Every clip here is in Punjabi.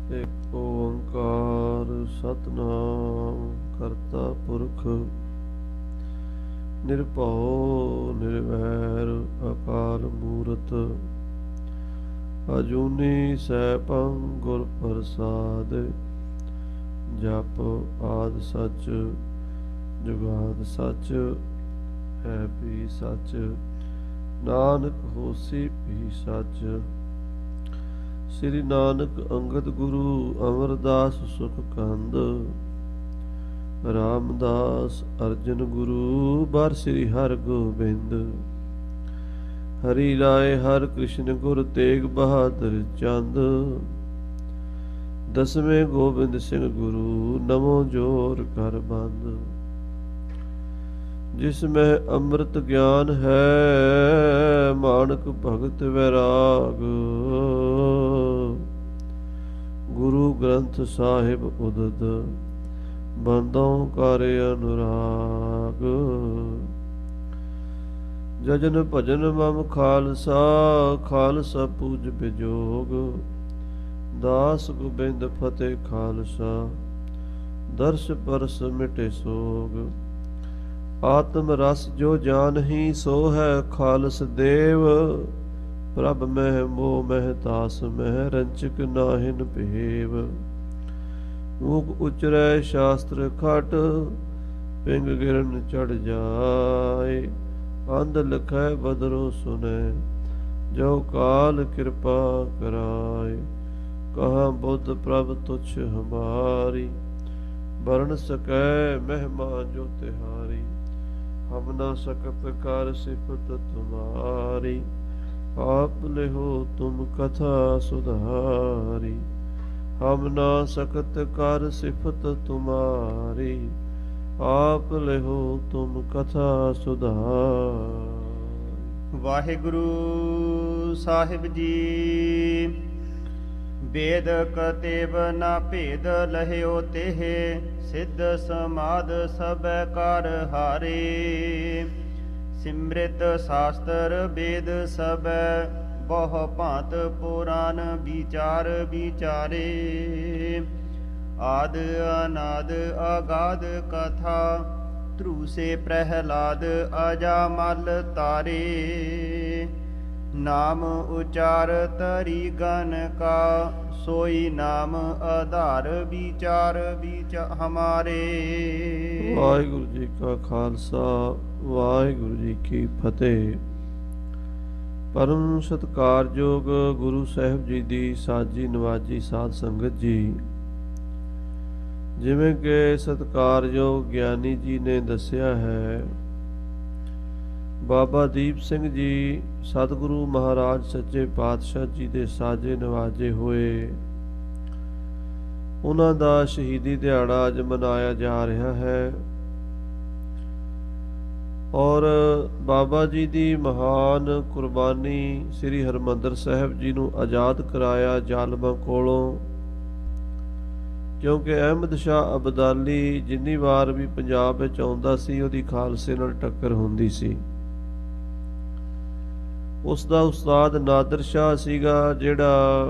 ਇੱਕ ਓੰਕਾਰ ਸਤਿਨਾਮ ਕਰਤਾ ਪੁਰਖ ਨਿਰਭਉ ਨਿਰਵੈਰ ਅਕਾਲ ਮੂਰਤ ਅਜੂਨੀ ਸੈਭੰ ਗੁਰ ਪ੍ਰਸਾਦ ਜਪ ਆਦਿ ਸੱਚ ਜੁਗਾਦਿ ਸੱਚ ਹੈ ਵੀ ਸੱਚ ਨਾਨਕ ਹੋਸੀ ਵੀ ਸੱਚ। ਸ੍ਰੀ ਨਾਨਕ ਅੰਗਦ ਗੁਰੂ ਅਮਰਦਾਸ ਸੁਖ ਕੰਦ ਰਾਮਦਾਸ ਅਰਜਨ ਗੁਰੂ ਬਰ ਸ੍ਰੀ ਹਰਿ ਗੋਬਿੰਦ ਹਰੀ ਰਾਏ ਹਰਿ ਕ੍ਰਿਸ਼ਨ ਗੁਰ ਤੇਗ ਬਹਾਦਰ ਚੰਦ ਦਸਵੇਂ ਗੋਬਿੰਦ ਸਿੰਘ ਗੁਰੂ ਨਮੋ ਜੋਰ ਕਰ ਬੰਦ। ਜਿਸ ਮੈਂ ਅੰਮ੍ਰਿਤ ਗਿਆਨ ਹੈ ਮਾਨਕ ਭਗਤ ਵੈਰਾਗ ਗੁਰੂ ਗ੍ਰੰਥ ਸਾਹਿਬ ਉਦਤ ਬੰਦੋਂ ਕਰ ਅਨੁਰਾਗ। ਜਜਨ ਭਜਨ ਮਮ ਖਾਲਸਾ ਖਾਲਸਾ ਪੂਜ ਬਿਜੋਗ ਦਾਸ ਗੋਬਿੰਦ ਫਤਿਹ ਖਾਲਸਾ ਦਰਸ ਪਰਸ ਮਿਟੇ ਸੋਗ। ਆਤਮ ਰਸ ਜੋ ਜਾਨਹੀ ਸੋ ਹੈ ਖਾਲਸ ਦੇਵ ਪ੍ਰਭ ਮਹਿ ਮੋਹ ਮਹਿ ਤਾਸ ਮਹਿ ਰੰਚਕ ਨਾਹਿਨ ਭੇਵ। ਮੂਕ ਉਚਰੈ ਸ਼ਾਸਤਰ ਖਟ ਪਿੰਗ ਗਿਰਨ ਚੜ ਜਾਏ ਅੰਧ ਲਖੈ ਬਦਰੋ ਸੁਨੈ ਜੋ ਕਾਲ ਕਿਰਪਾ ਕਰਾਏ। ਕਹਾਂ ਬੁੱਧ ਪ੍ਰਭ ਤੁਛ ਹਮਾਰੀ ਬਰਨ ਸਕੈ ਮਹਿਮਾ ਜੋ ਤਿਹਾਰੀ ਹਮ ਨਾ ਸਕਤ ਕਰ ਸਿਫਤ ਤੁਮਾਰੀ ਆਪ ਲਿਹੋ ਤੁਮ ਕਥਾ ਸੁਧਾਰੀ। ਹਮ ਨਾ ਸਕਤ ਕਰ ਸਿਫਤ ਤੁਮਾਰੀ ਆਪ ਲਿਹੋ ਤੁਮ ਕਥਾ ਸੁਧਾਰੀ। ਵਾਹਿਗੁਰੂ ਸਾਹਿਬ ਜੀ। ਵੇਦ ਕਤੇਬ ਨਾ ਭੇਦ ਲਹਿਓ ਤੇਹ ਸਿੱਧ ਸਮਾਦ ਸਭੈ ਕਰ ਹਾਰੇ। ਸਿਮ੍ਰਿਤ ਸ਼ਾਸਤਰ ਵੇਦ ਸਭੈ ਬਹੁ ਭਾਂਤ ਪੁਰਾਨ ਵਿਚਾਰ ਵਿਚਾਰੇ। ਆਦ ਅਨਾਦ ਅਗਾਧ ਕਥਾ ਧਰੂਸੇ ਪ੍ਰਹਿਲਾਦ ਅਜਾਮਲ ਤਾਰੇ। ਨਾਮ ਉਚਾਰ ਤਰੀ ਗਨ ਕਾ ਸੋਈ ਨਾਮ ਆਧਾਰ ਵਿਚਾਰ ਵਿਚ ਹਮਾਰੇ। ਵਾਹਿਗੁਰੂ ਜੀ ਕਾ ਖਾਲਸਾ ਵਾਹਿਗੁਰੂ ਜੀ ਕੀ ਫਤਿਹ। ਪਰਮ ਸਤਿਕਾਰਯੋਗ ਗੁਰੂ ਸਾਹਿਬ ਜੀ ਦੀ ਸਾਜੀ ਨਵਾਜੀ ਸਾਧ ਸੰਗਤ ਜੀ, ਜਿਵੇਂ ਕਿ ਸਤਿਕਾਰਯੋਗ ਗਿਆਨੀ ਜੀ ਨੇ ਦੱਸਿਆ ਹੈ, ਬਾਬਾ ਦੀਪ ਸਿੰਘ ਜੀ ਸਤਿਗੁਰੂ ਮਹਾਰਾਜ ਸੱਚੇ ਪਾਤਸ਼ਾਹ ਜੀ ਦੇ ਸਾਜੇ ਨਵਾਜੇ ਹੋਏ ਉਹਨਾਂ ਦਾ ਸ਼ਹੀਦੀ ਦਿਹਾੜਾ ਅੱਜ ਮਨਾਇਆ ਜਾ ਰਿਹਾ ਹੈ। ਔਰ ਬਾਬਾ ਜੀ ਦੀ ਮਹਾਨ ਕੁਰਬਾਨੀ ਸ੍ਰੀ ਹਰਿਮੰਦਰ ਸਾਹਿਬ ਜੀ ਨੂੰ ਆਜ਼ਾਦ ਕਰਾਇਆ ਜ਼ਾਲਮਾਂ ਕੋਲੋਂ, ਕਿਉਂਕਿ ਅਹਿਮਦ ਸ਼ਾਹ ਅਬਦਾਲੀ ਜਿੰਨੀ ਵਾਰ ਵੀ ਪੰਜਾਬ ਵਿੱਚ ਆਉਂਦਾ ਸੀ ਉਹਦੀ ਖਾਲਸੇ ਨਾਲ ਟੱਕਰ ਹੁੰਦੀ ਸੀ। ਉਸ ਦਾ ਉਸਤਾਦ ਨਾਦਰ ਸ਼ਾਹ ਸੀਗਾ, ਜਿਹੜਾ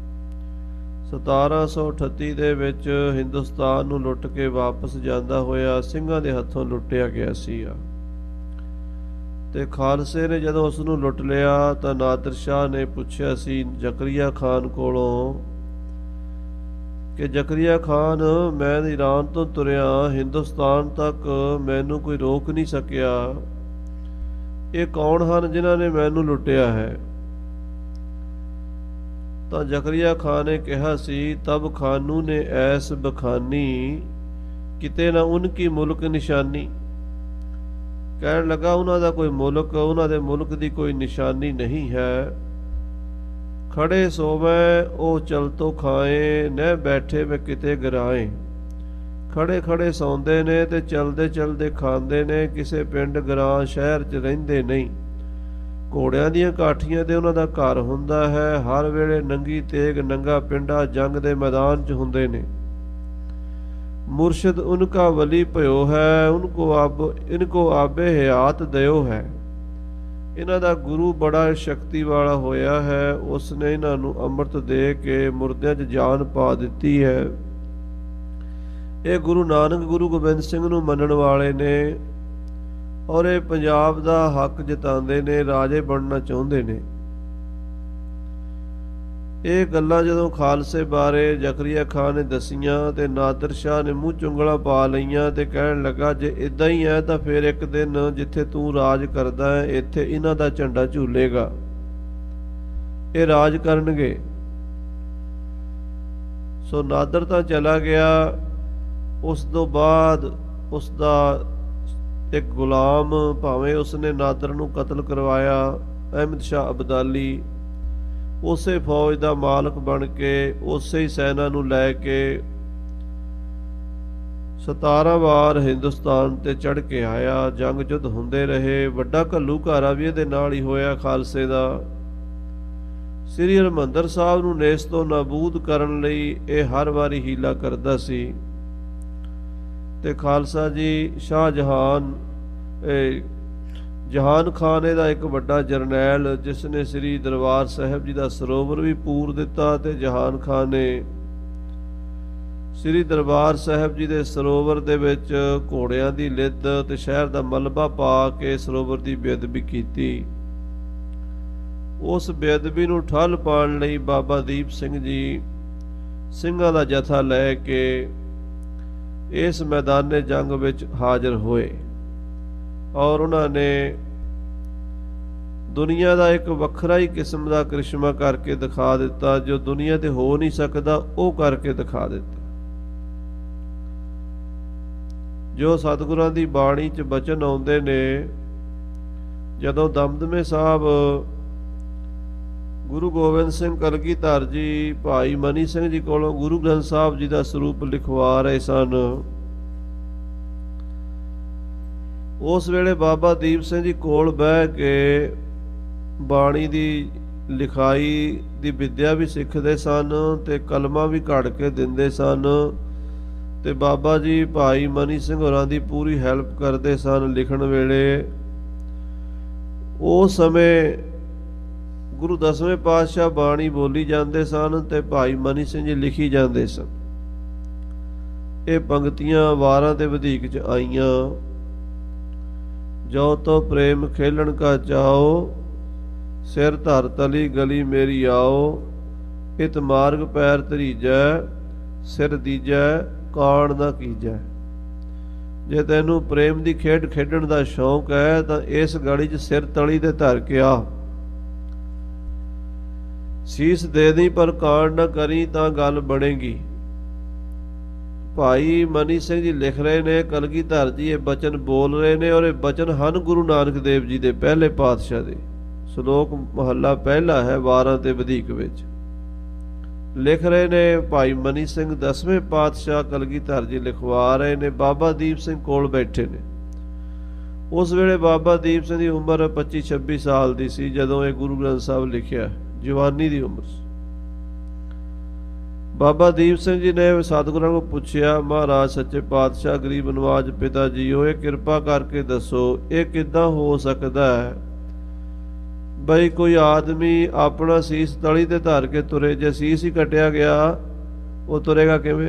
1738 ਦੇ ਵਿੱਚ ਹਿੰਦੁਸਤਾਨ ਨੂੰ ਲੁੱਟ ਕੇ ਵਾਪਸ ਜਾਂਦਾ ਹੋਇਆ ਸਿੰਘਾਂ ਦੇ ਹੱਥੋਂ ਲੁੱਟਿਆ ਗਿਆ ਸੀਗਾ। ਤੇ ਖਾਲਸੇ ਨੇ ਜਦੋਂ ਉਸ ਨੂੰ ਲੁੱਟ ਲਿਆ ਤਾਂ ਨਾਦਰ ਸ਼ਾਹ ਨੇ ਪੁੱਛਿਆ ਸੀ ਜ਼ਕਰੀਆ ਖਾਨ ਕੋਲੋਂ ਕਿ ਜ਼ਕਰੀਆ ਖਾਨ, ਮੈਂ ਈਰਾਨ ਤੋਂ ਤੁਰਿਆ ਹਿੰਦੁਸਤਾਨ ਤੱਕ, ਮੈਨੂੰ ਕੋਈ ਰੋਕ ਨਹੀਂ ਸਕਿਆ, ਇਹ ਕੌਣ ਹਨ ਜਿਨ੍ਹਾਂ ਨੇ ਮੈਨੂੰ ਲੁੱਟਿਆ ਹੈ? ਤਾਂ ਜ਼ਕਰੀਆ ਖਾਨ ਨੇ ਕਿਹਾ ਸੀ, ਤਬ ਖਾਨੂ ਨੇ ਐਸ ਬਖਾਨੀ ਕਿਤੇ ਨਾ ਉਨਕੀ ਮੁਲਕ ਨਿਸ਼ਾਨੀ। ਕਹਿਣ ਲੱਗਾ ਉਹਨਾਂ ਦਾ ਕੋਈ ਮੁਲਕ, ਉਹਨਾਂ ਦੇ ਮੁਲਕ ਦੀ ਕੋਈ ਨਿਸ਼ਾਨੀ ਨਹੀਂ ਹੈ। ਖੜੇ ਸੋਵੈ ਉਹ ਚਲਤੋ ਖਾਏ ਨਹਿ ਬੈਠੇ ਮੈਂ ਕਿਤੇ ਗਰਾਏ। ਖੜੇ ਖੜੇ ਸੌਂਦੇ ਨੇ ਤੇ ਚਲਦੇ ਚਲਦੇ ਖਾਂਦੇ ਨੇ, ਕਿਸੇ ਪਿੰਡ ਗਰਾਂ ਸ਼ਹਿਰ 'ਚ ਰਹਿੰਦੇ ਨਹੀਂ। ਘੋੜਿਆਂ ਦੀਆਂ ਕਾਠੀਆਂ ਤੇ ਉਹਨਾਂ ਦਾ ਘਰ ਹੁੰਦਾ ਹੈ। ਹਰ ਵੇਲੇ ਨੰਗੀ ਤੇਗ ਨੰਗਾ ਪਿੰਡਾ ਜੰਗ ਦੇ ਮੈਦਾਨ 'ਚ ਹੁੰਦੇ ਨੇ। ਮੁਰਸ਼ਿਦ ਉਨਕਾ ਵਲੀ ਭਇਓ ਹੈ, ਇਨਕੋ ਆਬੇ ਹਯਾਤ ਦਿਓ ਹੈ। ਇਹਨਾਂ ਦਾ ਗੁਰੂ ਬੜਾ ਸ਼ਕਤੀ ਵਾਲਾ ਹੋਇਆ ਹੈ। ਉਸ ਨੇ ਇਹਨਾਂ ਨੂੰ ਅੰਮ੍ਰਿਤ ਦੇ ਕੇ ਮੁਰਦਿਆਂ 'ਚ ਜਾਨ ਪਾ ਦਿੱਤੀ ਹੈ। ਇਹ ਗੁਰੂ ਨਾਨਕ ਗੁਰੂ ਗੋਬਿੰਦ ਸਿੰਘ ਨੂੰ ਮੰਨਣ ਵਾਲੇ ਨੇ ਔਰ ਇਹ ਪੰਜਾਬ ਦਾ ਹੱਕ ਜਤਾਉਂਦੇ ਨੇ, ਰਾਜੇ ਬਣਨਾ ਚਾਹੁੰਦੇ ਨੇ। ਇਹ ਗੱਲਾਂ ਜਦੋਂ ਖਾਲਸੇ ਬਾਰੇ ਜ਼ਕਰੀਆ ਖਾਨ ਨੇ ਦਸੀਆਂ ਤੇ ਨਾਦਰ ਸ਼ਾਹ ਨੇ ਮੂੰਹ ਚੁੰਗਲਾਂ ਪਾ ਲਈਆਂ ਤੇ ਕਹਿਣ ਲੱਗਾ, ਜੇ ਇਦਾਂ ਹੀ ਹੈ ਤਾਂ ਫਿਰ ਇੱਕ ਦਿਨ ਜਿੱਥੇ ਤੂੰ ਰਾਜ ਕਰਦਾ ਹੈ ਇੱਥੇ ਇਹਨਾਂ ਦਾ ਝੰਡਾ ਝੂਲੇਗਾ, ਇਹ ਰਾਜ ਕਰਨਗੇ। ਸੋ ਨਾਦਰ ਤਾਂ ਚਲਾ ਗਿਆ। ਉਸ ਤੋਂ ਬਾਅਦ ਉਸ ਦਾ ਇੱਕ ਗੁਲਾਮ, ਭਾਵੇਂ ਉਸਨੇ ਨਾਦਰ ਨੂੰ ਕਤਲ ਕਰਵਾਇਆ, ਅਹਿਮਦ ਸ਼ਾਹ ਅਬਦਾਲੀ, ਉਸੇ ਫੌਜ ਦਾ ਮਾਲਕ ਬਣ ਕੇ ਉਸੇ ਹੀ ਸੈਨਾ ਨੂੰ ਲੈ ਕੇ 17 ਵਾਰ ਹਿੰਦੁਸਤਾਨ ਤੇ ਚੜ੍ਹ ਕੇ ਆਇਆ। ਜੰਗ ਜੁੱਧ ਹੁੰਦੇ ਰਹੇ। ਵੱਡਾ ਘੱਲੂਘਾਰਾ ਵੀ ਇਹਦੇ ਨਾਲ ਹੀ ਹੋਇਆ ਖਾਲਸੇ ਦਾ। ਸ੍ਰੀ ਹਰਿਮੰਦਰ ਸਾਹਿਬ ਨੂੰ ਨੇਸ ਤੋਂ ਨਾਬੂਦ ਕਰਨ ਲਈ ਇਹ ਹਰ ਵਾਰੀ ਹੀਲਾ ਕਰਦਾ ਸੀ। ਤੇ ਖਾਲਸਾ ਜੀ ਸ਼ਾਹਜਹਾਨ ਜਹਾਨ ਖਾਨ ਇਹਦਾ ਇੱਕ ਵੱਡਾ ਜਰਨੈਲ, ਜਿਸ ਨੇ ਸ੍ਰੀ ਦਰਬਾਰ ਸਾਹਿਬ ਜੀ ਦਾ ਸਰੋਵਰ ਵੀ ਪੂਰ ਦਿੱਤਾ। ਤੇ ਜਹਾਨ ਖਾਨ ਨੇ ਸ੍ਰੀ ਦਰਬਾਰ ਸਾਹਿਬ ਜੀ ਦੇ ਸਰੋਵਰ ਦੇ ਵਿੱਚ ਘੋੜਿਆਂ ਦੀ ਲਿੱਦ ਤੇ ਸ਼ਹਿਰ ਦਾ ਮਲਬਾ ਪਾ ਕੇ ਸਰੋਵਰ ਦੀ ਬੇਅਦਬੀ ਕੀਤੀ। ਉਸ ਬੇਅਦਬੀ ਨੂੰ ਠੱਲ ਪਾਉਣ ਲਈ ਬਾਬਾ ਦੀਪ ਸਿੰਘ ਜੀ ਸਿੰਘਾਂ ਦਾ ਜਥਾ ਲੈ ਕੇ ਇਸ ਮੈਦਾਨੇ ਜੰਗ ਵਿੱਚ ਹਾਜ਼ਰ ਹੋਏ ਔਰ ਉਹਨਾਂ ਨੇ ਦੁਨੀਆ ਦਾ ਇੱਕ ਵੱਖਰਾ ਹੀ ਕਿਸਮ ਦਾ ਕ੍ਰਿਸ਼ਮਾ ਕਰਕੇ ਦਿਖਾ ਦਿੱਤਾ, ਜੋ ਦੁਨੀਆ ਤੇ ਹੋ ਨਹੀਂ ਸਕਦਾ ਉਹ ਕਰਕੇ ਦਿਖਾ ਦਿੱਤਾ। ਜੋ ਸਤਿਗੁਰਾਂ ਦੀ ਬਾਣੀ 'ਚ ਬਚਨ ਆਉਂਦੇ ਨੇ, ਜਦੋਂ ਦਮਦਮੇ ਸਾਹਿਬ ਗੁਰੂ ਗੋਬਿੰਦ ਸਿੰਘ ਕਲਗੀਧਰ ਜੀ ਭਾਈ ਮਨੀ ਸਿੰਘ ਜੀ ਕੋਲੋਂ ਗੁਰੂ ਗ੍ਰੰਥ ਸਾਹਿਬ ਜੀ ਦਾ ਸਰੂਪ ਲਿਖਵਾ ਰਹੇ ਸਨ, ਉਸ ਵੇਲੇ ਬਾਬਾ ਦੀਪ ਸਿੰਘ ਜੀ ਕੋਲ ਬਹਿ ਕੇ ਬਾਣੀ ਦੀ ਲਿਖਾਈ ਦੀ ਵਿਦਿਆ ਵੀ ਸਿੱਖਦੇ ਸਨ ਤੇ ਕਲਮਾਂ ਵੀ ਘੜ ਕੇ ਦਿੰਦੇ ਸਨ। ਤੇ ਬਾਬਾ ਜੀ ਭਾਈ ਮਨੀ ਸਿੰਘ ਹੋਰਾਂ ਦੀ ਪੂਰੀ ਹੈਲਪ ਕਰਦੇ ਸਨ ਲਿਖਣ ਵੇਲੇ। ਉਸ ਸਮੇਂ ਗੁਰੂ 10ਵੇਂ ਪਾਤਸ਼ਾਹ ਬਾਣੀ ਬੋਲੀ ਜਾਂਦੇ ਸਨ ਤੇ ਭਾਈ ਮਨੀ ਸਿੰਘ ਜੀ ਲਿਖੀ ਜਾਂਦੇ ਸਨ। ਇਹ ਪੰਕਤੀਆਂ ਵਾਰਾਂ ਦੇ ਵਧੀਕ 'ਚ ਆਈਆਂ। ਜੋ ਤੋ ਪ੍ਰੇਮ ਖੇਲਣ ਕਾ ਚਾਓ, ਸਿਰ ਧਰ ਤਲੀ ਗਲੀ ਮੇਰੀ ਆਓ, ਇਤ ਮਾਰਗ ਪੈਰ ਧਰੀਜੈ, ਸਿਰ ਦੀਜੈ ਕਾਣ ਨਾ ਕੀਜੈ। ਜੇ ਤੈਨੂੰ ਪ੍ਰੇਮ ਦੀ ਖੇਡ ਖੇਡਣ ਦਾ ਸ਼ੌਂਕ ਹੈ ਤਾਂ ਇਸ ਗਲੀ 'ਚ ਸਿਰ ਤਲੀ ਤੇ ਧਰ ਕੇ ਆ, ਸੀਸ ਦੇ ਦੀ ਪਰ ਕਾਣ ਨਾ ਕਰੀ ਤਾਂ ਗੱਲ ਬਣੇਗੀ। ਭਾਈ ਮਨੀ ਸਿੰਘ ਜੀ ਲਿਖ ਰਹੇ ਨੇ, ਕਲਗੀਧਰ ਜੀ ਇਹ ਬਚਨ ਬੋਲ ਰਹੇ ਨੇ ਔਰ ਇਹ ਬਚਨ ਹਨ ਗੁਰੂ ਨਾਨਕ ਦੇਵ ਜੀ ਦੇ ਪਹਿਲੇ ਪਾਤਸ਼ਾਹ ਦੇ। ਸ਼ਲੋਕ ਮਹੱਲਾ ਪਹਿਲਾ ਹੈ ਵਾਰਾਂ ਤੇ ਵਧੀਕ ਵਿੱਚ। ਲਿਖ ਰਹੇ ਨੇ ਭਾਈ ਮਨੀ ਸਿੰਘ 10ਵੇਂ ਪਾਤਸ਼ਾਹ ਕਲਗੀਧਰ ਜੀ ਲਿਖਵਾ ਰਹੇ ਨੇ। ਬਾਬਾ ਦੀਪ ਸਿੰਘ ਕੋਲ ਬੈਠੇ ਨੇ। ਉਸ ਵੇਲੇ ਬਾਬਾ ਦੀਪ ਸਿੰਘ ਦੀ ਉਮਰ 25-26 ਸਾਲ ਦੀ ਸੀ ਜਦੋਂ ਇਹ ਗੁਰੂ ਗ੍ਰੰਥ ਸਾਹਿਬ ਲਿਖਿਆ, ਜਵਾਨੀ ਦੀ ਉਮਰ ਸੀ। ਬਾਬਾ ਦੀਪ ਸਿੰਘ ਜੀ ਨੇ ਸਤਿਗੁਰਾਂ ਨੂੰ ਪੁੱਛਿਆ, ਮਹਾਰਾਜ ਸੱਚੇ ਪਾਤਸ਼ਾਹ ਗਰੀਬ ਨਵਾਜ ਪਿਤਾ ਜੀਓ, ਇਹ ਕਿਰਪਾ ਕਰਕੇ ਦੱਸੋ ਇਹ ਕਿੱਦਾਂ ਹੋ ਸਕਦਾ ਹੈ ਬਈ ਕੋਈ ਆਦਮੀ ਆਪਣਾ ਸੀਸ ਤਲੀ ਤੇ ਧਰ ਕੇ ਤੁਰੇ? ਜੇ ਸੀਸ ਹੀ ਕੱਟਿਆ ਗਿਆ ਉਹ ਤੁਰੇਗਾ ਕਿਵੇਂ?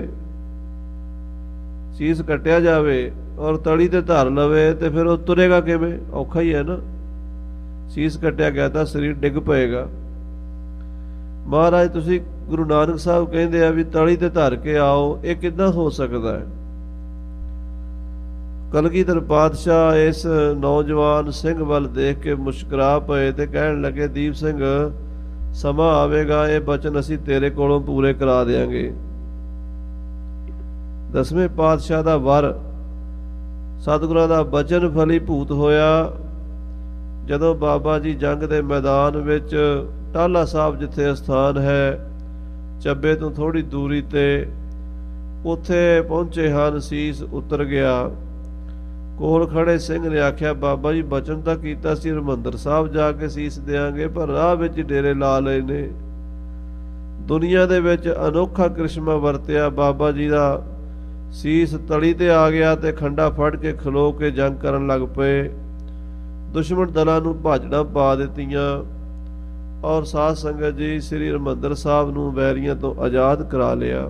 ਸੀਸ ਕੱਟਿਆ ਜਾਵੇ ਔਰ ਤਲੀ ਤੇ ਧਰ ਲਵੇ ਤੇ ਫਿਰ ਉਹ ਤੁਰੇਗਾ ਕਿਵੇਂ? ਔਖਾ ਹੀ ਹੈ ਨਾ। ਸੀਸ ਕੱਟਿਆ ਗਿਆ ਤਾਂ ਸਰੀਰ ਡਿੱਗ ਪਏਗਾ। ਮਹਾਰਾਜ ਤੁਸੀਂ ਗੁਰੂ ਨਾਨਕ ਸਾਹਿਬ ਕਹਿੰਦੇ ਆ ਵੀ ਤਲੀ ਤੇ ਧਰ ਕੇ ਆਓ, ਇਹ ਕਿੱਦਾਂ ਹੋ ਸਕਦਾ ਹੈ? ਕਲਗੀਧਰ ਪਾਤਸ਼ਾਹ ਇਸ ਨੌਜਵਾਨ ਸਿੰਘ ਵੱਲ ਦੇਖ ਕੇ ਮੁਸਕਰਾ ਪਏ ਤੇ ਕਹਿਣ ਲੱਗੇ, ਦੀਪ ਸਿੰਘ ਸਮਾਂ ਆਵੇਗਾ ਇਹ ਬਚਨ ਅਸੀਂ ਤੇਰੇ ਕੋਲੋਂ ਪੂਰੇ ਕਰਾ ਦਿਆਂਗੇ। 10ਵੇਂ ਪਾਤਸ਼ਾਹ ਦਾ ਵਰ ਸਤਿਗੁਰਾਂ ਦਾ ਬਚਨ ਫਲੀਭੂਤ ਹੋਇਆ। ਜਦੋਂ ਬਾਬਾ ਜੀ ਜੰਗ ਦੇ ਮੈਦਾਨ ਵਿੱਚ ਟਾਹਲਾ ਸਾਹਿਬ ਜਿੱਥੇ ਅਸਥਾਨ ਹੈ ਚੱਬੇ ਤੋਂ ਥੋੜ੍ਹੀ ਦੂਰੀ ਤੇ, ਉੱਥੇ ਪਹੁੰਚੇ ਹਨ, ਸੀਸ ਉਤਰ ਗਿਆ। ਕੋਲ ਖੜੇ ਸਿੰਘ ਨੇ ਆਖਿਆ, ਬਾਬਾ ਜੀ ਬਚਨ ਤਾਂ ਕੀਤਾ ਸੀ ਹਰਿਮੰਦਰ ਸਾਹਿਬ ਜਾ ਕੇ ਸੀਸ ਦਿਆਂਗੇ, ਪਰ ਰਾਹ ਵਿੱਚ ਡੇਰੇ ਲਾ ਲਏ ਨੇ। ਦੁਨੀਆ ਦੇ ਵਿੱਚ ਅਨੋਖਾ ਕ੍ਰਿਸ਼ਮਾ ਵਰਤਿਆ। ਬਾਬਾ ਜੀ ਦਾ ਸੀਸ ਤਲੀ ਤੇ ਆ ਗਿਆ ਤੇ ਖੰਡਾ ਫੜ ਕੇ ਖਲੋ ਕੇ ਜੰਗ ਕਰਨ ਲੱਗ ਪਏ। ਦੁਸ਼ਮਣ ਦਲਾਂ ਨੂੰ ਭਾਜੜਾਂ ਪਾ ਦਿੱਤੀਆਂ ਔਰ ਸਾਧ ਸੰਗਤ ਜੀ ਸ੍ਰੀ ਹਰਿਮੰਦਰ ਸਾਹਿਬ ਨੂੰ ਵੈਰੀਆਂ ਤੋਂ ਆਜ਼ਾਦ ਕਰਾ ਲਿਆ।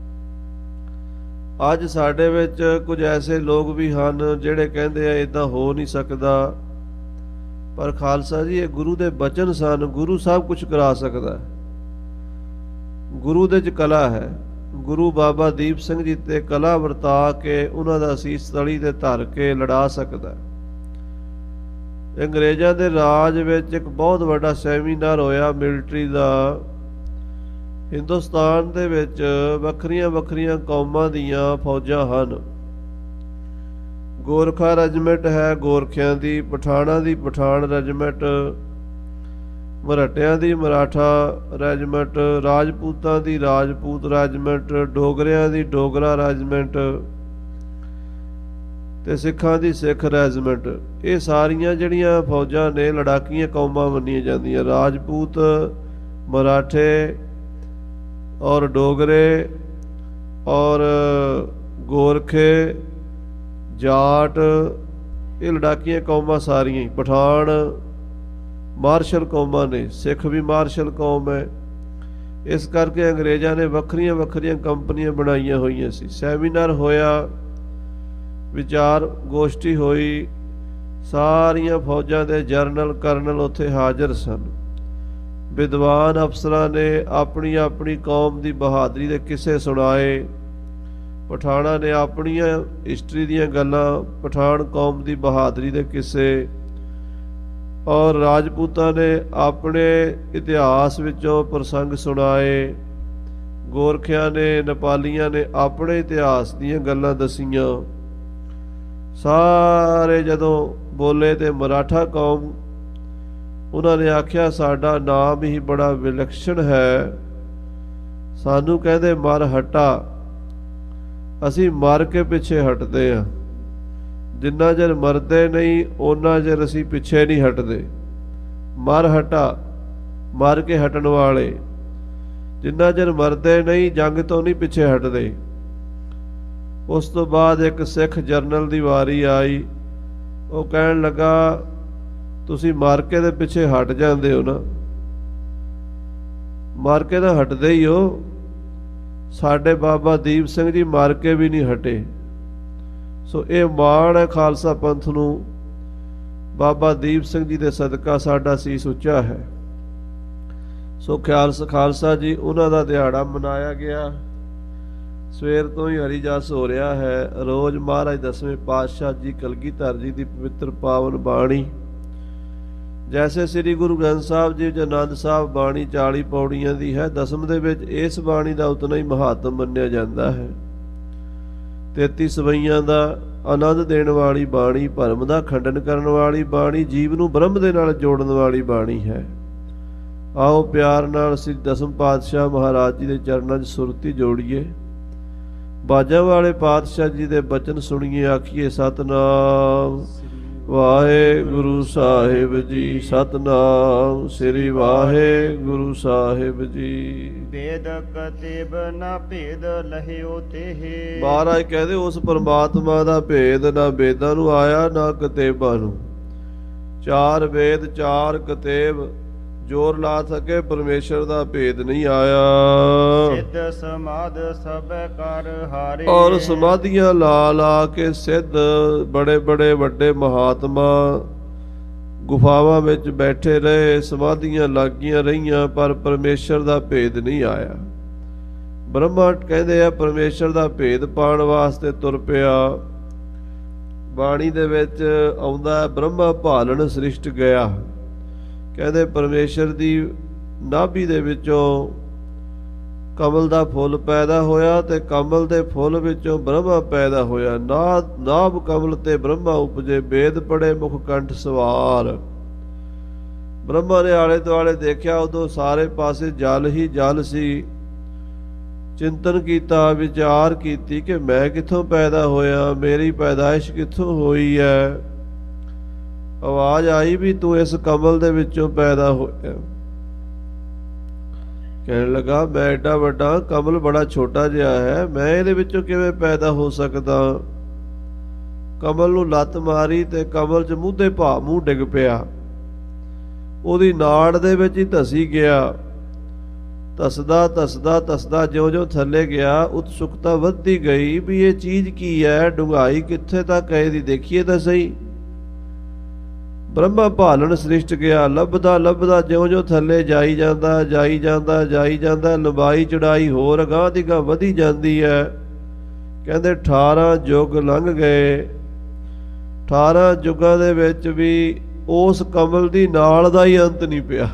ਅੱਜ ਸਾਡੇ ਵਿੱਚ ਕੁਝ ਐਸੇ ਲੋਕ ਵੀ ਹਨ ਜਿਹੜੇ ਕਹਿੰਦੇ ਆ ਇਦਾਂ ਹੋ ਨਹੀਂ ਸਕਦਾ, ਪਰ ਖਾਲਸਾ ਜੀ ਇਹ ਗੁਰੂ ਦੇ ਬਚਨ ਸਨ। ਗੁਰੂ ਸਾਹਿਬ ਕੁਝ ਕਰਾ ਸਕਦਾ, ਗੁਰੂ ਦੇ 'ਚ ਕਲਾ ਹੈ। ਗੁਰੂ ਬਾਬਾ ਦੀਪ ਸਿੰਘ ਜੀ ਤੇ ਕਲਾ ਵਰਤਾ ਕੇ ਉਹਨਾਂ ਦਾ ਸੀਸ ਤਲੀ ਤੇ ਧਰ ਕੇ ਲੜਾ ਸਕਦਾ। ਅੰਗਰੇਜ਼ਾਂ ਦੇ ਰਾਜ ਵਿੱਚ ਇੱਕ ਬਹੁਤ ਵੱਡਾ ਸੈਮੀਨਾਰ ਹੋਇਆ ਮਿਲਟਰੀ ਦਾ। ਹਿੰਦੁਸਤਾਨ ਦੇ ਵਿੱਚ ਵੱਖਰੀਆਂ ਵੱਖਰੀਆਂ ਕੌਮਾਂ ਦੀਆਂ ਫੌਜਾਂ ਹਨ। ਗੋਰਖਾ ਰੈਜੀਮੈਂਟ ਹੈ ਗੋਰਖਿਆਂ ਦੀ, ਪਠਾਣਾਂ ਦੀ ਪਠਾਨ ਰੈਜੀਮੈਂਟ, ਮਰਾਠਿਆਂ ਦੀ ਮਰਾਠਾ ਰੈਜੀਮੈਂਟ, ਰਾਜਪੂਤਾਂ ਦੀ ਰਾਜਪੂਤ ਰੈਜੀਮੈਂਟ, ਡੋਗਰਿਆਂ ਦੀ ਡੋਗਰਾ ਰੈਜੀਮੈਂਟ ਤੇ ਸਿੱਖਾਂ ਦੀ ਸਿੱਖ ਰੈਜੀਮੈਂਟ। ਇਹ ਸਾਰੀਆਂ ਜਿਹੜੀਆਂ ਫੌਜਾਂ ਨੇ ਲੜਾਕੀਆਂ ਕੌਮਾਂ ਮੰਨੀਆਂ ਜਾਂਦੀਆਂ। ਰਾਜਪੂਤ, ਮਰਾਠੇ ਔਰ ਡੋਗਰੇ ਔਰ ਗੋਰਖੇ, ਜਾਟ, ਇਹ ਲੜਾਕੀਆਂ ਕੌਮਾਂ ਸਾਰੀਆਂ ਹੀ। ਪਠਾਨ ਮਾਰਸ਼ਲ ਕੌਮਾਂ ਨੇ, ਸਿੱਖ ਵੀ ਮਾਰਸ਼ਲ ਕੌਮ ਹੈ। ਇਸ ਕਰਕੇ ਅੰਗਰੇਜ਼ਾਂ ਨੇ ਵੱਖਰੀਆਂ ਵੱਖਰੀਆਂ ਕੰਪਨੀਆਂ ਬਣਾਈਆਂ ਹੋਈਆਂ ਸੀ। ਸੈਮੀਨਾਰ ਹੋਇਆ, ਵਿਚਾਰ ਗੋਸ਼ਟੀ ਹੋਈ, ਸਾਰੀਆਂ ਫੌਜਾਂ ਦੇ ਜਰਨਲ ਕਰਨਲ ਉੱਥੇ ਹਾਜ਼ਰ ਸਨ। ਵਿਦਵਾਨ ਅਫਸਰਾਂ ਨੇ ਆਪਣੀ ਆਪਣੀ ਕੌਮ ਦੀ ਬਹਾਦਰੀ ਦੇ ਕਿੱਸੇ ਸੁਣਾਏ। ਪਠਾਣਾਂ ਨੇ ਆਪਣੀਆਂ ਹਿਸਟਰੀ ਦੀਆਂ ਗੱਲਾਂ, ਪਠਾਨ ਕੌਮ ਦੀ ਬਹਾਦਰੀ ਦੇ ਕਿੱਸੇ, ਔਰ ਰਾਜਪੂਤਾਂ ਨੇ ਆਪਣੇ ਇਤਿਹਾਸ ਵਿੱਚੋਂ ਪ੍ਰਸੰਗ ਸੁਣਾਏ। ਗੋਰਖਿਆਂ ਨੇ, ਨੇਪਾਲੀਆਂ ਨੇ ਆਪਣੇ ਇਤਿਹਾਸ ਦੀਆਂ ਗੱਲਾਂ ਦਸੀਆਂ। ਸਾਰੇ ਜਦੋਂ ਬੋਲੇ ਤੇ ਮਰਾਠਾ ਕੌਮ, ਉਹਨਾਂ ਨੇ ਆਖਿਆ ਸਾਡਾ ਨਾਮ ਹੀ ਬੜਾ ਵਿਲੱਖਣ ਹੈ, ਸਾਨੂੰ ਕਹਿੰਦੇ ਮਰ ਹਟਾ, ਅਸੀਂ ਮਰ ਕੇ ਪਿੱਛੇ ਹਟਦੇ ਹਾਂ। ਜਿੰਨਾ ਚਿਰ ਮਰਦੇ ਨਹੀਂ ਓਨਾ ਚਿਰ ਅਸੀਂ ਪਿੱਛੇ ਨਹੀਂ ਹਟਦੇ। ਮਰ ਹਟਾ, ਮਰ ਕੇ ਹਟਣ ਵਾਲੇ, ਜਿੰਨਾ ਚਿਰ ਮਰਦੇ ਨਹੀਂ ਜੰਗ ਤੋਂ ਨਹੀਂ ਪਿੱਛੇ ਹਟਦੇ। ਉਸ ਤੋਂ ਬਾਅਦ ਇੱਕ ਸਿੱਖ ਜਰਨਲ ਦੀ ਵਾਰੀ ਆਈ। ਉਹ ਕਹਿਣ ਲੱਗਾ ਤੁਸੀਂ ਮਰ ਕੇ ਦੇ ਪਿੱਛੇ ਹਟ ਜਾਂਦੇ ਹੋ ਨਾ, ਮਰ ਕੇ ਤਾਂ ਹਟਦੇ ਹੀ ਹੋ। ਸਾਡੇ ਬਾਬਾ ਦੀਪ ਸਿੰਘ ਜੀ ਮਰ ਕੇ ਵੀ ਨਹੀਂ ਹਟੇ। ਸੋ ਇਹ ਮਾਣ ਹੈ ਖਾਲਸਾ ਪੰਥ ਨੂੰ। ਬਾਬਾ ਦੀਪ ਸਿੰਘ ਜੀ ਦੇ ਸਦਕਾ ਸਾਡਾ ਸੀਸ ਉੱਚਾ ਹੈ। ਸੋ ਖਾਲਸਾ ਜੀ ਉਹਨਾਂ ਦਾ ਦਿਹਾੜਾ ਮਨਾਇਆ ਗਿਆ। ਸਵੇਰ ਤੋਂ ਹੀ ਹਰੀ ਜਸ ਹੋ ਰਿਹਾ ਹੈ। ਰੋਜ਼ ਮਹਾਰਾਜ ਦਸਵੇਂ ਪਾਤਸ਼ਾਹ ਜੀ ਕਲਗੀਧਰ ਜੀ ਦੀ ਪਵਿੱਤਰ ਪਾਵਨ ਬਾਣੀ, ਜੈਸੇ ਸ੍ਰੀ ਗੁਰੂ ਗ੍ਰੰਥ ਸਾਹਿਬ ਜੀ ਆਨੰਦ ਸਾਹਿਬ ਬਾਣੀ 40 ਪੌੜੀਆਂ ਦੀ ਹੈ, ਦਸਮ ਦੇ ਵਿੱਚ ਇਸ ਬਾਣੀ ਦਾ ਉਤਨਾ ਹੀ ਮਹਾਤਮ ਮੰਨਿਆ ਜਾਂਦਾ ਹੈ। 33 ਸਵਈਆਂ ਦਾ ਆਨੰਦ ਦੇਣ ਵਾਲੀ ਬਾਣੀ, ਭਰਮ ਦਾ ਖੰਡਨ ਕਰਨ ਵਾਲੀ ਬਾਣੀ, ਜੀਵ ਨੂੰ ਬ੍ਰਹਮ ਦੇ ਨਾਲ ਜੋੜਨ ਵਾਲੀ ਬਾਣੀ ਹੈ। ਆਓ ਪਿਆਰ ਨਾਲ ਸ੍ਰੀ ਦਸਮ ਪਾਤਸ਼ਾਹ ਮਹਾਰਾਜ ਜੀ ਦੇ ਚਰਨਾਂ 'ਚ ਸੁਰਤੀ ਜੋੜੀਏ। ਬਾਜਾਂ ਵਾਲੇ ਪਾਤਸ਼ਾਹ ਜੀ ਦੇ ਬਚਨ ਸੁਣੀਏ, ਆਖੀਏ ਸਤਿਨਾਮ ਵਾਹਿਗੁਰੂ ਸਾਹਿਬ ਜੀ, ਸਤਿਨਾਮ ਸ੍ਰੀ ਵਾਹਿਗੁਰੂ ਸਾਹਿਬ ਜੀ। ਵੇਦ ਕਤੇਬ ਨਾ ਭੇਦ ਲਹਿਓ ਤੇਹ। ਮਹਾਰਾਜ ਕਹਿੰਦੇ ਉਸ ਪਰਮਾਤਮਾ ਦਾ ਭੇਦ ਨਾ ਵੇਦਾਂ ਨੂੰ ਆਇਆ ਨਾ ਕਤੇਬਾਂ ਨੂੰ। 4 ਵੇਦ 4 ਕਤੇਬ ਜ਼ੋਰ ਲਾ ਸਕੇ ਪਰਮੇਸ਼ਰ ਦਾ ਭੇਦ ਨਹੀਂ ਆਇਆ। ਸਿੱਧ ਸਮਾਧ ਸਭ ਕਰ ਹਾਰੇ। ਔਰ ਸਮਾਧੀਆਂ ਲਾ ਲਾ ਕੇ ਸਿੱਧ ਬੜੇ ਬੜੇ ਵੱਡੇ ਮਹਾਤਮਾ ਗੁਫਾਵਾਂ ਵਿੱਚ ਬੈਠੇ ਰਹੇ, ਸਮਾਧੀਆਂ ਲੱਗੀਆਂ ਰਹੀਆਂ, ਪਰ ਪਰਮੇਸ਼ਰ ਦਾ ਭੇਦ ਨਹੀਂ ਆਇਆ। ਬ੍ਰਹਮਾ ਕਹਿੰਦੇ ਆ ਪਰਮੇਸ਼ਰ ਦਾ ਭੇਦ ਪਾਉਣ ਵਾਸਤੇ ਤੁਰ ਪਿਆ। ਬਾਣੀ ਦੇ ਵਿੱਚ ਆਉਂਦਾ ਬ੍ਰਹਮਾ ਭਾਲਣ ਸ੍ਰਿਸ਼ਟ ਗਿਆ। ਕਹਿੰਦੇ ਪਰਮੇਸ਼ਰ ਦੀ ਨਾਭੀ ਦੇ ਵਿੱਚੋਂ ਕਮਲ ਦਾ ਫੁੱਲ ਪੈਦਾ ਹੋਇਆ ਤੇ ਕਮਲ ਦੇ ਫੁੱਲ ਵਿੱਚੋਂ ਬ੍ਰਹਮਾ ਪੈਦਾ ਹੋਇਆ। ਨਾਭ ਕਮਲ ਤੇ ਬ੍ਰਹਮਾ ਉਪਜੇ, ਵੇਦ ਪੜੇ ਮੁਖ ਕੰਠ ਸਵਾਰ। ਬ੍ਰਹਮਾ ਨੇ ਆਲੇ ਦੁਆਲੇ ਦੇਖਿਆ, ਉਦੋਂ ਸਾਰੇ ਪਾਸੇ ਜਲ ਹੀ ਜਲ ਸੀ। ਚਿੰਤਨ ਕੀਤਾ, ਵਿਚਾਰ ਕੀਤੀ ਕਿ ਮੈਂ ਕਿੱਥੋਂ ਪੈਦਾ ਹੋਇਆ, ਮੇਰੀ ਪੈਦਾਇਸ਼ ਕਿੱਥੋਂ ਹੋਈ ਹੈ। ਆਵਾਜ਼ ਆਈ ਵੀ ਤੂੰ ਇਸ ਕਮਲ ਦੇ ਵਿੱਚੋਂ ਪੈਦਾ ਹੋਇਆ। ਕਹਿਣ ਲੱਗਾ ਮੈਂ ਐਡਾ ਵੱਡਾ, ਕਮਲ ਬੜਾ ਛੋਟਾ ਜਿਹਾ ਹੈ, ਮੈਂ ਇਹਦੇ ਵਿੱਚੋਂ ਕਿਵੇਂ ਪੈਦਾ ਹੋ ਸਕਦਾ। ਕਮਲ ਨੂੰ ਲੱਤ ਮਾਰੀ ਤੇ ਕਮਲ 'ਚ ਮੂਧੇ ਭਾ ਮੂੰਹ ਡਿੱਗ ਪਿਆ। ਉਹਦੀ ਨਾੜ ਦੇ ਵਿੱਚ ਹੀ ਧਸੀ ਗਿਆ। ਧਸਦਾ ਧਸਦਾ ਧਸਦਾ ਜਿਉਂ-ਜਿਉਂ ਥੱਲੇ ਗਿਆ, ਉਤਸੁਕਤਾ ਵੱਧਦੀ ਗਈ ਵੀ ਇਹ ਚੀਜ਼ ਕੀ ਹੈ, ਡੂੰਘਾਈ ਕਿੱਥੇ ਤੱਕ ਹੈ ਇਹਦੀ, ਦੇਖੀਏ ਤਾਂ ਸਹੀ। ਬ੍ਰਹਮਾ ਭਾਲਣ ਸ੍ਰਿਸ਼ਟ ਗਿਆ, ਲੱਭਦਾ ਲੱਭਦਾ ਜਿਉਂ-ਜਿਉਂ ਥੱਲੇ ਜਾਈ ਜਾਂਦਾ ਜਾਈ ਜਾਂਦਾ ਜਾਈ ਜਾਂਦਾ, ਲੰਬਾਈ ਚੜਾਈ ਹੋਰ ਅਗਾਂਹ ਦੀ ਗਾਂਹ ਵਧੀ ਜਾਂਦੀ ਹੈ। ਕਹਿੰਦੇ 18 ਯੁੱਗ ਲੰਘ ਗਏ। 18 ਯੁੱਗਾਂ ਦੇ ਵਿੱਚ ਵੀ ਉਸ ਕਮਲ ਦੀ ਨਾਲ ਦਾ ਹੀ ਅੰਤ ਨਹੀਂ ਪਿਆ।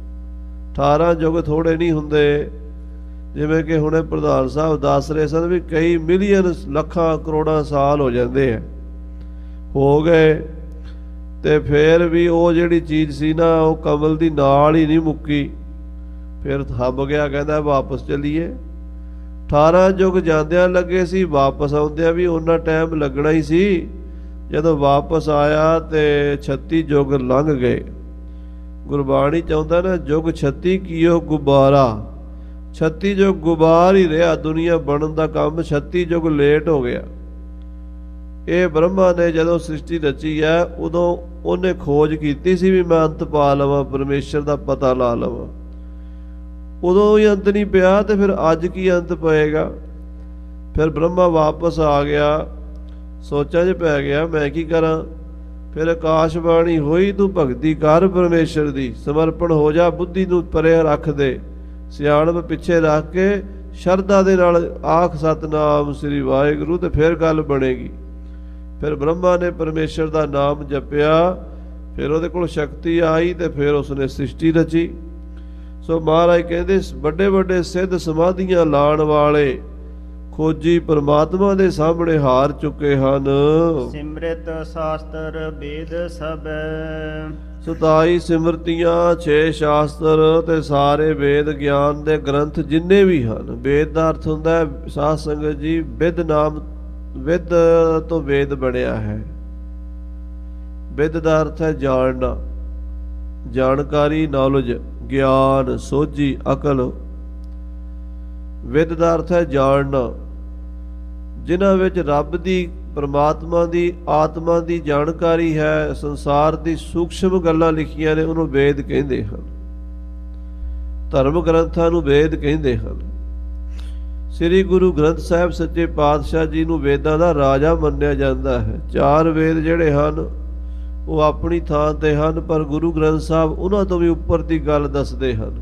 18 ਯੁੱਗ ਥੋੜੇ ਨਹੀਂ ਹੁੰਦੇ। ਜਿਵੇਂ ਕਿ ਹੁਣੇ ਪ੍ਰਧਾਨ ਸਾਹਿਬ ਦੱਸ ਰਹੇ ਸਨ ਵੀ ਕਈ ਮਿਲੀਅਨ ਲੱਖਾਂ ਕਰੋੜਾਂ ਸਾਲ ਹੋ ਜਾਂਦੇ ਆ, ਹੋ ਗਏ, ਤੇ ਫਿਰ ਵੀ ਉਹ ਜਿਹੜੀ ਚੀਜ਼ ਸੀ ਨਾ, ਉਹ ਕਮਲ ਦੀ ਨਾਲ ਹੀ ਨਹੀਂ ਮੁੱਕੀ। ਫਿਰ ਹੱਬ ਗਿਆ, ਕਹਿੰਦਾ ਵਾਪਸ ਚੱਲੀਏ। 18 ਯੁੱਗ ਜਾਂਦਿਆਂ ਲੱਗੇ ਸੀ, ਵਾਪਸ ਆਉਂਦਿਆਂ ਵੀ ਉਹਨਾਂ ਟਾਈਮ ਲੱਗਣਾ ਹੀ ਸੀ। ਜਦੋਂ ਵਾਪਸ ਆਇਆ ਤੇ 36 ਯੁੱਗ ਲੰਘ ਗਏ। ਗੁਰਬਾਣੀ ਚਾਹੁੰਦਾ ਨਾ, ਯੁੱਗ 36 ਕੀਓ ਗੁਬਾਰਾ। 36 ਯੁੱਗ ਗੁਬਾਰ ਹੀ ਰਿਹਾ, ਦੁਨੀਆ ਬਣਨ ਦਾ ਕੰਮ 36 ਯੁੱਗ ਲੇਟ ਹੋ ਗਿਆ। ਇਹ ਬ੍ਰਹਮਾ ਨੇ ਜਦੋਂ ਸ੍ਰਿਸ਼ਟੀ ਰਚੀ ਹੈ, ਉਦੋਂ ਉਹਨੇ ਖੋਜ ਕੀਤੀ ਸੀ ਵੀ ਮੈਂ ਅੰਤ ਪਾ ਲਵਾਂ, ਪਰਮੇਸ਼ਰ ਦਾ ਪਤਾ ਲਾ ਲਵਾਂ। ਉਦੋਂ ਹੀ ਅੰਤ ਨਹੀਂ ਪਿਆ, ਤੇ ਫਿਰ ਅੱਜ ਕੀ ਅੰਤ ਪਏਗਾ। ਫਿਰ ਬ੍ਰਹਮਾ ਵਾਪਸ ਆ ਗਿਆ, ਸੋਚਾਂ 'ਚ ਪੈ ਗਿਆ ਮੈਂ ਕੀ ਕਰਾਂ। ਫਿਰ ਆਕਾਸ਼ਬਾਣੀ ਹੋਈ, ਤੂੰ ਭਗਤੀ ਕਰ ਪਰਮੇਸ਼ਰ ਦੀ, ਸਮਰਪਣ ਹੋ ਜਾ, ਬੁੱਧੀ ਨੂੰ ਪਰੇ ਰੱਖ ਦੇ, ਸਿਆਣਪ ਪਿੱਛੇ ਰੱਖ ਕੇ ਸ਼ਰਧਾ ਦੇ ਨਾਲ ਆਖ ਸਤਨਾਮ ਸ੍ਰੀ ਵਾਹਿਗੁਰੂ, ਤੇ ਫਿਰ ਗੱਲ ਬਣੇਗੀ। ਫਿਰ ਬ੍ਰਹਮਾ ਨੇ ਪਰਮੇਸ਼ਰ ਦਾ ਨਾਮ ਜਪਿਆ, ਫਿਰ ਉਹਦੇ ਕੋਲ ਸ਼ਕਤੀ ਆਈ, ਤੇ ਫਿਰ ਉਸਨੇ ਸ੍ਰਿਸ਼ਟੀ ਰਚੀ। ਸੋ ਮਹਾਰਾਜ ਕਹਿੰਦੇ ਵੱਡੇ ਵੱਡੇ ਸਿੱਧ ਸਮਾਧੀਆਂ ਲਾਣ ਵਾਲੇ ਖੋਜੀ ਪਰਮਾਤਮਾ ਦੇ ਸਾਹਮਣੇ ਹਾਰ ਚੁੱਕੇ ਹਨ। ਸਿਮਰਿਤ ਸ਼ਾਸਤਰ ਵੇਦ ਸਭ। 27 ਸਿਮਰਤੀਆਂ, 6 ਸ਼ਾਸਤਰ ਤੇ ਸਾਰੇ ਵੇਦ ਗਿਆਨ ਦੇ ਗ੍ਰੰਥ ਜਿੰਨੇ ਵੀ ਹਨ। ਵੇਦ ਦਾ ਅਰਥ ਹੁੰਦਾ ਹੈ ਸਾਧ ਸੰਗਤ ਜੀ, ਵਿਦ ਨਾਮ, ਵਿਦ ਤੋਂ ਵੇਦ ਬਣਿਆ ਹੈ। ਵਿਦ ਦਾ ਅਰਥ ਹੈ ਜਾਣਨਾ, ਜਾਣਕਾਰੀ, ਨੌਲੇਜ, ਗਿਆਨ, ਸੋਝੀ, ਅਕਲ। ਵਿਦ ਦਾ ਅਰਥ ਹੈ ਜਾਣਨਾ, ਜਿਨ੍ਹਾਂ ਵਿੱਚ ਰੱਬ ਦੀ, ਪਰਮਾਤਮਾ ਦੀ, ਆਤਮਾ ਦੀ ਜਾਣਕਾਰੀ ਹੈ, ਸੰਸਾਰ ਦੀ ਸੂਖਸ਼ਮ ਗੱਲਾਂ ਲਿਖੀਆਂ ਨੇ, ਉਹਨੂੰ ਵੇਦ ਕਹਿੰਦੇ ਹਨ। ਧਰਮ ਗ੍ਰੰਥਾਂ ਨੂੰ ਵੇਦ ਕਹਿੰਦੇ ਹਨ। ਸ੍ਰੀ ਗੁਰੂ ਗ੍ਰੰਥ ਸਾਹਿਬ ਸੱਚੇ ਪਾਤਸ਼ਾਹ ਜੀ ਨੂੰ ਵੇਦਾਂ ਦਾ ਰਾਜਾ ਮੰਨਿਆ ਜਾਂਦਾ ਹੈ। 4 ਵੇਦ ਜਿਹੜੇ ਹਨ ਉਹ ਆਪਣੀ ਥਾਂ ਤੇ ਹਨ, ਪਰ ਗੁਰੂ ਗ੍ਰੰਥ ਸਾਹਿਬ ਉਹਨਾਂ ਤੋਂ ਵੀ ਉੱਪਰ ਦੀ ਗੱਲ ਦੱਸਦੇ ਹਨ।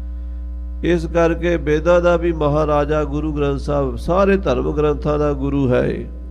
ਇਸ ਕਰਕੇ ਵੇਦਾਂ ਦਾ ਵੀ ਮਹਾਰਾਜਾ ਗੁਰੂ ਗ੍ਰੰਥ ਸਾਹਿਬ, ਸਾਰੇ ਧਰਮ ਗ੍ਰੰਥਾਂ ਦਾ ਗੁਰੂ ਹੈ।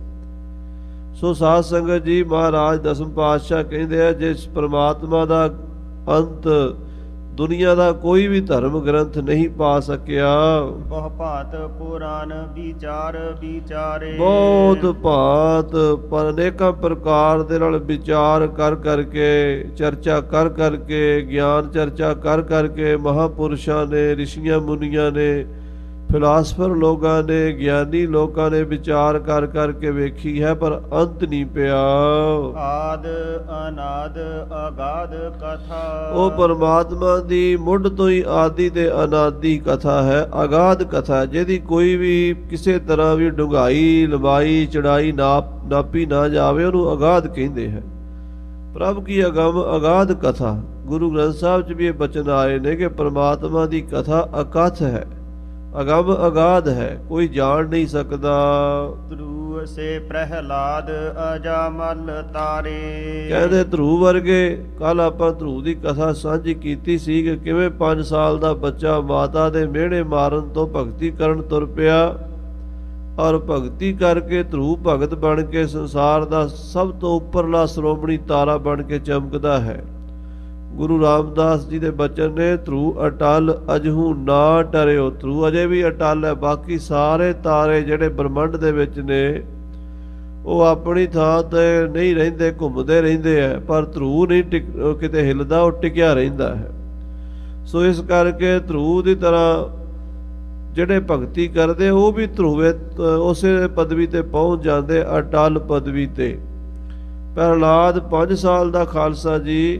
ਸੋ ਸਾਧ ਸੰਗਤ ਜੀ, ਮਹਾਰਾਜ ਦਸਮ ਪਾਤਸ਼ਾਹ ਕਹਿੰਦੇ ਆ, ਜਿਸ ਪਰਮਾਤਮਾ ਦਾ ਅੰਤ ਦੁਨੀਆ ਦਾ ਕੋਈ ਵੀ ਧਰਮ ਗ੍ਰੰਥ ਨਹੀਂ ਪਾ ਸਕਿਆ। ਬਹੁ ਭਾਤ ਪੁਰਾਨ ਵਿਚਾਰ ਵਿਚਾਰੇ। ਬਹੁਤ ਭਾਤ ਪਰ ਅਨੇਕਾਂ ਪ੍ਰਕਾਰ ਦੇ ਨਾਲ ਵਿਚਾਰ ਕਰ ਕਰਕੇ, ਚਰਚਾ ਕਰ ਕਰਕੇ, ਗਿਆਨ ਚਰਚਾ ਕਰ ਕਰਕੇ ਮਹਾਪੁਰਸ਼ਾਂ ਨੇ, ਰਿਸ਼ੀਆਂ ਮੁਨੀਆਂ ਨੇ, ਫਿਲਾਸਫਰ ਲੋਕਾਂ ਨੇ, ਗਿਆਨੀ ਲੋਕਾਂ ਨੇ ਵਿਚਾਰ ਕਰ ਕਰਕੇ ਵੇਖੀ ਹੈ, ਪਰ ਅੰਤ ਨਹੀਂ ਪਿਆ। ਆਦ ਅਨਾਦ ਅਗਾਧ ਕਥਾ। ਉਹ ਪਰਮਾਤਮਾ ਦੀ ਮੁੱਢ ਤੋਂ ਹੀ ਆਦਿ ਤੇ ਅਨਾਦਿ ਕਥਾ ਹੈ, ਅਗਾਧ ਕਥਾ, ਜਿਹਦੀ ਕੋਈ ਵੀ ਕਿਸੇ ਤਰ੍ਹਾਂ ਵੀ ਡੂੰਘਾਈ, ਲੰਬਾਈ, ਚੜਾਈ ਨਾਪੀ ਨਾ ਜਾਵੇ, ਉਹਨੂੰ ਅਗਾਧ ਕਹਿੰਦੇ ਹੈ। ਪ੍ਰਭ ਕੀ ਅਗਮ ਅਗਾਧ ਕਥਾ। ਗੁਰੂ ਗ੍ਰੰਥ ਸਾਹਿਬ 'ਚ ਵੀ ਇਹ ਬਚਨ ਆਏ ਨੇ ਕਿ ਪਰਮਾਤਮਾ ਦੀ ਕਥਾ ਅਕਥ ਹੈ, ਅਗਮ ਅਗਾਧ ਹੈ, ਕੋਈ ਜਾਣ ਨਹੀਂ ਸਕਦਾ। ਧਰੂ ਸੇ ਪ੍ਰਹਿਲਾਦ ਅਜਾਮਲ ਤਾਰੇ। ਕਹਿੰਦੇ ਧਰੂ ਵਰਗੇ, ਕੱਲ ਆਪਾਂ ਧਰੂ ਦੀ ਕਥਾ ਸਾਂਝੀ ਕੀਤੀ ਸੀ ਕਿ ਕਿਵੇਂ 5 ਸਾਲ ਦਾ ਬੱਚਾ ਮਾਤਾ ਦੇ ਮਿਹਣੇ ਮਾਰਨ ਤੋਂ ਭਗਤੀ ਕਰਨ ਤੁਰ ਪਿਆ, ਔਰ ਭਗਤੀ ਕਰਕੇ ਧਰੂ ਭਗਤ ਬਣ ਕੇ ਸੰਸਾਰ ਦਾ ਸਭ ਤੋਂ ਉੱਪਰਲਾ ਸ਼੍ਰੋਮਣੀ ਤਾਰਾ ਬਣ ਕੇ ਚਮਕਦਾ ਹੈ। ਗੁਰੂ ਰਾਮਦਾਸ ਜੀ ਦੇ ਬਚਨ ਨੇ, ਧਰੂ ਅਟਲ ਅਜਹੂ ਨਾ ਟਰਿਓ। ਧਰੂ ਅਜੇ ਵੀ ਅਟਲ ਹੈ, ਬਾਕੀ ਸਾਰੇ ਤਾਰੇ ਜਿਹੜੇ ਬ੍ਰਹਮੰਡ ਦੇ ਵਿੱਚ ਨੇ ਉਹ ਆਪਣੀ ਥਾਂ ਤੇ ਨਹੀਂ ਰਹਿੰਦੇ, ਘੁੰਮਦੇ ਰਹਿੰਦੇ ਹੈ, ਪਰ ਧਰੂ ਨਹੀਂ ਕਿਤੇ ਹਿੱਲਦਾ, ਉਹ ਟਿਕਿਆ ਰਹਿੰਦਾ ਹੈ। ਸੋ ਇਸ ਕਰਕੇ ਧਰੂ ਦੀ ਤਰ੍ਹਾਂ ਜਿਹੜੇ ਭਗਤੀ ਕਰਦੇ ਉਹ ਵੀ ਧਰੂਵੇ ਉਸੇ ਪਦਵੀ ਤੇ ਪਹੁੰਚ ਜਾਂਦੇ, ਅਟਲ ਪਦਵੀ ਤੇ। ਪ੍ਰਹਲਾਦ 5 ਸਾਲ ਦਾ ਖਾਲਸਾ ਜੀ,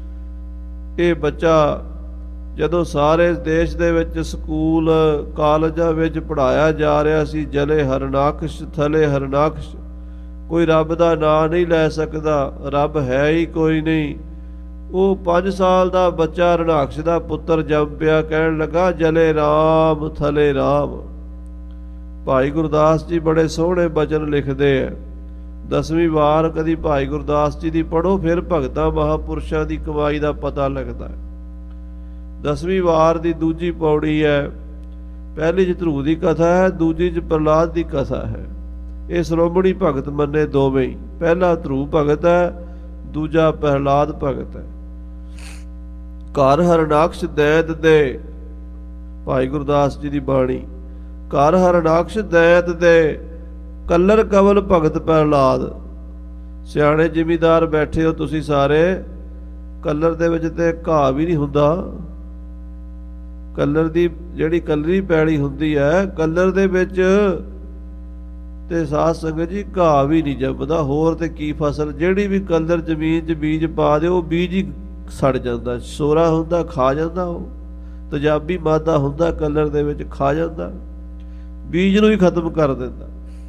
ਇਹ ਬੱਚਾ ਜਦੋਂ ਸਾਰੇ ਦੇਸ਼ ਦੇ ਵਿੱਚ ਸਕੂਲ ਕਾਲਜਾਂ ਵਿੱਚ ਪੜ੍ਹਾਇਆ ਜਾ ਰਿਹਾ ਸੀ, ਜਲੇ ਹਰਨਾਕਸ਼ ਥਲੇ ਹਰਨਾਕਸ਼, ਕੋਈ ਰੱਬ ਦਾ ਨਾਂ ਨਹੀਂ ਲੈ ਸਕਦਾ, ਰੱਬ ਹੈ ਹੀ ਕੋਈ ਨਹੀਂ। ਉਹ 5 ਸਾਲ ਦਾ ਬੱਚਾ ਰਣਾਕਸ਼ ਦਾ ਪੁੱਤਰ ਜੰਮ ਪਿਆ, ਕਹਿਣ ਲੱਗਾ ਜਲੇ ਰਾਮ ਥਲੇ ਰਾਮ। ਭਾਈ ਗੁਰਦਾਸ ਜੀ ਬੜੇ ਸੋਹਣੇ ਬਚਨ ਲਿਖਦੇ ਆ। 10ਵੀਂ ਵਾਰ ਕਦੀ ਭਾਈ ਗੁਰਦਾਸ ਜੀ ਦੀ ਪੜ੍ਹੋ, ਫਿਰ ਭਗਤਾਂ ਮਹਾਂਪੁਰਸ਼ਾਂ ਦੀ ਕਮਾਈ ਦਾ ਪਤਾ ਲੱਗਦਾ ਹੈ। 10ਵੀਂ ਵਾਰ ਦੀ ਦੂਜੀ ਪੌੜੀ ਹੈ। ਪਹਿਲੀ 'ਚ ਧਰੂ ਦੀ ਕਥਾ ਹੈ, ਦੂਜੀ 'ਚ ਪ੍ਰਹਲਾਦ ਦੀ ਕਥਾ ਹੈ। ਇਹ ਸ਼੍ਰੋਮਣੀ ਭਗਤ ਮੰਨੇ ਦੋਵੇਂ ਹੀ। ਪਹਿਲਾ ਧਰੂ ਭਗਤ ਹੈ, ਦੂਜਾ ਪ੍ਰਹਲਾਦ ਭਗਤ ਹੈ। ਘਰ ਹਰਨਾਕਸ਼ ਦੈਤ ਦੇ, ਭਾਈ ਗੁਰਦਾਸ ਜੀ ਦੀ ਬਾਣੀ। ਘਰ ਹਰਨਾਕਸ਼ ਦੈਤ ਦੇ, ਕੱਲਰ ਕਵਲ ਭਗਤ ਪ੍ਰਹਲਾਦ। ਸਿਆਣੇ ਜ਼ਿਮੀਦਾਰ ਬੈਠੇ ਹੋ ਤੁਸੀਂ ਸਾਰੇ। ਕੱਲਰ ਦੇ ਵਿੱਚ ਤੇ ਘਾਹ ਵੀ ਨਹੀਂ ਹੁੰਦਾ। ਕੱਲਰ ਦੀ ਜਿਹੜੀ ਕੱਲਰੀ ਪੈਲੀ ਹੁੰਦੀ ਹੈ, ਕੱਲਰ ਦੇ ਵਿੱਚ ਤੇ ਸਾਧ ਸੰਗਤ ਜੀ ਘਾਹ ਵੀ ਨਹੀਂ ਜੰਮਦਾ। ਹੋਰ ਤੇ ਕੀ ਫਸਲ, ਜਿਹੜੀ ਵੀ ਕੱਲਰ ਜ਼ਮੀਨ 'ਚ ਬੀਜ ਪਾ ਦਿਓ, ਉਹ ਬੀਜ ਹੀ ਸੜ ਜਾਂਦਾ। ਸੋਰਾ ਹੁੰਦਾ ਖਾ ਜਾਂਦਾ, ਉਹ ਤੇਜ਼ਾਬੀ ਮਾਦਾ ਹੁੰਦਾ ਕੱਲਰ ਦੇ ਵਿੱਚ, ਖਾ ਜਾਂਦਾ, ਬੀਜ ਨੂੰ ਹੀ ਖਤਮ ਕਰ ਦਿੰਦਾ।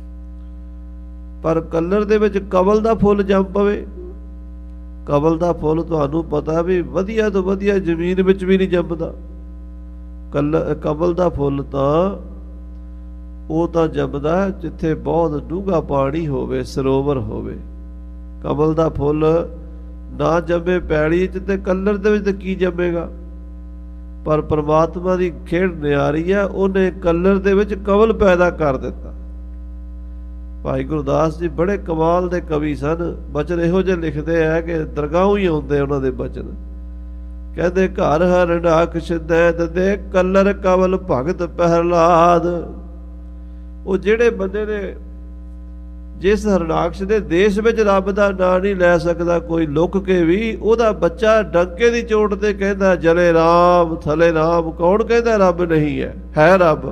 ਪਰ ਕੱਲਰ ਦੇ ਵਿੱਚ ਕਵਲ ਦਾ ਫੁੱਲ ਜੰਮ ਪਵੇ, ਕਵਲ ਦਾ ਫੁੱਲ ਤੁਹਾਨੂੰ ਪਤਾ ਵੀ ਵਧੀਆ ਤੋਂ ਵਧੀਆ ਜ਼ਮੀਨ ਵਿੱਚ ਵੀ ਨਹੀਂ ਜੰਮਦਾ। ਕਵਲ ਦਾ ਫੁੱਲ ਤਾਂ ਉਹ ਤਾਂ ਜੰਮਦਾ ਜਿੱਥੇ ਬਹੁਤ ਡੂੰਘਾ ਪਾਣੀ ਹੋਵੇ, ਸਰੋਵਰ ਹੋਵੇ। ਕਮਲ ਦਾ ਫੁੱਲ ਨਾ ਜੰਮੇ ਪੈਲੀ 'ਚ ਤੇ ਕੱਲਰ ਦੇ ਵਿੱਚ ਤਾਂ ਕੀ ਜੰਮੇਗਾ। ਪਰ ਪਰਮਾਤਮਾ ਦੀ ਖੇਡ ਨਿਆਰੀ ਹੈ, ਉਹਨੇ ਕੱਲਰ ਦੇ ਵਿੱਚ ਕਵਲ ਪੈਦਾ ਕਰ ਦਿੱਤਾ। ਭਾਈ ਗੁਰਦਾਸ ਜੀ ਬੜੇ ਕਮਾਲ ਦੇ ਕਵੀ ਸਨ। ਬਚਨ ਇਹੋ ਜਿਹੇ ਲਿਖਦੇ ਹੈ ਕਿ ਦਰਗਾਹੋਂ ਹੀ ਆਉਂਦੇ ਉਹਨਾਂ ਦੇ ਬਚਨ। ਕਹਿੰਦੇ ਘਰ ਹਰਨਾਕਸ਼ ਦੈਤ ਦੇ, ਕੱਲਰ ਕਵਲ ਭਗਤ ਪ੍ਰਹਲਾਦ। ਉਹ ਜਿਹੜੇ ਬੰਦੇ ਨੇ, ਜਿਸ ਹਰਨਾਕਸ਼ ਦੇ ਦੇਸ਼ ਵਿੱਚ ਰੱਬ ਦਾ ਨਾਂ ਨਹੀਂ ਲੈ ਸਕਦਾ ਕੋਈ ਲੁੱਕ ਕੇ ਵੀ, ਉਹਦਾ ਬੱਚਾ ਡੰਕੇ ਦੀ ਚੋਟ ਤੇ ਕਹਿੰਦਾ ਜਲੇ ਰਾਮ ਥਲੇ ਰਾਮ। ਕੌਣ ਕਹਿੰਦਾ ਰੱਬ ਨਹੀਂ ਹੈ? ਹੈ ਰੱਬ।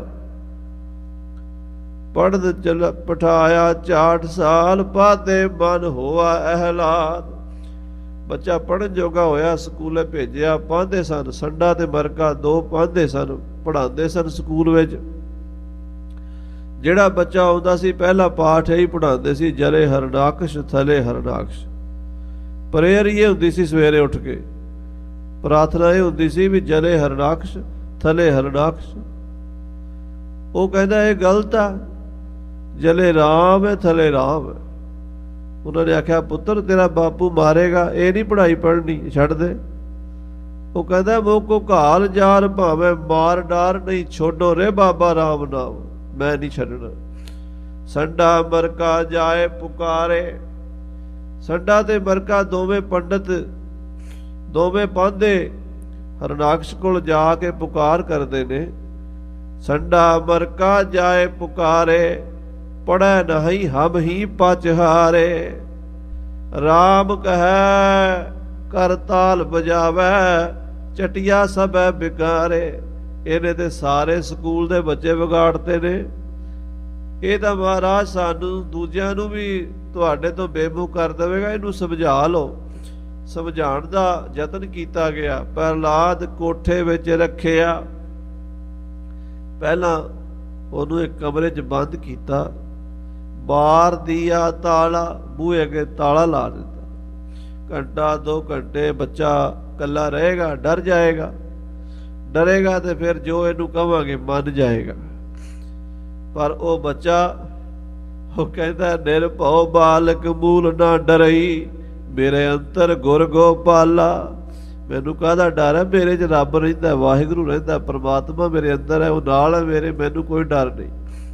ਪੜ੍ਹਦ ਚਲ ਪਠਾਇਆ 64 ਸਾਲ, ਪਾਤੇ ਮਨ ਹੋਆ ਅਹਿਲਾਦ। ਬੱਚਾ ਪੜ੍ਹਨ ਜੋਗਾ ਹੋਇਆ, ਸਕੂਲੇ ਭੇਜਿਆ। ਪਾਂਦੇ ਸਨ, ਸੰਡਾ ਤੇ ਮਰਕਾ 2 ਪਾਂਦੇ ਸਨ, ਪੜ੍ਹਾਉਂਦੇ ਸਨ ਸਕੂਲ ਵਿੱਚ। ਜਿਹੜਾ ਬੱਚਾ ਆਉਂਦਾ ਸੀ ਪਹਿਲਾ ਪਾਠ ਇਹੀ ਪੜ੍ਹਾਉਂਦੇ ਸੀ, ਜਲੇ ਹਰਨਾਕਸ਼ ਥਲੇ ਹਰਨਾਕਸ਼। ਪ੍ਰੇਅਰ ਇਹ ਹੁੰਦੀ ਸੀ ਸਵੇਰੇ ਉੱਠ ਕੇ, ਪ੍ਰਾਰਥਨਾ ਇਹ ਹੁੰਦੀ ਸੀ ਵੀ ਜਲੇ ਹਰਨਾਕਸ਼ ਥਲੇ ਹਰਨਾਕਸ਼। ਉਹ ਕਹਿੰਦਾ ਇਹ ਗਲਤ ਆ, ਜਲੇ ਰਾਮ ਹੈ ਥਲੇ ਰਾਮ ਹੈ। ਉਹਨਾਂ ਨੇ ਆਖਿਆ ਪੁੱਤਰ ਤੇਰਾ ਬਾਪੂ ਮਾਰੇਗਾ, ਇਹ ਨਹੀਂ ਪੜ੍ਹਾਈ ਪੜ੍ਹਨੀ, ਛੱਡ ਦੇ। ਉਹ ਕਹਿੰਦਾ ਮੋਕੋ ਘਾਲ ਜਾਰ ਭਾਵੇਂ ਮਾਰ ਡਾਰ, ਨਹੀਂ ਛੋਡੋ ਰੇ ਬਾਬਾ ਰਾਮ ਨਾਮ, ਮੈਂ ਨਹੀਂ ਛੱਡਣਾ। ਸੰਡਾ ਮਰਕਾ ਜਾਏ ਪੁਕਾਰੇ। ਸੰਡਾ ਤੇ ਮਰਕਾ ਦੋਵੇਂ ਪੰਡਤ, ਦੋਵੇਂ ਪਾਂਦੇ ਹਰਨਾਕਸ਼ ਕੋਲ ਜਾ ਕੇ ਪੁਕਾਰ ਕਰਦੇ ਨੇ। ਸੰਡਾ ਮਰਕਾ ਜਾਏ ਪੁਕਾਰੇ, ਪੜੈ ਨਹੀਂ ਹਮ ਹੀ ਪਚਹਾਰੇ। ਰਾਮ ਕਹੈ ਕਰ ਤਾਲ ਬਜਾਵੈ, ਚਟਿਆ ਸਭੈ ਬਿਕਾਰੇ। ਇਹਨੇ ਤੇ ਸਾਰੇ ਸਕੂਲ ਦੇ ਬੱਚੇ ਵਿਗਾੜਤੇ ਨੇ। ਇਹ ਤਾਂ ਮਹਾਰਾਜ ਸਾਨੂੰ ਦੂਜਿਆਂ ਨੂੰ ਵੀ ਤੁਹਾਡੇ ਤੋਂ ਬੇਮੁਖ ਕਰ ਦੇਵੇਗਾ, ਇਹਨੂੰ ਸਮਝਾ ਲਓ। ਸਮਝਾਉਣ ਦਾ ਯਤਨ ਕੀਤਾ ਗਿਆ। ਪ੍ਰਹਲਾਦ ਕੋਠੇ ਵਿੱਚ ਰੱਖਿਆ। ਪਹਿਲਾਂ ਉਹਨੂੰ ਇੱਕ ਕਮਰੇ 'ਚ ਬੰਦ ਕੀਤਾ, ਬਾਰ ਦੀਆ ਤਾਲਾ, ਬੂਹੇ ਅੱਗੇ ਤਾਲਾ ਲਾ ਦਿੱਤਾ। ਘੰਟਾ 2 ਘੰਟੇ ਬੱਚਾ ਇਕੱਲਾ ਰਹੇਗਾ, ਡਰ ਜਾਏਗਾ। ਡਰੇਗਾ ਤੇ ਫਿਰ ਜੋ ਇਹਨੂੰ ਕਹਾਂਗੇ ਮੰਨ ਜਾਏਗਾ। ਪਰ ਉਹ ਬੱਚਾ, ਉਹ ਕਹਿੰਦਾ ਨਿਰਭਉ ਬਾਲਕ ਮੂਲ ਨਾ ਡਰਈ, ਮੇਰੇ ਅੰਤਰ ਗੁਰ ਗੋਪਾਲਾ। ਮੈਨੂੰ ਕਾਹਦਾ ਡਰ ਹੈ? ਮੇਰੇ 'ਚ ਰੱਬ ਰਹਿੰਦਾ, ਵਾਹਿਗੁਰੂ ਰਹਿੰਦਾ, ਪਰਮਾਤਮਾ ਮੇਰੇ ਅੰਦਰ ਹੈ, ਉਹ ਨਾਲ ਹੈ ਮੇਰੇ, ਮੈਨੂੰ ਕੋਈ ਡਰ ਨਹੀਂ।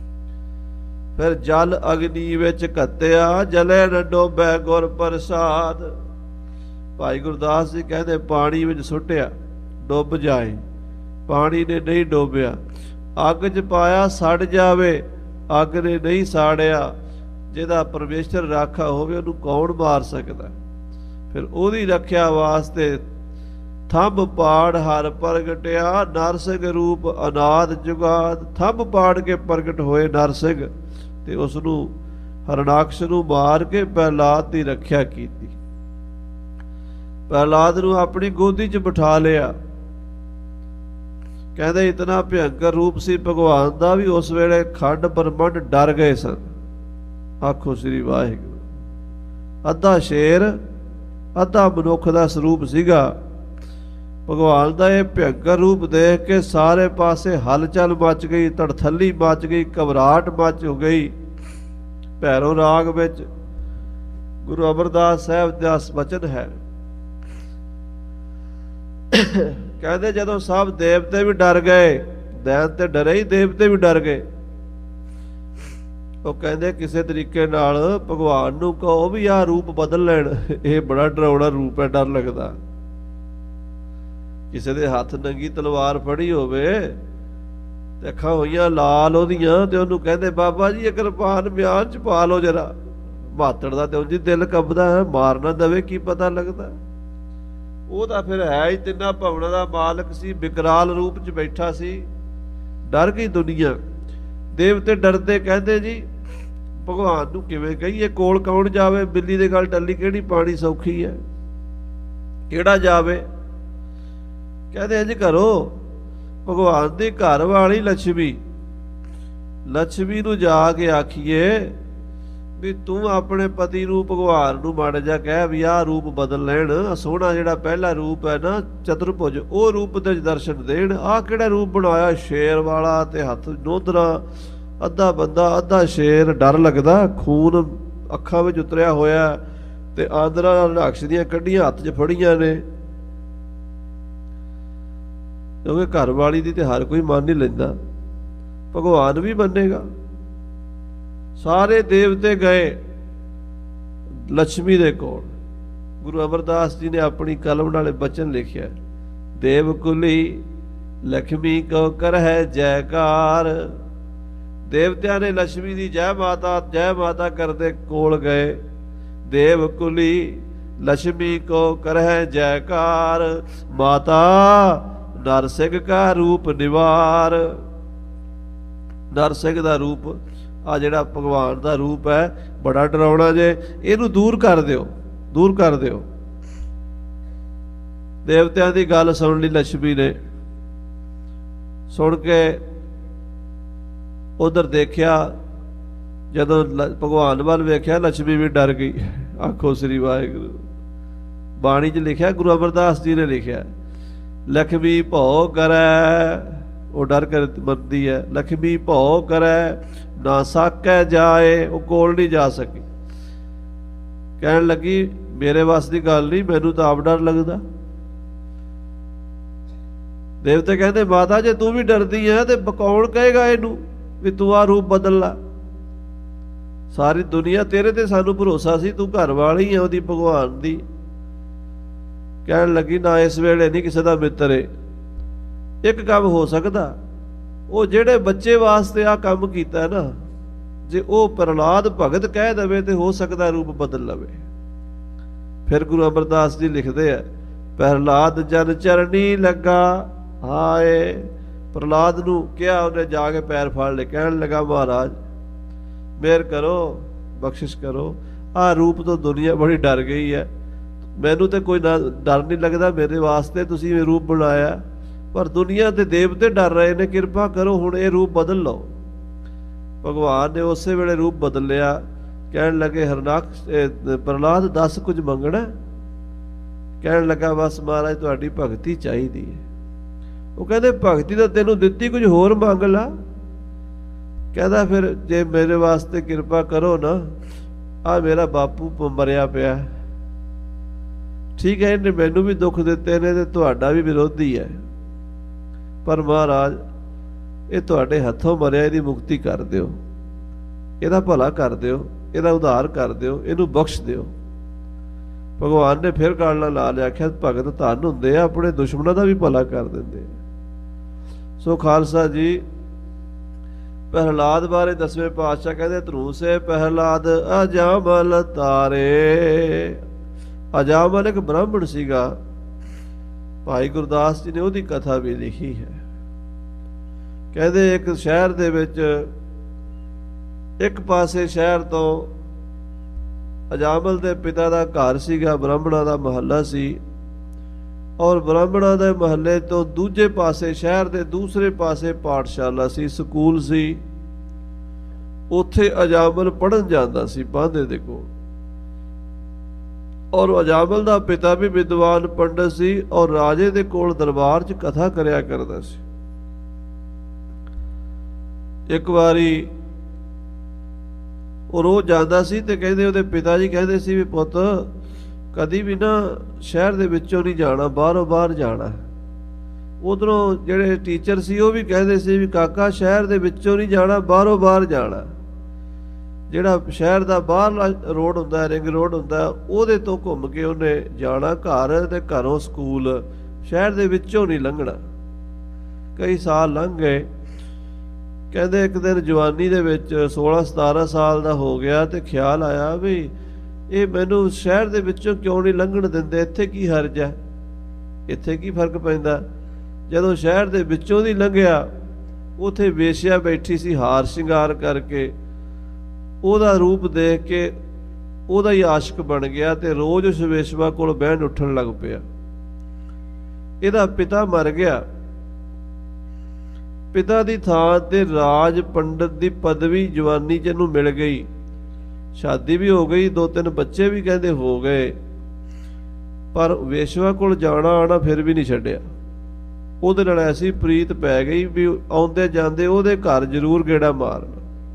ਫਿਰ ਜਲ ਅਗਨੀ ਵਿੱਚ ਘੱਤਿਆ, ਜਲੇ ਨ ਡੋਬੈ ਗੁਰ ਪ੍ਰਸਾਦ। ਭਾਈ ਗੁਰਦਾਸ ਜੀ ਕਹਿੰਦੇ ਪਾਣੀ ਵਿੱਚ ਸੁੱਟਿਆ, ਡੁੱਬ ਜਾਏ। ਪਾਣੀ ਨੇ ਨਹੀਂ ਡੋਬਿਆ। ਅੱਗ 'ਚ ਪਾਇਆ, ਸੜ ਜਾਵੇ, ਅੱਗ ਨੇ ਨਹੀਂ ਸਾੜਿਆ। ਜਿਹਦਾ ਪਰਮੇਸ਼ਰ ਰਾਖਾ ਹੋਵੇ ਉਹਨੂੰ ਕੌਣ ਮਾਰ ਸਕਦਾ? ਫਿਰ ਉਹਦੀ ਰੱਖਿਆ ਵਾਸਤੇ ਥੰਬ ਪਾੜ ਹਰ ਪ੍ਰਗਟਿਆ, ਨਰਸਿੰਘ ਰੂਪ ਅਨਾਦ ਜੁਗਾਦ। ਥੰਬ ਪਾੜ ਕੇ ਪ੍ਰਗਟ ਹੋਏ ਨਰਸਿੰਘ, ਤੇ ਉਸ ਨੂੰ ਹਰਨਾਕਸ਼ ਨੂੰ ਮਾਰ ਕੇ ਪ੍ਰਹਲਾਦ ਦੀ ਰੱਖਿਆ ਕੀਤੀ। ਪ੍ਰਹਲਾਦ ਨੂੰ ਆਪਣੀ ਗੋਦੀ 'ਚ ਬਿਠਾ ਲਿਆ। ਕਹਿੰਦੇ ਇਤਨਾ ਭਿਅੰਕਰ ਰੂਪ ਸੀ ਭਗਵਾਨ ਦਾ ਵੀ ਉਸ ਵੇਲੇ ਖੰਡ ਬ੍ਰਹਮੰਡ ਡਰ ਗਏ ਸਨ। ਆਖੋ ਸ੍ਰੀ ਵਾਹਿਗੁਰੂ। ਅੱਧਾ ਸ਼ੇਰ ਅੱਧਾ ਮਨੁੱਖ ਦਾ ਸਰੂਪ ਸੀਗਾ। ਭਗਵਾਨ ਦਾ ਇਹ ਭਿਅੰਕਰ ਰੂਪ ਦੇਖ ਕੇ ਸਾਰੇ ਪਾਸੇ ਹਲਚਲ ਮਚ ਗਈ, ਧੜਥੱਲੀ ਮਚ ਗਈ, ਘਬਰਾਹਟ ਮਚ ਹੋ ਗਈ। ਭੈਰੋ ਰਾਗ ਵਿੱਚ ਗੁਰੂ ਅਮਰਦਾਸ ਸਾਹਿਬ ਦਾ ਵਚਨ ਹੈ, ਕਹਿੰਦੇ ਜਦੋਂ ਸਭ ਦੇਵਤੇ ਵੀ ਡਰ ਗਏ, ਦੈਨ ਤੇ ਡਰੇ ਹੀ, ਦੇਵਤੇ ਵੀ ਡਰ ਗਏ। ਉਹ ਕਹਿੰਦੇ ਕਿਸੇ ਤਰੀਕੇ ਨਾਲ ਭਗਵਾਨ ਨੂੰ ਕਹੋ ਵੀ ਆਹ ਰੂਪ ਬਦਲ ਲੈਣ, ਇਹ ਬੜਾ ਡਰਾਉਣਾ ਰੂਪ ਹੈ, ਡਰ ਲੱਗਦਾ। ਕਿਸੇ ਦੇ ਹੱਥ ਨੰਗੀ ਤਲਵਾਰ ਫੜੀ ਹੋਵੇ ਤੇ ਅੱਖਾਂ ਹੋਈਆਂ ਲਾਲ ਉਹਦੀਆਂ, ਤੇ ਉਹਨੂੰ ਕਹਿੰਦੇ ਬਾਬਾ ਜੀ ਇਹ ਕਿਰਪਾਨ ਬਿਆਨ ਚ ਪਾ ਲਓ ਜਰਾ। ਮਾਤੜ ਦਾ ਤੇ ਉਂਝ ਦਿਲ ਕੰਬਦਾ ਹੈ, ਮਾਰ ਨਾ ਦਵੇ ਕੀ ਪਤਾ ਲੱਗਦਾ। ਉਹ ਤਾਂ ਫਿਰ ਹੈ ਹੀ ਤਿੰਨਾਂ ਭਵਨਾਂ ਦਾ ਮਾਲਕ ਸੀ, ਵਿਕਰਾਲ ਰੂਪ ਚ ਬੈਠਾ ਸੀ। ਡਰ ਗਈ ਦੁਨੀਆ, ਦੇਵਤੇ ਡਰਦੇ, ਕਹਿੰਦੇ ਜੀ ਭਗਵਾਨ ਨੂੰ ਕਿਵੇਂ ਕਹੀਏ, ਕੋਲ ਕੌਣ ਜਾਵੇ, ਬਿੱਲੀ ਦੇ ਗਲ ਟੱਲੀ ਕਿਹੜੀ ਪਾਣੀ ਸੌਖੀ ਹੈ, ਕਿਹੜਾ ਜਾਵੇ। ਕਹਿੰਦੇ ਇੰਝ ਕਰੋ, ਭਗਵਾਨ ਦੀ ਘਰ ਵਾਲੀ ਲక్ష్ਮੀ ਨੂੰ ਜਾ ਕੇ ਆਖੀਏ ਵੀ ਤੂੰ ਆਪਣੇ ਪਤੀ ਨੂੰ ਭਗਵਾਨ ਨੂੰ ਮਾੜਾ ਜਿਹਾ ਕਹਿ ਵੀ ਆਹ ਰੂਪ ਬਦਲ ਲੈਣ, ਸੋਹਣਾ ਜਿਹੜਾ ਪਹਿਲਾ ਰੂਪ ਹੈ ਨਾ ਚਤੁਰਭੁਜ, ਉਹ ਰੂਪ ਦੇ ਦਰਸ਼ਨ ਦੇਣ। ਆਹ ਕਿਹੜਾ ਰੂਪ ਬਣਾਇਆ, ਸ਼ੇਰ ਵਾਲਾ ਤੇ ਹੱਥ ਨੋਦਰਾ, ਅੱਧਾ ਬੰਦਾ ਅੱਧਾ ਸ਼ੇਰ। ਡਰ ਲੱਗਦਾ, ਖੂਨ ਅੱਖਾਂ ਵਿੱਚ ਉਤਰਿਆ ਹੋਇਆ ਤੇ ਆਂਦਰਾਂ ਰਾਖਸ਼ ਦੀਆਂ ਕੱਢੀਆਂ ਹੱਥ 'ਚ ਫੜੀਆਂ ਨੇ, ਕਿਉਂਕਿ ਘਰ ਵਾਲੀ ਦੀ ਤੇ ਹਰ ਕੋਈ ਮੰਨ ਨਹੀਂ ਲੈਂਦਾ, ਭਗਵਾਨ ਵੀ ਮੰਨੇਗਾ। ਸਾਰੇ ਦੇਵਤੇ ਗਏ ਲక్ష్ਮੀ ਦੇ ਕੋਲ। ਗੁਰੂ ਅਮਰਦਾਸ ਜੀ ਨੇ ਆਪਣੀ ਕਲਮ ਨਾਲ ਬਚਨ ਲਿਖਿਆ, ਦੇਵਕੁਲੀ ਲక్ష్ਮੀ ਕੋ ਕਰਹਿ ਜੈਕਾਰ। ਦੇਵਤਿਆਂ ਨੇ ਲక్ష్ਮੀ ਦੀ ਜੈ ਮਾਤਾ ਕਰਦੇ ਕੋਲ ਗਏ। ਦੇਵਕੁਲੀ ਲక్ష్ਮੀ ਕੋ ਕਰਹਿ ਜੈਕਾਰ, ਮਾਤਾ ਨਰਸਿੰਘ ਕਾ ਰੂਪ ਨਿਵਾਰ। ਨਰਸਿੰਘ ਦਾ ਰੂਪ, ਆ ਜਿਹੜਾ ਭਗਵਾਨ ਦਾ ਰੂਪ ਹੈ ਬੜਾ ਡਰਾਉਣਾ ਜੇ, ਇਹਨੂੰ ਦੂਰ ਕਰ ਦਿਓ, ਦੂਰ ਕਰ ਦਿਓ। ਦੇਵਤਿਆਂ ਦੀ ਗੱਲ ਸੁਣ ਲਈ ਲక్ష్ਮੀ ਨੇ, ਸੁਣ ਕੇ ਉਧਰ ਦੇਖਿਆ, ਜਦੋਂ ਭਗਵਾਨ ਵੱਲ ਵੇਖਿਆ ਲక్ష్ਮੀ ਵੀ ਡਰ ਗਈ। ਆਖੋ ਸ੍ਰੀ ਵਾਹਿਗੁਰੂ। ਬਾਣੀ 'ਚ ਲਿਖਿਆ, ਗੁਰੂ ਅਮਰਦਾਸ ਜੀ ਨੇ ਲਿਖਿਆ, ਲక్ష్ਮੀ ਭਉ ਕਰੈ, ਉਹ ਡਰ ਕਰ ਮੰਨਦੀ ਹੈ। ਲక్ష్ਮੀ ਭਉ ਕਰੈ ਨਾ ਸਾਕੈ ਜਾਏ, ਉਹ ਕੋਲ ਨਹੀਂ ਜਾ ਸਕੀ। ਕਹਿਣ ਲੱਗੀ ਮੇਰੇ ਵੱਸ ਦੀ ਗੱਲ ਨਹੀਂ, ਮੈਨੂੰ ਤਾਂ ਆਪ ਡਰ ਲੱਗਦਾ। ਦੇਵਤੇ ਕਹਿੰਦੇ ਮਾਤਾ ਜੇ ਤੂੰ ਵੀ ਡਰਦੀ ਹੈ ਤੇ ਕੌਣ ਕਹੇਗਾ ਇਹਨੂੰ ਵੀ ਤੂੰ ਆਹ ਰੂਪ ਬਦਲ ਲਾ। ਸਾਰੀ ਦੁਨੀਆ ਤੇਰੇ ਤੇ ਸਾਨੂੰ ਭਰੋਸਾ ਸੀ, ਤੂੰ ਘਰ ਵਾਲੀ ਹੈ ਉਹਦੀ, ਭਗਵਾਨ ਦੀ। ਕਹਿਣ ਲੱਗੀ ਨਾ ਇਸ ਵੇਲੇ ਨਹੀਂ ਕਿਸੇ ਦਾ ਮਿੱਤਰ ਏ। ਇੱਕ ਕੰਮ ਹੋ ਸਕਦਾ, ਉਹ ਜਿਹੜੇ ਬੱਚੇ ਵਾਸਤੇ ਆ ਕੰਮ ਕੀਤਾ ਨਾ, ਜੇ ਉਹ ਪ੍ਰਹਲਾਦ ਭਗਤ ਕਹਿ ਦੇਵੇ ਤੇ ਹੋ ਸਕਦਾ ਰੂਪ ਬਦਲ ਲਵੇ। ਫਿਰ ਗੁਰੂ ਅਮਰਦਾਸ ਜੀ ਲਿਖਦੇ ਆ, ਪ੍ਰਹਲਾਦ ਜਨ ਚਰਨੀ ਲੱਗਾ ਹਾਏ। ਪ੍ਰਹਲਾਦ ਨੂੰ ਕਿਹਾ, ਉਹਨੇ ਜਾ ਕੇ ਪੈਰ ਫੜ ਲਏ, ਕਹਿਣ ਲੱਗਾ ਮਹਾਰਾਜ ਮਿਹਰ ਕਰੋ, ਬਖਸ਼ਿਸ਼ ਕਰੋ, ਆਹ ਰੂਪ ਤੋਂ ਦੁਨੀਆ ਬੜੀ ਡਰ ਗਈ ਹੈ, ਮੈਨੂੰ ਤੇ ਕੋਈ ਡਰ ਨਹੀਂ ਲੱਗਦਾ, ਮੇਰੇ ਵਾਸਤੇ ਤੁਸੀਂ ਇਹ ਰੂਪ ਬਣਾਇਆ, ਪਰ ਦੁਨੀਆ ਦੇ ਦੇਵਤੇ ਡਰ ਰਹੇ ਨੇ, ਕਿਰਪਾ ਕਰੋ ਹੁਣ ਇਹ ਰੂਪ ਬਦਲ ਲਓ। ਭਗਵਾਨ ਨੇ ਉਸੇ ਵੇਲੇ ਰੂਪ ਬਦਲ ਲਿਆ। ਕਹਿਣ ਲੱਗੇ ਹਰਨਾਕਸ਼ ਪ੍ਰਹਲਾਦ ਦੱਸ ਕੁਝ ਮੰਗਣਾ? ਕਹਿਣ ਲੱਗਾ ਬਸ ਮਹਾਰਾਜ ਤੁਹਾਡੀ ਭਗਤੀ ਚਾਹੀਦੀ ਹੈ। ਉਹ ਕਹਿੰਦੇ ਭਗਤੀ ਤਾਂ ਤੈਨੂੰ ਦਿੱਤੀ, ਕੁਝ ਹੋਰ ਮੰਗ ਲਾ। ਕਹਿੰਦਾ ਫਿਰ ਜੇ ਮੇਰੇ ਵਾਸਤੇ ਕਿਰਪਾ ਕਰੋ ਨਾ, ਆ ਮੇਰਾ ਬਾਪੂ ਮਰਿਆ ਪਿਆ, ਠੀਕ ਹੈ ਇਹਨੇ ਮੈਨੂੰ ਵੀ ਦੁੱਖ ਦਿੱਤੇ ਨੇ ਤੇ ਤੁਹਾਡਾ ਵੀ ਵਿਰੋਧੀ ਹੈ, ਪਰ ਮਹਾਰਾਜ ਇਹ ਤੁਹਾਡੇ ਹੱਥੋਂ ਮਰਿਆ, ਇਹਦੀ ਮੁਕਤੀ ਕਰ ਦਿਓ, ਇਹਦਾ ਭਲਾ ਕਰ ਦਿਓ, ਇਹਦਾ ਉਧਾਰ ਕਰ ਦਿਓ, ਇਹਨੂੰ ਬਖਸ਼ ਦਿਓ। ਭਗਵਾਨ ਨੇ ਫਿਰ ਗੱਲ ਨਾਲ ਲਾ ਲਿਆ, ਆਖਿਆ ਭਗਤ ਧਨ ਹੁੰਦੇ ਆ, ਆਪਣੇ ਦੁਸ਼ਮਣਾਂ ਦਾ ਵੀ ਭਲਾ ਕਰ ਦਿੰਦੇ। ਸੋ ਖਾਲਸਾ ਜੀ, ਪ੍ਰਹਲਾਦ ਬਾਰੇ 10ਵੇਂ ਪਾਤਸ਼ਾਹ ਕਹਿੰਦੇ ਧਰੂ ਸੇ ਪ੍ਰਹਲਾਦ ਅਜਾਮਲ ਤਾਰੇ। ਅਜਾਮਲ ਇੱਕ ਬ੍ਰਾਹਮਣ ਸੀਗਾ, ਭਾਈ ਗੁਰਦਾਸ ਜੀ ਨੇ ਉਹਦੀ ਕਥਾ ਵੀ ਲਿਖੀ ਹੈ। ਕਹਿੰਦੇ ਇੱਕ ਸ਼ਹਿਰ ਦੇ ਵਿੱਚ, ਇੱਕ ਪਾਸੇ ਸ਼ਹਿਰ ਤੋਂ ਅਜਾਮਲ ਦੇ ਪਿਤਾ ਦਾ ਘਰ ਸੀਗਾ, ਬ੍ਰਾਹਮਣਾਂ ਦਾ ਮਹੱਲਾ ਸੀ, ਔਰ ਬ੍ਰਾਹਮਣਾਂ ਦੇ ਮਹੱਲੇ ਤੋਂ ਦੂਜੇ ਪਾਸੇ, ਸ਼ਹਿਰ ਦੇ ਦੂਸਰੇ ਪਾਸੇ ਪਾਠਸ਼ਾਲਾ ਸੀ, ਸਕੂਲ ਸੀ। ਉੱਥੇ ਅਜਾਮਲ ਪੜ੍ਹਨ ਜਾਂਦਾ ਸੀ ਬਾਂਦੇ ਦੇ ਕੋਲ। ਔਰ ਅਜਾਮਲ ਦਾ ਪਿਤਾ ਵੀ ਵਿਦਵਾਨ ਪੰਡਤ ਸੀ ਔਰ ਰਾਜੇ ਦੇ ਕੋਲ ਦਰਬਾਰ 'ਚ ਕਥਾ ਕਰਿਆ ਕਰਦਾ ਸੀ। ਇੱਕ ਵਾਰੀ ਉਹ ਰੋਜ਼ ਜਾਂਦਾ ਸੀ ਤੇ ਕਹਿੰਦੇ ਉਹਦੇ ਪਿਤਾ ਜੀ ਕਹਿੰਦੇ ਸੀ ਵੀ ਪੁੱਤ ਕਦੀ ਵੀ ਨਾ ਸ਼ਹਿਰ ਦੇ ਵਿੱਚੋਂ ਨਹੀਂ ਜਾਣਾ, ਬਾਹਰੋਂ ਬਾਹਰ ਜਾਣਾ। ਉਧਰੋਂ ਜਿਹੜੇ ਟੀਚਰ ਸੀ ਉਹ ਵੀ ਕਹਿੰਦੇ ਸੀ ਵੀ ਕਾਕਾ ਸ਼ਹਿਰ ਦੇ ਵਿੱਚੋਂ ਨਹੀਂ ਜਾਣਾ, ਬਾਹਰੋਂ ਬਾਹਰ ਜਾਣਾ। ਜਿਹੜਾ ਸ਼ਹਿਰ ਦਾ ਬਾਹਰਲਾ ਰੋਡ ਹੁੰਦਾ, ਰਿੰਗ ਰੋਡ ਹੁੰਦਾ, ਉਹਦੇ ਤੋਂ ਘੁੰਮ ਕੇ ਉਹਨੇ ਜਾਣਾ ਘਰ, ਤੇ ਘਰੋਂ ਸਕੂਲ, ਸ਼ਹਿਰ ਦੇ ਵਿੱਚੋਂ ਨਹੀਂ ਲੰਘਣਾ। ਕਈ ਸਾਲ ਲੰਘ ਗਏ। ਕਹਿੰਦੇ ਇੱਕ ਦਿਨ ਜਵਾਨੀ ਦੇ ਵਿੱਚ 16-17 ਸਾਲ ਦਾ ਹੋ ਗਿਆ ਤੇ ਖਿਆਲ ਆਇਆ ਵੀ ਇਹ ਮੈਨੂੰ ਸ਼ਹਿਰ ਦੇ ਵਿੱਚੋਂ ਕਿਉਂ ਨਹੀਂ ਲੰਘਣ ਦਿੰਦੇ, ਇੱਥੇ ਕੀ ਹਰਜ ਹੈ, ਇੱਥੇ ਕੀ ਫਰਕ ਪੈਂਦਾ। ਜਦੋਂ ਸ਼ਹਿਰ ਦੇ ਵਿੱਚੋਂ ਦੀ ਲੰਘਿਆ, ਉੱਥੇ ਵੇਸ਼ਿਆ ਬੈਠੀ ਸੀ ਹਾਰ ਸ਼ਿੰਗਾਰ ਕਰਕੇ, ਉਹਦਾ ਰੂਪ ਦੇਖ ਕੇ ਉਹਦਾ ਹੀ ਆਸ਼ਿਕ ਬਣ ਗਿਆ ਤੇ ਰੋਜ਼ ਉਸ ਵੇਸ਼ਵਾ ਕੋਲ ਬਹਿਣ ਉੱਠਣ ਲੱਗ ਪਿਆ। ਇਹਦਾ ਪਿਤਾ ਮਰ ਗਿਆ। ਪਿਤਾ ਦੀ ਥਾਂ ਤੇ ਰਾਜ ਪੰਡਤ ਦੀ ਪਦਵੀ ਜਵਾਨੀ 'ਚ ਇਹਨੂੰ ਮਿਲ ਗਈ। ਸ਼ਾਦੀ ਵੀ ਹੋ ਗਈ, 2-3 ਬੱਚੇ ਵੀ ਕਹਿੰਦੇ ਹੋ ਗਏ, ਪਰ ਵੇਸ਼ਵਾ ਕੋਲ ਜਾਣਾ ਆਣਾ ਫਿਰ ਵੀ ਨਹੀਂ ਛੱਡਿਆ। ਉਹਦੇ ਨਾਲ ਐਸੀ ਪ੍ਰੀਤ ਪੈ ਗਈ ਵੀ ਆਉਂਦੇ ਜਾਂਦੇ ਉਹਦੇ ਘਰ ਜ਼ਰੂਰ ਗੇੜਾ ਮਾਰਨਾ।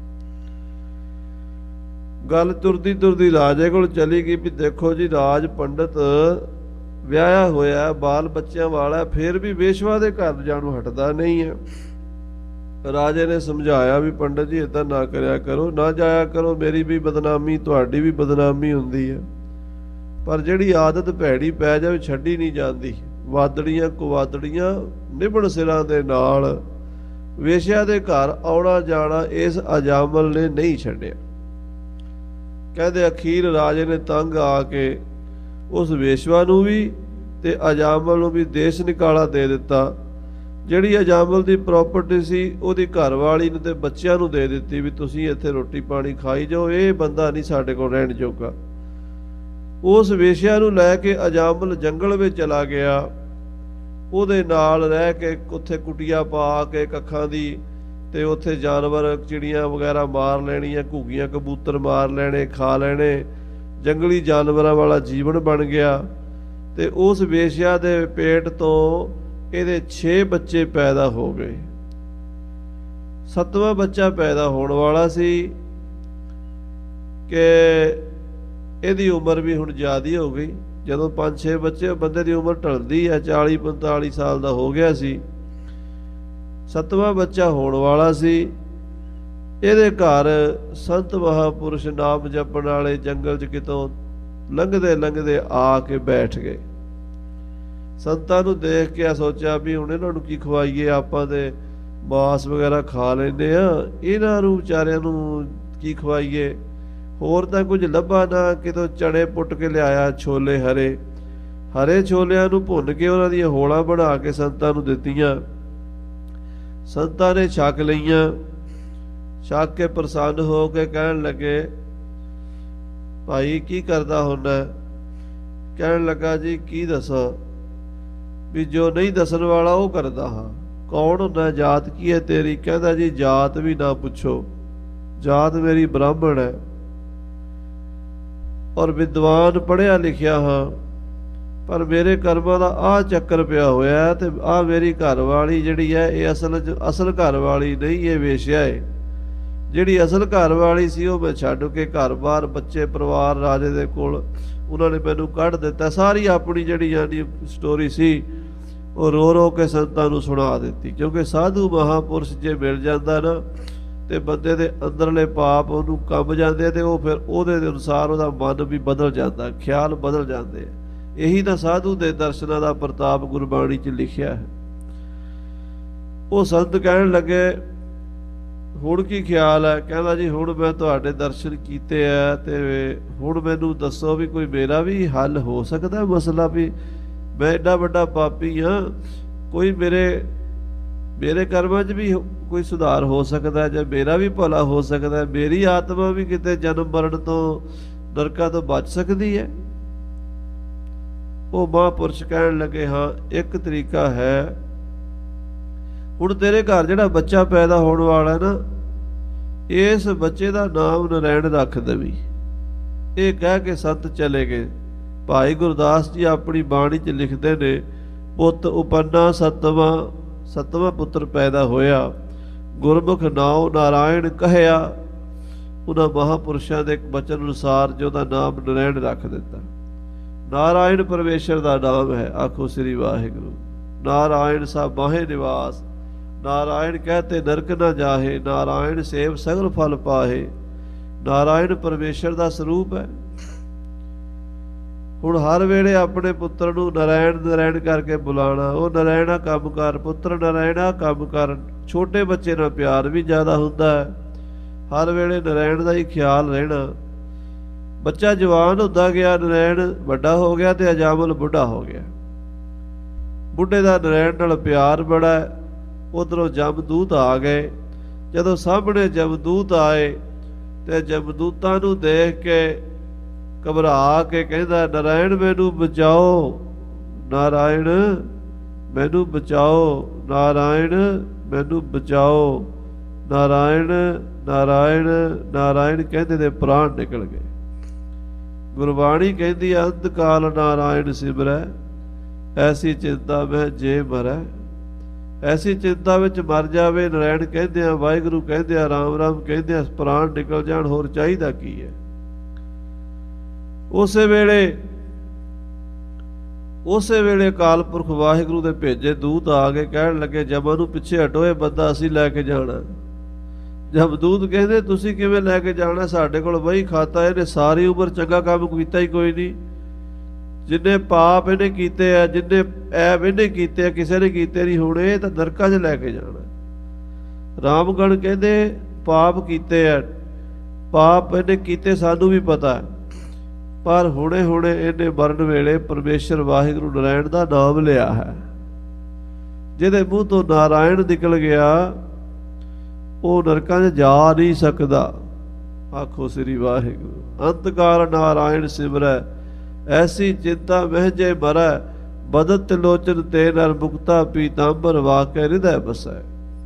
ਗੱਲ ਤੁਰਦੀ ਤੁਰਦੀ ਰਾਜੇ ਕੋਲ ਚਲੀ ਗਈ ਵੀ ਦੇਖੋ ਜੀ ਰਾਜ ਪੰਡਤ ਵਿਆਹਿਆ ਹੋਇਆ, ਬਾਲ ਬੱਚਿਆਂ ਵਾਲਾ, ਫਿਰ ਵੀ ਵੇਸ਼ਵਾ ਦੇ ਘਰ ਜਾਣੋਂ ਹਟਦਾ ਨਹੀਂ ਹੈ। ਰਾਜੇ ਨੇ ਸਮਝਾਇਆ ਵੀ ਪੰਡਤ ਜੀ ਏਦਾਂ ਨਾ ਕਰਿਆ ਕਰੋ, ਨਾ ਜਾਇਆ ਕਰੋ, ਮੇਰੀ ਵੀ ਬਦਨਾਮੀ ਤੁਹਾਡੀ ਵੀ ਬਦਨਾਮੀ ਹੁੰਦੀ ਹੈ। ਪਰ ਜਿਹੜੀ ਆਦਤ ਭੈੜੀ ਪੈ ਜਾਵੇ ਛੱਡੀ ਨਹੀਂ ਜਾਂਦੀ। ਵਾਦੜੀਆਂ ਕੁਵਾਦੜੀਆਂ ਨਿਭਣ ਸਿਰਾਂ ਦੇ ਨਾਲ ਵੇਸ਼ਿਆ ਦੇ ਘਰ ਆਉਣਾ ਜਾਣਾ ਇਸ ਅਜਾਮਲ ਨੇ ਨਹੀਂ ਛੱਡਿਆ। ਕਹਿੰਦੇ ਅਖੀਰ ਰਾਜੇ ਨੇ ਤੰਗ ਆ ਕੇ ਉਸ ਵੇਸ਼ਵਾ ਨੂੰ ਵੀ ਤੇ ਅਜਾਮਲ ਨੂੰ ਵੀ ਦੇਸ਼ ਨਿਕਾਲਾ ਦੇ ਦਿੱਤਾ। ਜਿਹੜੀ ਅਜਾਮਲ ਦੀ ਪ੍ਰਾਪਰਟੀ ਸੀ ਉਹਦੀ ਘਰਵਾਲੀ ਨੂੰ ਤੇ ਬੱਚਿਆਂ ਨੂੰ ਦੇ ਦਿੱਤੀ ਵੀ ਤੁਸੀਂ ਇੱਥੇ ਰੋਟੀ ਪਾਣੀ ਖਾਈ ਜਾਓ, ਇਹ ਬੰਦਾ ਨਹੀਂ ਸਾਡੇ ਕੋਲ ਰਹਿਣ ਜੋਗਾ। ਉਸ ਵੇਸ਼ਿਆ ਨੂੰ ਲੈ ਕੇ ਅਜਾਮਲ ਜੰਗਲ ਵਿੱਚ ਚਲਾ ਗਿਆ। ਉਹਦੇ ਨਾਲ ਰਹਿ ਕੇ ਉੱਥੇ ਕੁਟੀਆਂ ਪਾ ਕੇ ਕੱਖਾਂ ਦੀ, ਤੇ ਉੱਥੇ ਜਾਨਵਰ ਚਿੜੀਆਂ ਵਗੈਰਾ ਮਾਰ ਲੈਣੀਆਂ, ਘੁੱਗੀਆਂ ਕਬੂਤਰ ਮਾਰ ਲੈਣੇ, ਖਾ ਲੈਣੇ। ਜੰਗਲੀ ਜਾਨਵਰਾਂ ਵਾਲਾ ਜੀਵਨ ਬਣ ਗਿਆ। ਤੇ ਉਸ ਵੇਸ਼ਿਆ ਦੇ ਪੇਟ ਤੋਂ ਇਹਦੇ 6 ਬੱਚੇ ਪੈਦਾ ਹੋ ਗਏ। 7ਵਾਂ ਬੱਚਾ ਪੈਦਾ ਹੋਣ ਵਾਲਾ ਸੀ ਕਿ ਇਹਦੀ ਉਮਰ ਵੀ ਹੁਣ ਜ਼ਿਆਦਾ ਹੋ ਗਈ। ਜਦੋਂ 5-6 ਬੱਚੇ, ਬੰਦੇ ਦੀ ਉਮਰ ਢਲਦੀ ਹੈ, 40-45 ਸਾਲ ਦਾ ਹੋ ਗਿਆ ਸੀ। 7ਵਾਂ ਬੱਚਾ ਹੋਣ ਵਾਲਾ ਸੀ। ਇਹਦੇ ਘਰ ਸੰਤ ਮਹਾਂਪੁਰਸ਼ ਨਾਮ ਜਪਣ ਵਾਲੇ ਜੰਗਲ 'ਚ ਕਿਤੋਂ ਲੰਘਦੇ ਲੰਘਦੇ ਆ ਕੇ ਬੈਠ ਗਏ। ਸੰਤਾਂ ਨੂੰ ਦੇਖ ਕੇ ਸੋਚਿਆ ਵੀ ਹੁਣ ਇਹਨਾਂ ਨੂੰ ਕੀ ਖਵਾਈਏ, ਆਪਾਂ ਤੇ ਮਾਸ ਵਗੈਰਾ ਖਾ ਲੈਂਦੇ ਆ, ਇਹਨਾਂ ਨੂੰ ਵਿਚਾਰਿਆਂ ਨੂੰ ਕੀ ਖਵਾਈਏ। ਹੋਰ ਤਾਂ ਕੁਝ ਲੱਭਾ ਨਾ, ਕਿਤੋਂ ਚਣੇ ਪੁੱਟ ਕੇ ਲਿਆਇਆ, ਛੋਲੇ ਹਰੇ ਛੋਲਿਆਂ ਨੂੰ ਭੁੰਨ ਕੇ ਉਹਨਾਂ ਦੀਆਂ ਹੋਲਾਂ ਬਣਾ ਕੇ ਸੰਤਾਂ ਨੂੰ ਦਿੱਤੀਆਂ। ਸੰਤਾਂ ਨੇ ਛਕ ਲਈਆਂ। ਛਕ ਕੇ ਪ੍ਰਸੰਨ ਹੋ ਕੇ ਕਹਿਣ ਲੱਗੇ ਭਾਈ ਕੀ ਕਰਦਾ ਹੁੰਦਾ? ਕਹਿਣ ਲੱਗਾ ਜੀ ਕੀ ਦੱਸਾਂ, ਵੀ ਜੋ ਨਹੀਂ ਦੱਸਣ ਵਾਲਾ ਉਹ ਕਰਦਾ ਹਾਂ। ਕੌਣ ਹੁੰਦਾ, ਜਾਤ ਕੀ ਹੈ ਤੇਰੀ? ਕਹਿੰਦਾ ਜੀ ਜਾਤ ਵੀ ਨਾ ਪੁੱਛੋ, ਜਾਤ ਮੇਰੀ ਬ੍ਰਾਹਮਣ ਹੈ ਔਰ ਵਿਦਵਾਨ ਪੜ੍ਹਿਆ ਲਿਖਿਆ ਹਾਂ, ਪਰ ਮੇਰੇ ਕਰਮਾਂ ਦਾ ਆਹ ਚੱਕਰ ਪਿਆ ਹੋਇਆ ਤੇ ਆਹ ਮੇਰੀ ਘਰਵਾਲੀ ਜਿਹੜੀ ਹੈ ਇਹ ਅਸਲ ਘਰਵਾਲੀ ਨਹੀਂ, ਇਹ ਵੇਸ਼ਿਆ ਹੈ। ਜਿਹੜੀ ਅਸਲ ਘਰਵਾਲੀ ਸੀ ਉਹ ਮੈਂ ਛੱਡ ਕੇ ਘਰ-ਬਾਰ, ਬੱਚੇ, ਪਰਿਵਾਰ ਰਾਜੇ ਦੇ ਕੋਲ, ਉਹਨਾਂ ਨੇ ਮੈਨੂੰ ਕੱਢ ਦਿੱਤਾ। ਸਾਰੀ ਆਪਣੀ ਜਿਹੜੀ ਜਾਨੀ ਸਟੋਰੀ ਸੀ ਉਹ ਰੋ ਰੋ ਕੇ ਸੰਤਾਂ ਨੂੰ ਸੁਣਾ ਦਿੱਤੀ। ਕਿਉਂਕਿ ਸਾਧੂ ਮਹਾਂਪੁਰਸ਼ ਜੇ ਮਿਲ ਜਾਂਦਾ ਨਾ ਤੇ ਬੰਦੇ ਦੇ ਅੰਦਰਲੇ ਪਾਪ ਉਹਨੂੰ ਕੰਬ ਜਾਂਦੇ ਤੇ ਉਹ ਫਿਰ ਉਹਦੇ ਦੇ ਅਨੁਸਾਰ ਉਹਦਾ ਮਨ ਵੀ ਬਦਲ ਜਾਂਦਾ, ਖਿਆਲ ਬਦਲ ਜਾਂਦੇ। ਇਹੀ ਤਾਂ ਸਾਧੂ ਦੇ ਦਰਸ਼ਨਾਂ ਦਾ ਪ੍ਰਤਾਪ ਗੁਰਬਾਣੀ 'ਚ ਲਿਖਿਆ ਹੈ। ਉਹ ਸੰਤ ਕਹਿਣ ਲੱਗੇ ਹੁਣ ਕੀ ਖਿਆਲ ਹੈ? ਕਹਿੰਦਾ ਜੀ ਹੁਣ ਮੈਂ ਤੁਹਾਡੇ ਦਰਸ਼ਨ ਕੀਤੇ ਆ ਤੇ ਹੁਣ ਮੈਨੂੰ ਦੱਸੋ ਵੀ ਕੋਈ ਮੇਰਾ ਵੀ ਹੱਲ ਹੋ ਸਕਦਾ ਮਸਲਾ, ਵੀ ਮੈਂ ਐਡਾ ਵੱਡਾ ਪਾਪੀ ਹਾਂ, ਕੋਈ ਮੇਰੇ ਕਰਮਾਂ 'ਚ ਵੀ ਕੋਈ ਸੁਧਾਰ ਹੋ ਸਕਦਾ ਜਾਂ ਮੇਰਾ ਵੀ ਭਲਾ ਹੋ ਸਕਦਾ, ਮੇਰੀ ਆਤਮਾ ਵੀ ਕਿਤੇ ਜਨਮ ਮਰਨ ਤੋਂ, ਨਰਕਾਂ ਤੋਂ ਬਚ ਸਕਦੀ ਹੈ। ਉਹ ਮਹਾਂਪੁਰਸ਼ ਕਹਿਣ ਲੱਗੇ ਹਾਂ ਇੱਕ ਤਰੀਕਾ ਹੈ। ਹੁਣ ਤੇਰੇ ਘਰ ਜਿਹੜਾ ਬੱਚਾ ਪੈਦਾ ਹੋਣ ਵਾਲਾ ਨਾ, ਇਸ ਬੱਚੇ ਦਾ ਨਾਮ ਨਰੈਣ ਰੱਖ ਦੇਵੀਂ। ਇਹ ਕਹਿ ਕੇ ਸੰਤ ਚਲੇ ਗਏ। ਭਾਈ ਗੁਰਦਾਸ ਜੀ ਆਪਣੀ ਬਾਣੀ 'ਚ ਲਿਖਦੇ ਨੇ, ਪੁੱਤ ਉਪੰਨਾ ਸੱਤਵਾਂ ਪੁੱਤਰ ਪੈਦਾ ਹੋਇਆ, ਗੁਰਮੁਖ ਨਾਉ ਨਾਰਾਇਣ ਕਹਿਆ। ਉਹਨਾਂ ਮਹਾਂਪੁਰਸ਼ਾਂ ਦੇ ਇੱਕ ਬਚਨ ਅਨੁਸਾਰ ਜੋ ਉਹਦਾ ਨਾਮ ਨਰੈਣ ਰੱਖ ਦਿੱਤਾ। ਨਾਰਾਇਣ ਪਰਮੇਸ਼ਰ ਦਾ ਨਾਮ ਹੈ। ਆਖੋ ਸ੍ਰੀ ਵਾਹਿਗੁਰੂ। ਨਾਰਾਇਣ ਸਭ ਬਾਹੇ ਨਿਵਾਸ, ਨਾਰਾਇਣ ਕਹਤੇ ਨਰਕ ਨਾ ਜਾਹੇ, ਨਾਰਾਇਣ ਸੇਵ ਸਗਲ ਫਲ ਪਾਹੇ। ਨਾਰਾਇਣ ਪਰਮੇਸ਼ਰ ਦਾ ਸਰੂਪ ਹੈ। ਹੁਣ ਹਰ ਵੇਲੇ ਆਪਣੇ ਪੁੱਤਰ ਨੂੰ ਨਰਾਇਣ ਨਰਾਇਣ ਕਰਕੇ ਬੁਲਾਣਾ, ਉਹ ਨਰਾਇਣਾ ਕੰਮ ਕਰ, ਪੁੱਤਰ ਨਰਾਇਣਾ ਕੰਮ ਕਰ। ਛੋਟੇ ਬੱਚੇ ਨਾਲ ਪਿਆਰ ਵੀ ਜ਼ਿਆਦਾ ਹੁੰਦਾ ਹੈ, ਹਰ ਵੇਲੇ ਨਰਾਇਣ ਦਾ ਹੀ ਖਿਆਲ ਰਹਿਣਾ। ਬੱਚਾ ਜਵਾਨ ਹੁੰਦਾ ਗਿਆ, ਨਰਾਇਣ ਵੱਡਾ ਹੋ ਗਿਆ ਤੇ ਅਜਾਮਲ ਬੁੱਢਾ ਹੋ ਗਿਆ। ਬੁੱਢੇ ਦਾ ਨਰਾਇਣ ਨਾਲ ਪਿਆਰ ਬੜਾ। ਉਧਰੋਂ ਜਮਦੂਤ ਆ ਗਏ। ਜਦੋਂ ਸਾਹਮਣੇ ਜਮਦੂਤ ਆਏ ਤੇ ਜਮਦੂਤਾਂ ਨੂੰ ਦੇਖ ਕੇ ਘਬਰਾ ਕੇ ਕਹਿੰਦਾ, ਨਰਾਇਣ ਮੈਨੂੰ ਬਚਾਓ, ਨਾਰਾਇਣ ਮੈਨੂੰ ਬਚਾਓ, ਨਾਰਾਇਣ ਮੈਨੂੰ ਬਚਾਓ। ਨਾਰਾਇਣ ਨਾਰਾਇਣ ਨਾਰਾਇਣ ਕਹਿੰਦੇ ਦੇ ਪ੍ਰਾਣ ਨਿਕਲ ਗਏ। ਗੁਰਬਾਣੀ ਕਹਿੰਦੀ ਹੈ, ਅੰਤ ਕਾਲ ਨਾਰਾਇਣ ਸਿਮਰੈ, ਐਸੀ ਚਿੰਤਾ ਮੈਂ ਜੇ ਮਰੈ। ਐਸੀ ਚਿੰਤਾ ਵਿੱਚ ਮਰ ਜਾਵੇ। ਨਰਾਇਣ ਕਹਿੰਦੇ ਆ, ਵਾਹਿਗੁਰੂ ਕਹਿੰਦੇ ਆ, ਰਾਮ ਰਾਮ ਕਹਿੰਦੇ ਆ, ਪ੍ਰਾਣ ਨਿਕਲ ਜਾਣ, ਹੋਰ ਚਾਹੀਦਾ ਕੀ ਹੈ। ਉਸੇ ਵੇਲੇ ਅਕਾਲ ਪੁਰਖ ਵਾਹਿਗੁਰੂ ਦੇ ਭੇਜੇ ਦੂਤ ਆ ਕੇ ਕਹਿਣ ਲੱਗੇ, ਜਮਾਂ ਨੂੰ ਪਿੱਛੇ ਹਟੋ, ਇਹ ਬੰਦਾ ਅਸੀਂ ਲੈ ਕੇ ਜਾਣਾ। ਜਮਦੂਤ ਕਹਿੰਦੇ, ਤੁਸੀਂ ਕਿਵੇਂ ਲੈ ਕੇ ਜਾਣਾ? ਸਾਡੇ ਕੋਲ ਵਹੀ ਖਾਤਾ, ਇਹਨੇ ਸਾਰੀ ਉਮਰ ਚੰਗਾ ਕੰਮ ਕੀਤਾ ਹੀ ਕੋਈ ਨਹੀਂ। ਜਿੰਨੇ ਪਾਪ ਇਹਨੇ ਕੀਤੇ ਆ, ਜਿੰਨੇ ਐਬ ਇਹਨੇ ਕੀਤੇ ਆ, ਕਿਸੇ ਨੇ ਕੀਤੇ ਨਹੀਂ। ਹੁਣ ਇਹ ਤਾਂ ਨਰਕਾਂ 'ਚ ਲੈ ਕੇ ਜਾਣਾ। ਰਾਮਗਣ ਕਹਿੰਦੇ, ਪਾਪ ਕੀਤੇ ਆ, ਪਾਪ ਇਹਨੇ ਕੀਤੇ ਸਾਨੂੰ ਵੀ ਪਤਾ, ਪਰ ਹੁਣੇ ਇਹਨੇ ਮਰਨ ਵੇਲੇ ਪਰਮੇਸ਼ਰ ਵਾਹਿਗੁਰੂ ਨਰਾਇਣ ਦਾ ਨਾਮ ਲਿਆ ਹੈ। ਜਿਹਦੇ ਮੂੰਹ ਤੋਂ ਨਾਰਾਇਣ ਨਿਕਲ ਗਿਆ, ਉਹ ਨਰਕਾਂ 'ਚ ਜਾ ਨਹੀਂ ਸਕਦਾ। ਆਖੋ ਸ੍ਰੀ ਵਾਹਿਗੁਰੂ। ਅੰਤਕਾਰ ਨਾਰਾਇਣ ਸਿਮਰੈ, ਐਸੀ ਚਿੰਤਾ ਮਹਿ ਜੇ ਮਰੈ, ਬਦਤ ਲੋਚਨ ਤੇ ਨਰ ਮੁਕਤਾ, ਪੀਤਾੰਬਰ ਵਾਕੇ ਹਿਰਦੈ ਬਸੈ।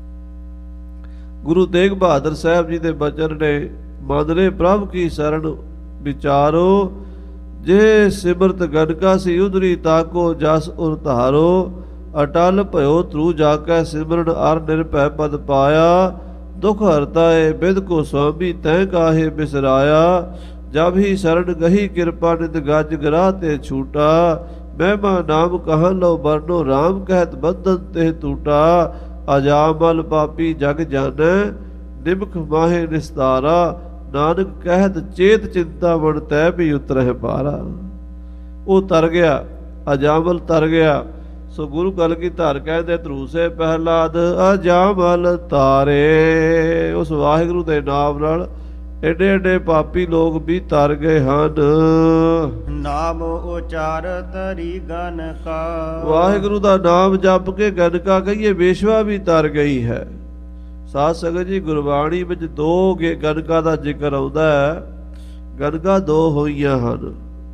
ਗੁਰੂ ਤੇਗ ਬਹਾਦਰ ਸਾਹਿਬ ਜੀ ਦੇ ਬਚਨ ਨੇ, ਮੰਨਰੇ ਪ੍ਰਭ ਕੀ ਸਰਣ ਵਿਚਾਰੋ, ਜੇ ਸਿਮਰਤ ਗਨਕਾ ਸੀ ਉਧਰੀ ਤਾਕੋ, ਜਸ ਉਰ ਧਾਰੋ। ਅਟਲ ਭਇਓ ਧਰੂ ਜਾਕੈ, ਸਿਮਰਨ ਅਰ ਨਿਰਭੈ ਪਦ ਪਾਇਆ। ਦੁਖ ਹਰਤਾਏ ਬਿਦ ਕੋ ਸੁਆਮੀ, ਤੈਂ ਕਾਹੇ ਬਿਸਰਾਇਆ। ਜਬ ਹੀ ਸਰਣ ਗਹੀ ਕਿਰਪਾ, ਨਿਤ ਗਜ ਗਰਾਹ ਤੇ ਛੂਟਾ। ਮਹਿਮਾ ਨਾਮ ਕਹਾਂ ਲਓ ਬਰਨੋ, ਰਾਮ ਕਹਿਤ ਬੰਧਨ ਤੇ ਟੂਟਾ। ਅਜਾਮਲ ਪਾਪੀ ਜਗ ਜਾਣੈ, ਨਿਮਖ ਮਾਹੇ ਨਿਸਤਾਰਾ। ਨਾਨਕ ਕਹਿਤ ਚੇਤ ਚਿੰਤਾ, ਬਣ ਤੈ ਵੀ ਉਤਰਹਿ ਪਾਰਾ। ਉਹ ਤਰ ਗਿਆ, ਅਜਾਮਲ ਤਰ ਗਿਆ। ਸੋ ਗੁਰੂ ਕਲਗੀਧਰ ਕਹਿੰਦੇ, ਧਰੂ ਸੇ ਪਹਿਲਾਦ ਅਜਾਮਲ ਤਾਰੇ। ਉਸ ਵਾਹਿਗੁਰੂ ਦੇ ਨਾਮ ਨਾਲ ਏਡੇ ਏਡੇ ਪਾਪੀ ਲੋਕ ਵੀ ਤਰ ਗਏ ਹਨ। ਨਾਮ ਉਚਾਰਤ ਰੀ ਗਨਕਾ, ਵਾਹਿਗੁਰੂ ਦਾ ਨਾਮ ਜਪ ਕੇ ਗਨਕਾ ਕਹੀਏ, ਵੇਸ਼ਵਾ ਵੀ ਤਰ ਗਈ ਹੈ। ਸਾਧ ਸੰਗਤ ਜੀ, ਗੁਰਬਾਣੀ ਵਿੱਚ ਦੋ ਗਨਕਾ ਦਾ ਜ਼ਿਕਰ ਆਉਂਦਾ ਹੈ। ਗਨਕਾ ਦੋ ਹੋਈਆਂ ਹਨ।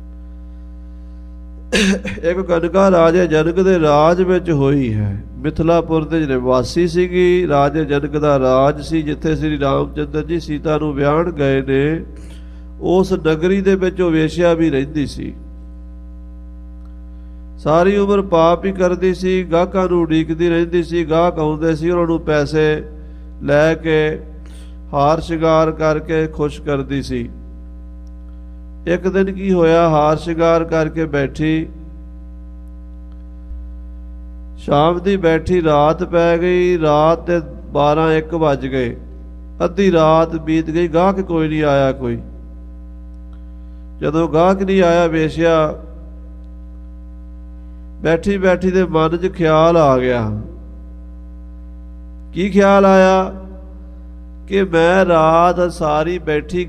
ਇੱਕ ਗਨਕਾ ਰਾਜੇ ਜਨਕ ਦੇ ਰਾਜ ਵਿੱਚ ਹੋਈ ਹੈ। ਮਿਥਲਾਪੁਰ ਦੇ ਜਿਹੜੇ ਵਾਸੀ ਸੀਗੀ, ਰਾਜੇ ਜਨਕ ਦਾ ਰਾਜ ਸੀ, ਜਿੱਥੇ ਸ੍ਰੀ ਰਾਮ ਚੰਦਰ ਜੀ ਸੀਤਾ ਨੂੰ ਵਿਆਹਣ ਗਏ ਨੇ। ਉਸ ਨਗਰੀ ਦੇ ਵਿੱਚ ਉਹ ਵੇਸ਼ਿਆ ਵੀ ਰਹਿੰਦੀ ਸੀ। ਸਾਰੀ ਉਮਰ ਪਾਪ ਹੀ ਕਰਦੀ ਸੀ, ਗਾਹਕਾਂ ਨੂੰ ਉਡੀਕਦੀ ਰਹਿੰਦੀ ਸੀ। ਗਾਹਕ ਆਉਂਦੇ ਸੀ, ਉਹਨਾਂ ਨੂੰ ਪੈਸੇ ਲੈ ਕੇ ਹਾਰ ਸ਼ਿੰਗਾਰ ਕਰਕੇ ਖੁਸ਼ ਕਰਦੀ ਸੀ। ਇੱਕ ਦਿਨ ਕੀ ਹੋਇਆ, ਹਾਰ ਸ਼ਿੰਗਾਰ ਕਰਕੇ ਬੈਠੀ, ਸ਼ਾਮ ਦੀ ਬੈਠੀ, ਰਾਤ ਪੈ ਗਈ। ਰਾਤ ਦੇ 12-1 ਵੱਜ ਗਏ, ਅੱਧੀ ਰਾਤ ਬੀਤ ਗਈ, ਗਾਹਕ ਕੋਈ ਨਹੀਂ ਆਇਆ। ਕੋਈ ਜਦੋਂ ਗਾਹਕ ਨਹੀਂ ਆਇਆ, ਵੇਸ਼ਿਆ ਬੈਠੀ ਬੈਠੀ ਦੇ ਮਨ 'ਚ ਖਿਆਲ ਆ ਗਿਆ। ਕੀ ਖਿਆਲ ਆਇਆ? ਕਿ ਮੈਂ ਰਾਤ ਸਾਰੀ ਬੈਠੀ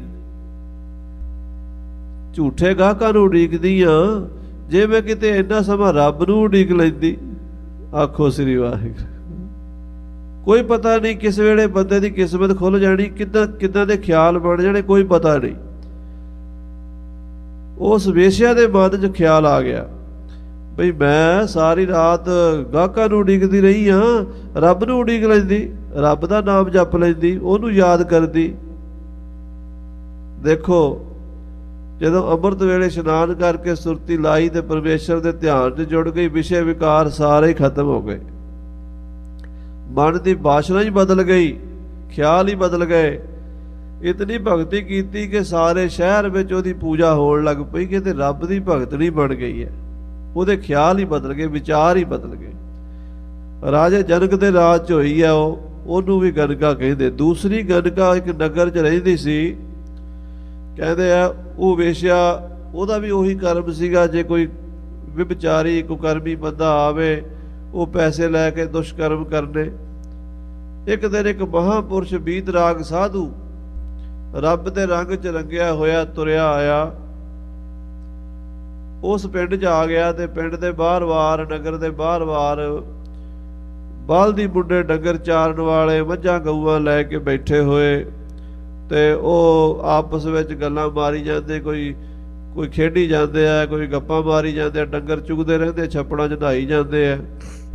ਝੂਠੇ ਗਾਹਕਾਂ ਨੂੰ ਉਡੀਕਦੀ ਆ, ਜੇ ਮੈਂ ਕਿਤੇ ਇੰਨਾ ਸਮਾਂ ਰੱਬ ਨੂੰ ਉਡੀਕ ਲੈਂਦੀ। ਆਖੋ ਸ੍ਰੀ ਵਾਹਿਗੁਰੂ। ਕੋਈ ਪਤਾ ਨਹੀਂ ਕਿਸ ਵੇਲੇ ਬੰਦੇ ਦੀ ਕਿਸਮਤ ਖੁੱਲ ਜਾਣੀ, ਕਿੱਦਾਂ ਦੇ ਖਿਆਲ ਬਣ ਜਾਣੇ, ਕੋਈ ਪਤਾ ਨਹੀਂ। ਉਸ ਵੇਸ਼ਿਆ ਦੇ ਮਨ 'ਚ ਖਿਆਲ ਆ ਗਿਆ, ਬਈ ਮੈਂ ਸਾਰੀ ਰਾਤ ਗਾਹਕਾਂ ਨੂੰ ਉਡੀਕਦੀ ਰਹੀ ਹਾਂ, ਰੱਬ ਨੂੰ ਉਡੀਕ ਲੈਂਦੀ, ਰੱਬ ਦਾ ਨਾਮ ਜਪ ਲੈਂਦੀ, ਉਹਨੂੰ ਯਾਦ ਕਰਦੀ। ਦੇਖੋ ਜਦੋਂ ਅੰਮ੍ਰਿਤ ਵੇਲੇ ਇਸ਼ਨਾਨ ਕਰਕੇ ਸੁਰਤੀ ਲਾਈ ਤੇ ਪਰਮੇਸ਼ਰ ਦੇ ਧਿਆਨ 'ਚ ਜੁੜ ਗਈ, ਵਿਸ਼ੇ ਵਿਕਾਰ ਸਾਰੇ ਹੀ ਖਤਮ ਹੋ ਗਏ। ਮਨ ਦੀ ਬਾਸ਼ਨਾ ਹੀ ਬਦਲ ਗਈ, ਖਿਆਲ ਹੀ ਬਦਲ ਗਏ। ਇਤਨੀ ਭਗਤੀ ਕੀਤੀ ਕਿ ਸਾਰੇ ਸ਼ਹਿਰ ਵਿੱਚ ਉਹਦੀ ਪੂਜਾ ਹੋਣ ਲੱਗ ਪਈ ਕਿ ਤੇ ਰੱਬ ਦੀ ਭਗਤਣੀ ਬਣ ਗਈ ਹੈ। ਉਹਦੇ ਖਿਆਲ ਹੀ ਬਦਲ ਗਏ, ਵਿਚਾਰ ਹੀ ਬਦਲ ਗਏ। ਰਾਜੇ ਜਨਕ ਦੇ ਰਾਜ 'ਚ ਹੋਈ ਹੈ ਉਹਨੂੰ ਵੀ ਗਨਕਾ ਕਹਿੰਦੇ। ਦੂਸਰੀ ਗਨਕਾ ਇੱਕ ਨਗਰ 'ਚ ਰਹਿੰਦੀ ਸੀ, ਕਹਿੰਦੇ ਆ ਉਹ ਵੇਸ਼ਿਆ, ਉਹਦਾ ਵੀ ਉਹੀ ਕਰਮ ਸੀਗਾ। ਜੇ ਕੋਈ ਵਿਭਚਾਰੀ ਕੁਕਰਮੀ ਬੰਦਾ ਆਵੇ, ਉਹ ਪੈਸੇ ਲੈ ਕੇ ਦੁਸ਼ਕਰਮ ਕਰਨੇ। ਇੱਕ ਦਿਨ ਇੱਕ ਮਹਾਂਪੁਰਸ਼ ਬੀਤਰਾਗ ਸਾਧੂ ਰੱਬ ਦੇ ਰੰਗ 'ਚ ਰੰਗਿਆ ਹੋਇਆ ਤੁਰਿਆ ਆਇਆ, ਉਸ ਪਿੰਡ 'ਚ ਆ ਗਿਆ ਤੇ ਪਿੰਡ ਦੇ ਬਾਹਰ-ਬਾਰ, ਨਗਰ ਦੇ ਬਾਹਰ-ਬਾਰ ਬਲਦੀ ਮੁੰਡੇ ਡੰਗਰ ਚਾਰਨ ਵਾਲੇ ਮੱਝਾਂ ਗਊਆਂ ਲੈ ਕੇ ਬੈਠੇ ਹੋਏ ਤੇ ਉਹ ਆਪਸ ਵਿੱਚ ਗੱਲਾਂ ਮਾਰੀ ਜਾਂਦੇ, ਕੋਈ ਖੇਡੀ ਜਾਂਦੇ ਆ, ਕੋਈ ਗੱਪਾਂ ਮਾਰੀ ਜਾਂਦੇ ਆ, ਡੰਗਰ ਚੁਗਦੇ ਰਹਿੰਦੇ, ਛੱਪੜਾਂ 'ਚ ਨਹਾਈ ਜਾਂਦੇ ਆ।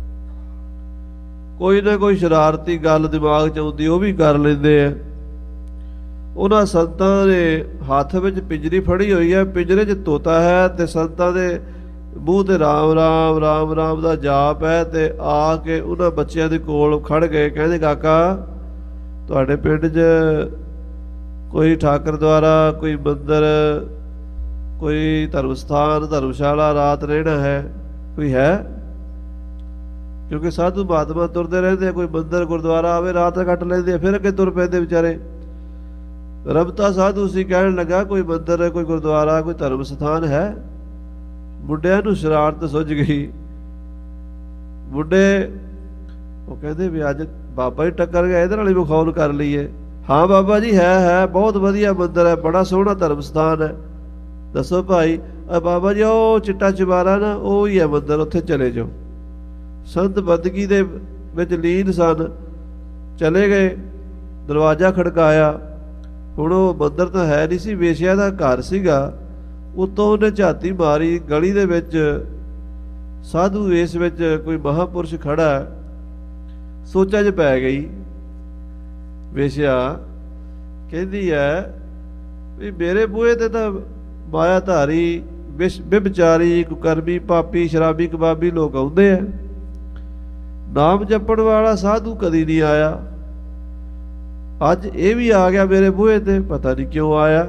ਕੋਈ ਨਾ ਕੋਈ ਸ਼ਰਾਰਤੀ ਗੱਲ ਦਿਮਾਗ 'ਚ ਆਉਂਦੀ ਉਹ ਵੀ ਕਰ ਲੈਂਦੇ ਆ। ਉਹਨਾਂ ਸੰਤਾਂ ਦੇ ਹੱਥ ਵਿੱਚ ਪਿੰਜਰੀ ਫੜੀ ਹੋਈ ਹੈ, ਪਿੰਜਰੇ 'ਚ ਤੋਤਾ ਹੈ ਤੇ ਸੰਤਾਂ ਦੇ ਮੂੰਹ ਤੇ ਰਾਮ ਰਾਮ ਰਾਮ ਰਾਮ ਦਾ ਜਾਪ ਹੈ। ਤੇ ਆ ਕੇ ਉਹਨਾਂ ਬੱਚਿਆਂ ਦੇ ਕੋਲ ਖੜ ਗਏ, ਕਹਿੰਦੇ ਕਾਕਾ ਤੁਹਾਡੇ ਪਿੰਡ 'ਚ ਕੋਈ ਠਾਕਰ ਦੁਆਰਾ, ਕੋਈ ਮੰਦਰ, ਕੋਈ ਧਰਮ ਸਥਾਨ, ਧਰਮਸ਼ਾਲਾ ਰਾਤ ਰਹਿਣਾ ਹੈ, ਕੋਈ ਹੈ? ਕਿਉਂਕਿ ਸਾਧੂ ਮਹਾਤਮਾ ਤੁਰਦੇ ਰਹਿੰਦੇ ਆ, ਕੋਈ ਮੰਦਰ ਗੁਰਦੁਆਰਾ ਆਵੇ ਰਾਤ ਕੱਟ ਲੈਂਦੇ ਆ, ਫਿਰ ਅੱਗੇ ਤੁਰ ਪੈਂਦੇ ਵਿਚਾਰੇ। ਰਬਤਾ ਸਾਧੂ ਸੀ, ਕਹਿਣ ਲੱਗਾ ਕੋਈ ਮੰਦਰ, ਕੋਈ ਗੁਰਦੁਆਰਾ, ਕੋਈ ਧਰਮ ਸਥਾਨ ਹੈ? ਮੁੰਡਿਆਂ ਨੂੰ ਸ਼ਰਾਰਤ ਸੁੱਝ ਗਈ। ਮੁੰਡੇ ਉਹ ਕਹਿੰਦੇ ਵੀ ਅੱਜ ਬਾਬਾ ਜੀ ਟੱਕਰ ਗਿਆ, ਇਹਦੇ ਨਾਲ ਹੀ ਮਖੌਲ ਕਰ ਲਈਏ। ਹਾਂ ਬਾਬਾ ਜੀ ਹੈ, ਬਹੁਤ ਵਧੀਆ ਮੰਦਰ ਹੈ, ਬੜਾ ਸੋਹਣਾ ਧਰਮ ਸਥਾਨ ਹੈ। ਦੱਸੋ ਭਾਈ। ਬਾਬਾ ਜੀ ਉਹ ਚਿੱਟਾ ਚੁਬਾਰਾ ਨਾ, ਉਹ ਹੀ ਹੈ ਮੰਦਰ, ਉੱਥੇ ਚਲੇ ਜਾਓ। ਸੰਤ ਬੰਦਗੀ ਦੇ ਵਿੱਚ ਲੀਨ ਸਨ, ਚਲੇ ਗਏ, ਦਰਵਾਜ਼ਾ ਖੜਕਾਇਆ। ਹੁਣ ਉਹ ਮੰਦਰ ਤਾਂ ਹੈ ਨਹੀਂ ਸੀ, ਵੇਸ਼ਿਆ ਦਾ ਘਰ ਸੀਗਾ। ਉੱਤੋਂ ਉਹਨੇ ਝਾਤੀ ਮਾਰੀ, ਗਲੀ ਦੇ ਵਿੱਚ ਸਾਧੂ ਵੇਸ ਵਿੱਚ ਕੋਈ ਮਹਾਂਪੁਰਸ਼ ਖੜਾ। ਸੋਚਾਂ 'ਚ ਪੈ ਗਈ। ਵੇਸ਼ਿਆ ਕਹਿੰਦੀ ਹੈ ਵੀ ਮੇਰੇ ਬੂਹੇ ਤੇ ਤਾਂ ਮਾਇਆਧਾਰੀ, ਵਿਭਚਾਰੀ, ਕੁਕਰਮੀ, ਪਾਪੀ, ਸ਼ਰਾਬੀ, ਕਬਾਬੀ ਲੋਕ ਆਉਂਦੇ ਆ, ਨਾਮ ਜਪਣ ਵਾਲਾ ਸਾਧੂ ਕਦੀ ਨਹੀਂ ਆਇਆ। ਅੱਜ ਇਹ ਵੀ ਆ ਗਿਆ ਮੇਰੇ ਬੂਹੇ ਤੇ, ਪਤਾ ਨਹੀਂ ਕਿਉਂ ਆਇਆ।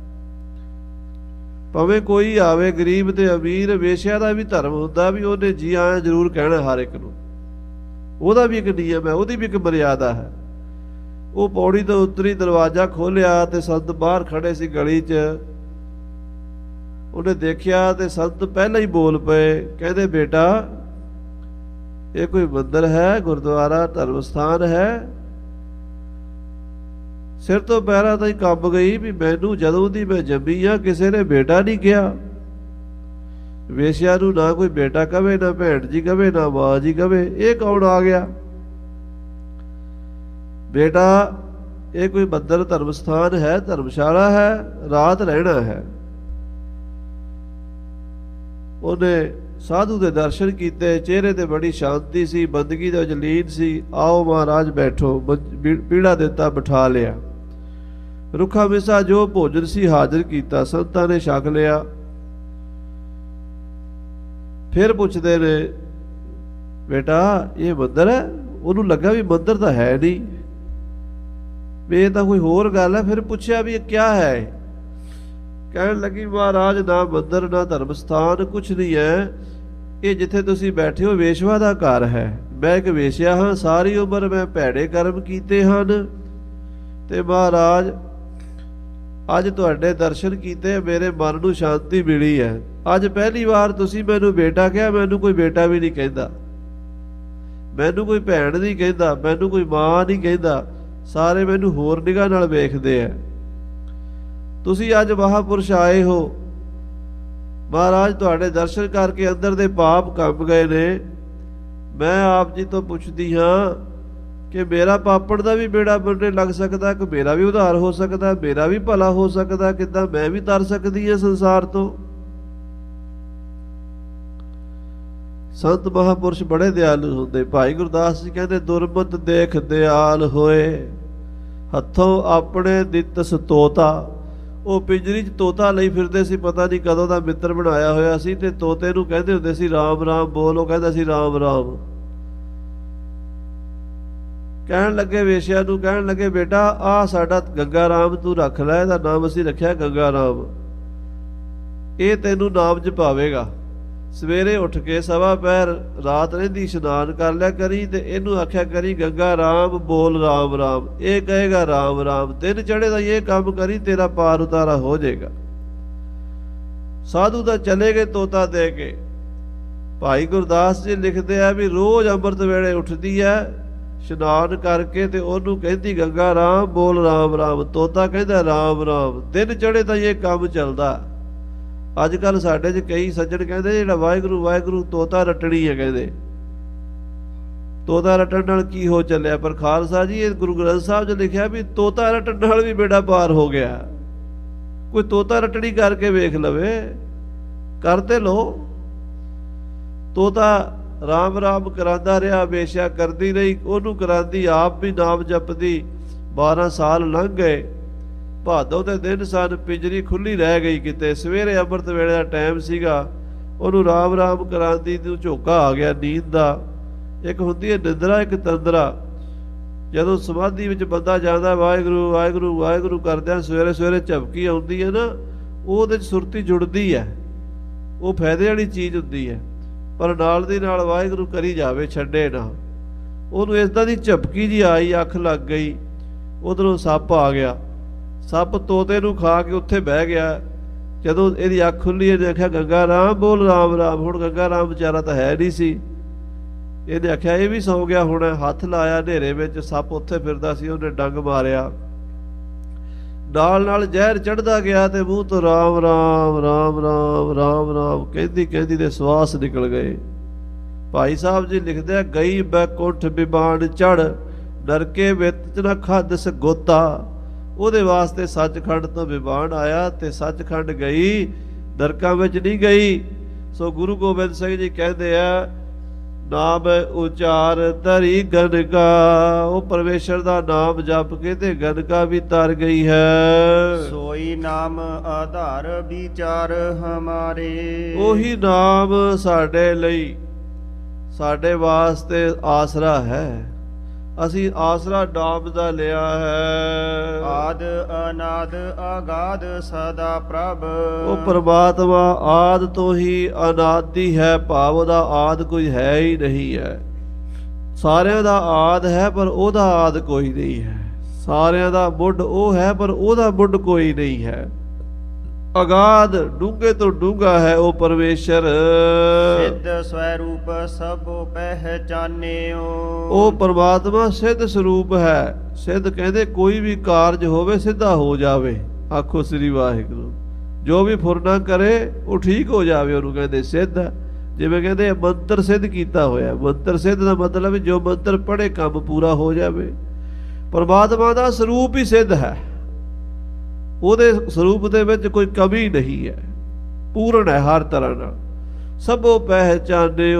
ਭਾਵੇਂ ਕੋਈ ਆਵੇ, ਗਰੀਬ ਤੇ ਅਮੀਰ, ਵੇਸ਼ਿਆ ਦਾ ਵੀ ਧਰਮ ਹੁੰਦਾ ਵੀ ਉਹਨੇ ਜੀ ਆਇਆ ਜ਼ਰੂਰ ਕਹਿਣਾ ਹਰ ਇੱਕ ਨੂੰ। ਉਹਦਾ ਵੀ ਇੱਕ ਨਿਯਮ ਹੈ, ਉਹਦੀ ਵੀ ਇੱਕ ਮਰਿਆਦਾ ਹੈ। ਉਹ ਪੌੜੀ ਤੋਂ ਉਤਰੀ, ਦਰਵਾਜ਼ਾ ਖੋਲ੍ਹਿਆ ਤੇ ਸੰਤ ਬਾਹਰ ਖੜੇ ਸੀ ਗਲੀ 'ਚ। ਉਹਨੇ ਦੇਖਿਆ ਤੇ ਸੰਤ ਪਹਿਲਾਂ ਹੀ ਬੋਲ ਪਏ, ਕਹਿੰਦੇ ਬੇਟਾ ਇਹ ਕੋਈ ਮੰਦਰ ਹੈ, ਗੁਰਦੁਆਰਾ, ਧਰਮ ਸਥਾਨ ਹੈ? ਸਿਰ ਤੋਂ ਪੈਰਾਂ ਤਾਈਂ ਕੰਬ ਗਈ ਵੀ ਮੈਨੂੰ ਜਦੋਂ ਦੀ ਮੈਂ ਜੰਮੀ ਆ ਕਿਸੇ ਨੇ ਬੇਟਾ ਨਹੀਂ ਕਿਹਾ। ਵੇਸ਼ਿਆ ਨੂੰ ਨਾ ਕੋਈ ਬੇਟਾ ਕਵੇ, ਨਾ ਭੈਣ ਜੀ ਕਵੇ, ਨਾ ਮਾਂ ਜੀ ਕਵੇ। ਇਹ ਕੌਣ ਆ ਗਿਆ? ਬੇਟਾ ਇਹ ਕੋਈ ਮੰਦਰ, ਧਰਮ ਸਥਾਨ ਹੈ, ਧਰਮਸ਼ਾਲਾ ਹੈ, ਰਾਤ ਰਹਿਣਾ ਹੈ। ਉਹਨੇ ਸਾਧੂ ਦੇ ਦਰਸ਼ਨ ਕੀਤੇ, ਚਿਹਰੇ ਤੇ ਬੜੀ ਸ਼ਾਂਤੀ ਸੀ, ਬੰਦਗੀ ਦੇ ਵਿੱਚ ਲੀਨ ਸੀ। ਆਓ ਮਹਾਰਾਜ ਬੈਠੋ, ਪੀੜਾ ਦਿੱਤਾ, ਬਿਠਾ ਲਿਆ। ਰੁੱਖਾ ਮਿੱਸਾ ਜੋ ਭੋਜਨ ਸੀ ਹਾਜ਼ਰ ਕੀਤਾ, ਸੰਤਾਂ ਨੇ ਛਕ ਲਿਆ। ਫਿਰ ਪੁੱਛਦੇ ਨੇ ਬੇਟਾ ਇਹ ਮੰਦਰ ਹੈ? ਉਹਨੂੰ ਲੱਗਾ ਵੀ ਮੰਦਰ ਤਾਂ ਹੈ ਨਹੀਂ, ਵੀ ਇਹ ਤਾਂ ਕੋਈ ਹੋਰ ਗੱਲ ਹੈ। ਫਿਰ ਪੁੱਛਿਆ ਵੀ ਇਹ ਕਿਆ ਹੈ? ਕਹਿਣ ਲੱਗੀ ਮਹਾਰਾਜ ਨਾ ਮੰਦਰ, ਨਾ ਧਰਮ ਸਥਾਨ, ਕੁਛ ਨਹੀਂ ਹੈ। ਇਹ ਜਿੱਥੇ ਤੁਸੀਂ ਬੈਠੇ ਹੋ ਵੇਸ਼ਵਾ ਦਾ ਘਰ ਹੈ। ਮੈਂ ਇੱਕ ਵੇਸ਼ਿਆ ਹਾਂ, ਸਾਰੀ ਉਮਰ ਮੈਂ ਭੈੜੇ ਕਰਮ ਕੀਤੇ ਹਨ ਤੇ ਮਹਾਰਾਜ ਅੱਜ ਤੁਹਾਡੇ ਦਰਸ਼ਨ ਕੀਤੇ, ਮੇਰੇ ਮਨ ਨੂੰ ਸ਼ਾਂਤੀ ਮਿਲੀ ਹੈ। ਅੱਜ ਪਹਿਲੀ ਵਾਰ ਤੁਸੀਂ ਮੈਨੂੰ ਬੇਟਾ ਕਿਹਾ, ਮੈਨੂੰ ਕੋਈ ਬੇਟਾ ਵੀ ਨਹੀਂ ਕਹਿੰਦਾ, ਮੈਨੂੰ ਕੋਈ ਭੈਣ ਨਹੀਂ ਕਹਿੰਦਾ, ਮੈਨੂੰ ਕੋਈ ਮਾਂ ਨਹੀਂ ਕਹਿੰਦਾ, ਸਾਰੇ ਮੈਨੂੰ ਹੋਰ ਨਿਗਾਹ ਨਾਲ ਵੇਖਦੇ ਆ। ਤੁਸੀਂ ਅੱਜ ਮਹਾਂਪੁਰਸ਼ ਆਏ ਹੋ, ਮਹਾਰਾਜ ਤੁਹਾਡੇ ਦਰਸ਼ਨ ਕਰਕੇ ਅੰਦਰ ਦੇ ਪਾਪ ਕੰਬ ਗਏ ਨੇ। ਮੈਂ ਆਪ ਜੀ ਤੋਂ ਪੁੱਛਦੀ ਹਾਂ ਕਿ ਮੇਰਾ ਪਾਪੜ ਦਾ ਵੀ ਬੇੜਾ ਬੰਨੇ ਲੱਗ ਸਕਦਾ, ਕਿ ਮੇਰਾ ਵੀ ਉਧਾਰ ਹੋ ਸਕਦਾ, ਮੇਰਾ ਵੀ ਭਲਾ ਹੋ ਸਕਦਾ, ਕਿੱਦਾਂ ਮੈਂ ਵੀ ਤਰ ਸਕਦੀ ਹਾਂ ਸੰਸਾਰ ਤੋਂ। ਸੰਤ ਮਹਾਂਪੁਰਸ਼ ਬੜੇ ਦਿਆਲੂ ਹੁੰਦੇ। ਭਾਈ ਗੁਰਦਾਸ ਜੀ ਕਹਿੰਦੇ ਦੁਰਮਤ ਦੇਖ ਦਿਆਲ ਹੋਏ, ਹੱਥੋਂ ਆਪਣੇ ਦਿੱਤ ਸਤੋਤਾ। ਉਹ ਪਿੰਜਰੀ 'ਚ ਤੋਤਾ ਲਈ ਫਿਰਦੇ ਸੀ, ਪਤਾ ਨਹੀਂ ਕਦੋਂ ਦਾ ਮਿੱਤਰ ਬਣਾਇਆ ਹੋਇਆ ਸੀ, ਤੇ ਤੋਤੇ ਨੂੰ ਕਹਿੰਦੇ ਹੁੰਦੇ ਸੀ ਰਾਮ ਰਾਮ ਬੋਲ, ਉਹ ਕਹਿੰਦਾ ਸੀ ਰਾਮ ਰਾਮ। ਕਹਿਣ ਲੱਗੇ ਵੇਸ਼ਿਆ ਨੂੰ, ਕਹਿਣ ਲੱਗੇ ਬੇਟਾ ਆਹ ਸਾਡਾ ਗੰਗਾ ਰਾਮ ਤੂੰ ਰੱਖ ਲੈ, ਇਹਦਾ ਨਾਮ ਅਸੀਂ ਰੱਖਿਆ ਗੰਗਾ ਰਾਮ, ਇਹ ਤੈਨੂੰ ਨਾਮ ਜਪਾਵੇਗਾ। ਸਵੇਰੇ ਉੱਠ ਕੇ ਸਵਾ ਪਹਿਰ ਰਾਤ ਰਹਿੰਦੀ ਇਸ਼ਨਾਨ ਕਰ ਲਿਆ ਕਰੀ, ਤੇ ਇਹਨੂੰ ਆਖਿਆ ਕਰੀ ਗੰਗਾ ਰਾਮ ਬੋਲ ਰਾਮ ਰਾਮ, ਇਹ ਕਹੇਗਾ ਰਾਮ ਰਾਮ। ਦਿਨ ਚੜੇ ਦਾ ਇਹ ਕੰਮ ਕਰੀ, ਤੇਰਾ ਪਾਰ ਉਤਾਰਾ ਹੋ ਜਾਏਗਾ। ਸਾਧੂ ਤਾਂ ਚਲੇ ਗਏ ਤੋਤਾ ਦੇ ਕੇ। ਭਾਈ ਗੁਰਦਾਸ ਜੀ ਲਿਖਦੇ ਆ ਵੀ ਰੋਜ਼ ਅੰਮ੍ਰਿਤ ਵੇਲੇ ਉੱਠਦੀ ਹੈ ਇਸ਼ਨਾਨ ਕਰਕੇ, ਤੇ ਉਹਨੂੰ ਕਹਿੰਦੀ ਗੰਗਾ ਰਾਮ ਬੋਲ ਰਾਮ ਰਾਮ, ਤੋਤਾ ਕਹਿੰਦਾ ਰਾਮ ਰਾਮ। ਦਿਨ ਚੜੇ ਤਾਂ ਇਹ ਕੰਮ ਚੱਲਦਾ। ਅੱਜ ਕੱਲ੍ਹ ਸਾਡੇ 'ਚ ਕਈ ਸੱਜਣ ਕਹਿੰਦੇ ਜਿਹੜਾ ਵਾਹਿਗੁਰੂ ਵਾਹਿਗੁਰੂ ਤੋਤਾ ਰੱਟਣੀ ਹੈ, ਕਹਿੰਦੇ ਤੋਤਾ ਰੱਟਣ ਨਾਲ ਕੀ ਹੋ ਚੱਲਿਆ। ਪਰ ਖਾਲਸਾ ਜੀ ਇਹ ਗੁਰੂ ਗ੍ਰੰਥ ਸਾਹਿਬ 'ਚ ਲਿਖਿਆ ਵੀ ਤੋਤਾ ਰੱਟਣ ਨਾਲ ਵੀ ਬੇੜਾ ਪਾਰ ਹੋ ਗਿਆ। ਕੋਈ ਤੋਤਾ ਰੱਟਣੀ ਕਰਕੇ ਵੇਖ ਲਵੇ, ਕਰਦੇ ਲੋ। ਤੋਤਾ ਰਾਮ ਰਾਮ ਕਰਾਂਦਾ ਰਿਹਾ, ਬੇਸ਼ੱਕ ਕਰਦੀ ਰਹੀ, ਉਹਨੂੰ ਕਰਾਂਦੀ, ਆਪ ਵੀ ਨਾਮ ਜਪਦੀ। 12 ਸਾਲ ਲੰਘ ਗਏ। ਭਾਦੋਂ ਦੇ ਦਿਨ ਸਨ, ਪਿੰਜਰੀ ਖੁੱਲੀ ਰਹਿ ਗਈ ਕਿਤੇ। ਸਵੇਰੇ ਅੰਮ੍ਰਿਤ ਵੇਲੇ ਦਾ ਟਾਈਮ ਸੀਗਾ, ਉਹਨੂੰ ਰਾਮ ਰਾਮ ਕਰਾਂਦੀ ਨੂੰ ਝੋਕਾ ਆ ਗਿਆ ਨੀਂਦ ਦਾ। ਇੱਕ ਹੁੰਦੀ ਹੈ ਨਿੰਦਰਾ, ਇੱਕ ਤੰਦਰਾ। ਜਦੋਂ ਸਮਾਧੀ ਵਿੱਚ ਬੰਦਾ ਜਾਂਦਾ ਵਾਹਿਗੁਰੂ ਵਾਹਿਗੁਰੂ ਵਾਹਿਗੁਰੂ ਕਰਦਿਆਂ ਸਵੇਰੇ ਸਵੇਰੇ ਝਪਕੀ ਆਉਂਦੀ ਹੈ ਨਾ, ਉਹਦੇ 'ਚ ਸੁਰਤੀ ਜੁੜਦੀ ਹੈ, ਉਹ ਫਾਇਦੇ ਵਾਲੀ ਚੀਜ਼ ਹੁੰਦੀ ਹੈ। ਪਰ ਨਾਲ ਦੀ ਨਾਲ ਵਾਹਿਗੁਰੂ ਕਰੀ ਜਾਵੇ, ਛੱਡੇ ਨਾ। ਉਹਨੂੰ ਇਸਦਾ ਦੀ ਝਪਕੀ ਜੀ ਆਈ, ਅੱਖ ਲੱਗ ਗਈ, ਉਧਰੋਂ ਸੱਪ ਆ ਗਿਆ। ਸੱਪ ਤੋਤੇ ਨੂੰ ਖਾ ਕੇ ਉੱਥੇ ਬਹਿ ਗਿਆ। ਜਦੋਂ ਇਹਦੀ ਅੱਖ ਖੁੱਲੀ, ਇਹਨੇ ਆਖਿਆ ਗੰਗਾ ਰਾਮ ਬੋਲ ਰਾਮ ਰਾਮ। ਹੁਣ ਗੰਗਾ ਰਾਮ ਵਿਚਾਰਾ ਤਾਂ ਹੈ ਨਹੀਂ ਸੀ। ਇਹਨੇ ਆਖਿਆ ਇਹ ਵੀ ਸੌ ਗਿਆ ਹੁਣ। ਹੱਥ ਲਾਇਆ ਹਨੇਰੇ ਵਿੱਚ, ਸੱਪ ਉੱਥੇ ਫਿਰਦਾ ਸੀ, ਉਹਨੇ ਡੰਗ ਮਾਰਿਆ। ਨਾਲ ਨਾਲ ਜ਼ਹਿਰ ਚੜ੍ਹਦਾ ਗਿਆ, ਤੇ ਮੂੰਹ ਤੋਂ ਰਾਮ ਰਾਮ ਰਾਮ ਰਾਮ ਰਾਮ ਰਾਮ ਕਹਿੰਦੀ ਕਹਿੰਦੀ ਦੇ ਸਵਾਸ ਨਿਕਲ ਗਏ। ਭਾਈ ਸਾਹਿਬ ਜੀ ਲਿਖਦੇ ਆ ਗਈ ਬੈਕੁੰਠ ਬਿਬਾਨ ਚੜ, ਨਰਕੇ ਵਿੱਚ ਨ ਖਾਦਸ ਗੋਤਾ। ਉਹਦੇ ਵਾਸਤੇ ਸੱਚਖੰਡ ਤੋਂ ਵਿਵਾਨ ਆਇਆ, ਤੇ ਸੱਚਖੰਡ ਗਈ, ਨਰਕਾਂ ਵਿੱਚ ਨਹੀਂ ਗਈ। ਸੋ ਗੁਰੂ ਗੋਬਿੰਦ ਸਿੰਘ ਜੀ ਕਹਿੰਦੇ ਆ ਨਾਮ ਉਚਾਰ ਧਰੀ ਗਨਕਾ। ਉਹ ਪਰਮੇਸ਼ਰ ਦਾ ਨਾਮ ਜਪ ਕੇ ਤੇ ਗਨਕਾ ਵੀ ਤਰ ਗਈ ਹੈ। ਸੋਈ ਨਾਮ ਆਧਾਰ ਵਿਚਾਰ ਹਮਾਰੇ। ਉਹੀ ਨਾਮ ਸਾਡੇ ਲਈ, ਸਾਡੇ ਵਾਸਤੇ ਆਸਰਾ ਹੈ। ਅਸੀਂ ਆਸਰਾ ਨਾਮ ਦਾ ਲਿਆ ਹੈ। ਆਦ ਅਨਾਦ ਆਗਾਦ ਸਦਾ ਪ੍ਰਭ। ਉਹ ਪ੍ਰਮਾਤਮਾ ਆਦ ਤੋਂ ਹੀ ਅਨਾਦੀ ਹੈ, ਭਾਵ ਉਹਦਾ ਆਦ ਕੋਈ ਹੈ ਹੀ ਨਹੀਂ ਹੈ। ਸਾਰਿਆਂ ਦਾ ਆਦ ਹੈ, ਪਰ ਉਹਦਾ ਆਦ ਕੋਈ ਨਹੀਂ ਹੈ। ਸਾਰਿਆਂ ਦਾ ਮੁੱਢ ਉਹ ਹੈ, ਪਰ ਉਹਦਾ ਮੁੱਢ ਕੋਈ ਨਹੀਂ ਹੈ। ਅਗਾਧ ਡੂੰਘੇ ਤੋਂ ਡੂੰਘਾ ਹੈ ਉਹ ਪਰਮੇਸ਼ਰ। ਸਿੱਧ ਸਵੈਰੂਪ ਸਭੋ ਪਹਿਚਾਨਿਓ। ਉਹ ਪਰਮਾਤਮਾ ਸਿੱਧ ਸਰੂਪ ਹੈ। ਸਿੱਧ ਕਹਿੰਦੇ ਕੋਈ ਵੀ ਕਾਰਜ ਹੋਵੇ ਸਿੱਧਾ ਹੋ ਜਾਵੇ। ਆਖੋ ਸ੍ਰੀ ਵਾਹਿਗੁਰੂ। ਜੋ ਵੀ ਫੁਰਨਾ ਕਰੇ ਉਹ ਠੀਕ ਹੋ ਜਾਵੇ, ਉਹਨੂੰ ਕਹਿੰਦੇ ਸਿੱਧ। ਜਿਵੇਂ ਕਹਿੰਦੇ ਮੰਤਰ ਸਿੱਧ ਕੀਤਾ ਹੋਇਆ। ਮੰਤਰ ਸਿੱਧ ਦਾ ਮਤਲਬ ਜੋ ਮੰਤਰ ਪੜ੍ਹੇ ਕੰਮ ਪੂਰਾ ਹੋ ਜਾਵੇ। ਪਰਮਾਤਮਾ ਦਾ ਸਰੂਪ ਹੀ ਸਿੱਧ ਹੈ। ਉਹਦੇ ਸਰੂਪ ਦੇ ਵਿੱਚ ਕੋਈ ਕਮੀ ਨਹੀਂ ਹੈ, ਪੂਰਨ ਹੈ ਹਰ ਤਰ੍ਹਾਂ ਨਾਲ। ਸਭੋ ਪਹਿਚਾਨਿਓ।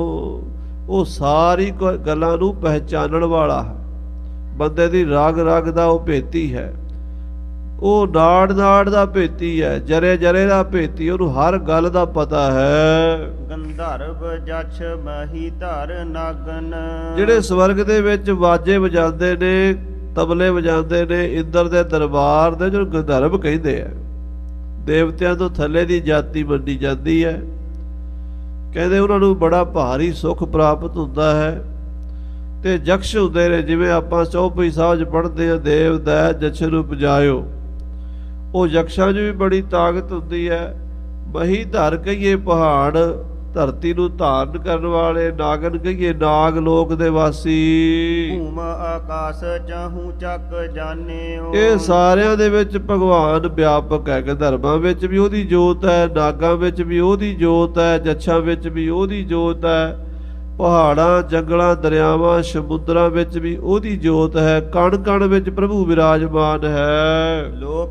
ਉਹ ਸਾਰੀ ਗੱਲਾਂ ਨੂੰ ਪਹਿਚਾਨਣ ਵਾਲਾ ਹੈ। ਬੰਦੇ ਦੀ ਰਗ ਰਗ ਦਾ ਉਹ ਭੇਤੀ ਹੈ। ਉਹ ਨਾੜ ਨਾੜ ਦਾ ਭੇਤੀ ਹੈ, ਜਰੇ ਜਰੇ ਦਾ ਭੇਤੀ। ਉਹਨੂੰ ਹਰ ਗੱਲ ਦਾ ਪਤਾ ਹੈ। ਗੰਧਰਵ ਜਛ ਮਹੀ ਧਰ ਨਾਗਨ। ਜਿਹੜੇ ਸਵਰਗ ਦੇ ਵਿੱਚ ਵਾਜੇ ਵਜਾਉਂਦੇ ਨੇ, ਤਬਲੇ ਵਜਾਉਂਦੇ ਨੇ, ਇੰਦਰ ਦੇ ਦਰਬਾਰ ਦੇ, ਜਿਹਨੂੰ ਗੰਧਰਵ ਕਹਿੰਦੇ ਆ, ਦੇਵਤਿਆਂ ਤੋਂ ਥੱਲੇ ਦੀ ਜਾਤੀ ਮੰਨੀ ਜਾਂਦੀ ਹੈ। ਕਹਿੰਦੇ ਉਹਨਾਂ ਨੂੰ ਬੜਾ ਭਾਰੀ ਸੁੱਖ ਪ੍ਰਾਪਤ ਹੁੰਦਾ ਹੈ। ਤੇ ਜਕਸ਼ ਹੁੰਦੇ ਨੇ, ਜਿਵੇਂ ਆਪਾਂ ਚੌਪਈ ਸਾਹਿਬ 'ਚ ਪੜ੍ਹਦੇ ਹਾਂ, ਦੇਵ ਦੈ ਜਛ ਨੂੰ ਪੁਜਾਇਓ। ਉਹ ਯਕਸ਼ਾਂ 'ਚ ਵੀ ਬੜੀ ਤਾਕਤ ਹੁੰਦੀ ਹੈ। ਮਹੀ ਧਰ ਕਹੀਏ ਪਹਾੜ, ਧਰਤੀ ਨੂੰ ਧਾਰਨ ਕਰਨ ਵਾਲੇ। ਨਾਗਨ ਕਹੀਏ ਨਾਗ ਲੋਕ ਦੇ ਵਾਸੀ। ਭੂਮ ਆਕਾਸ਼ ਚਾਹੂ ਚੱਕ ਜਾਣਿਓ। ਇਹ ਸਾਰਿਆਂ ਦੇ ਵਿੱਚ ਭਗਵਾਨ ਵਿਆਪਕ ਹੈ। ਗੰਧਰਵਾਂ ਵਿੱਚ ਵੀ ਉਹਦੀ ਜੋਤ ਹੈ, ਨਾਗਾਂ ਵਿੱਚ ਵੀ ਉਹਦੀ ਜੋਤ ਹੈ, ਜੱਛਾਂ ਵਿੱਚ ਵੀ ਉਹਦੀ ਜੋਤ ਹੈ, ਪਹਾੜਾਂ ਜੰਗਲਾਂ ਦਰਿਆਵਾਂ ਸਮੁੰਦਰਾਂ ਵਿੱਚ ਵੀ ਉਹਦੀ ਜੋਤ ਹੈ। ਕਣ ਕਣ ਵਿੱਚ ਪ੍ਰਭੂ ਵਿਰਾਜਮਾਨ ਹੈ। ਲੋਕ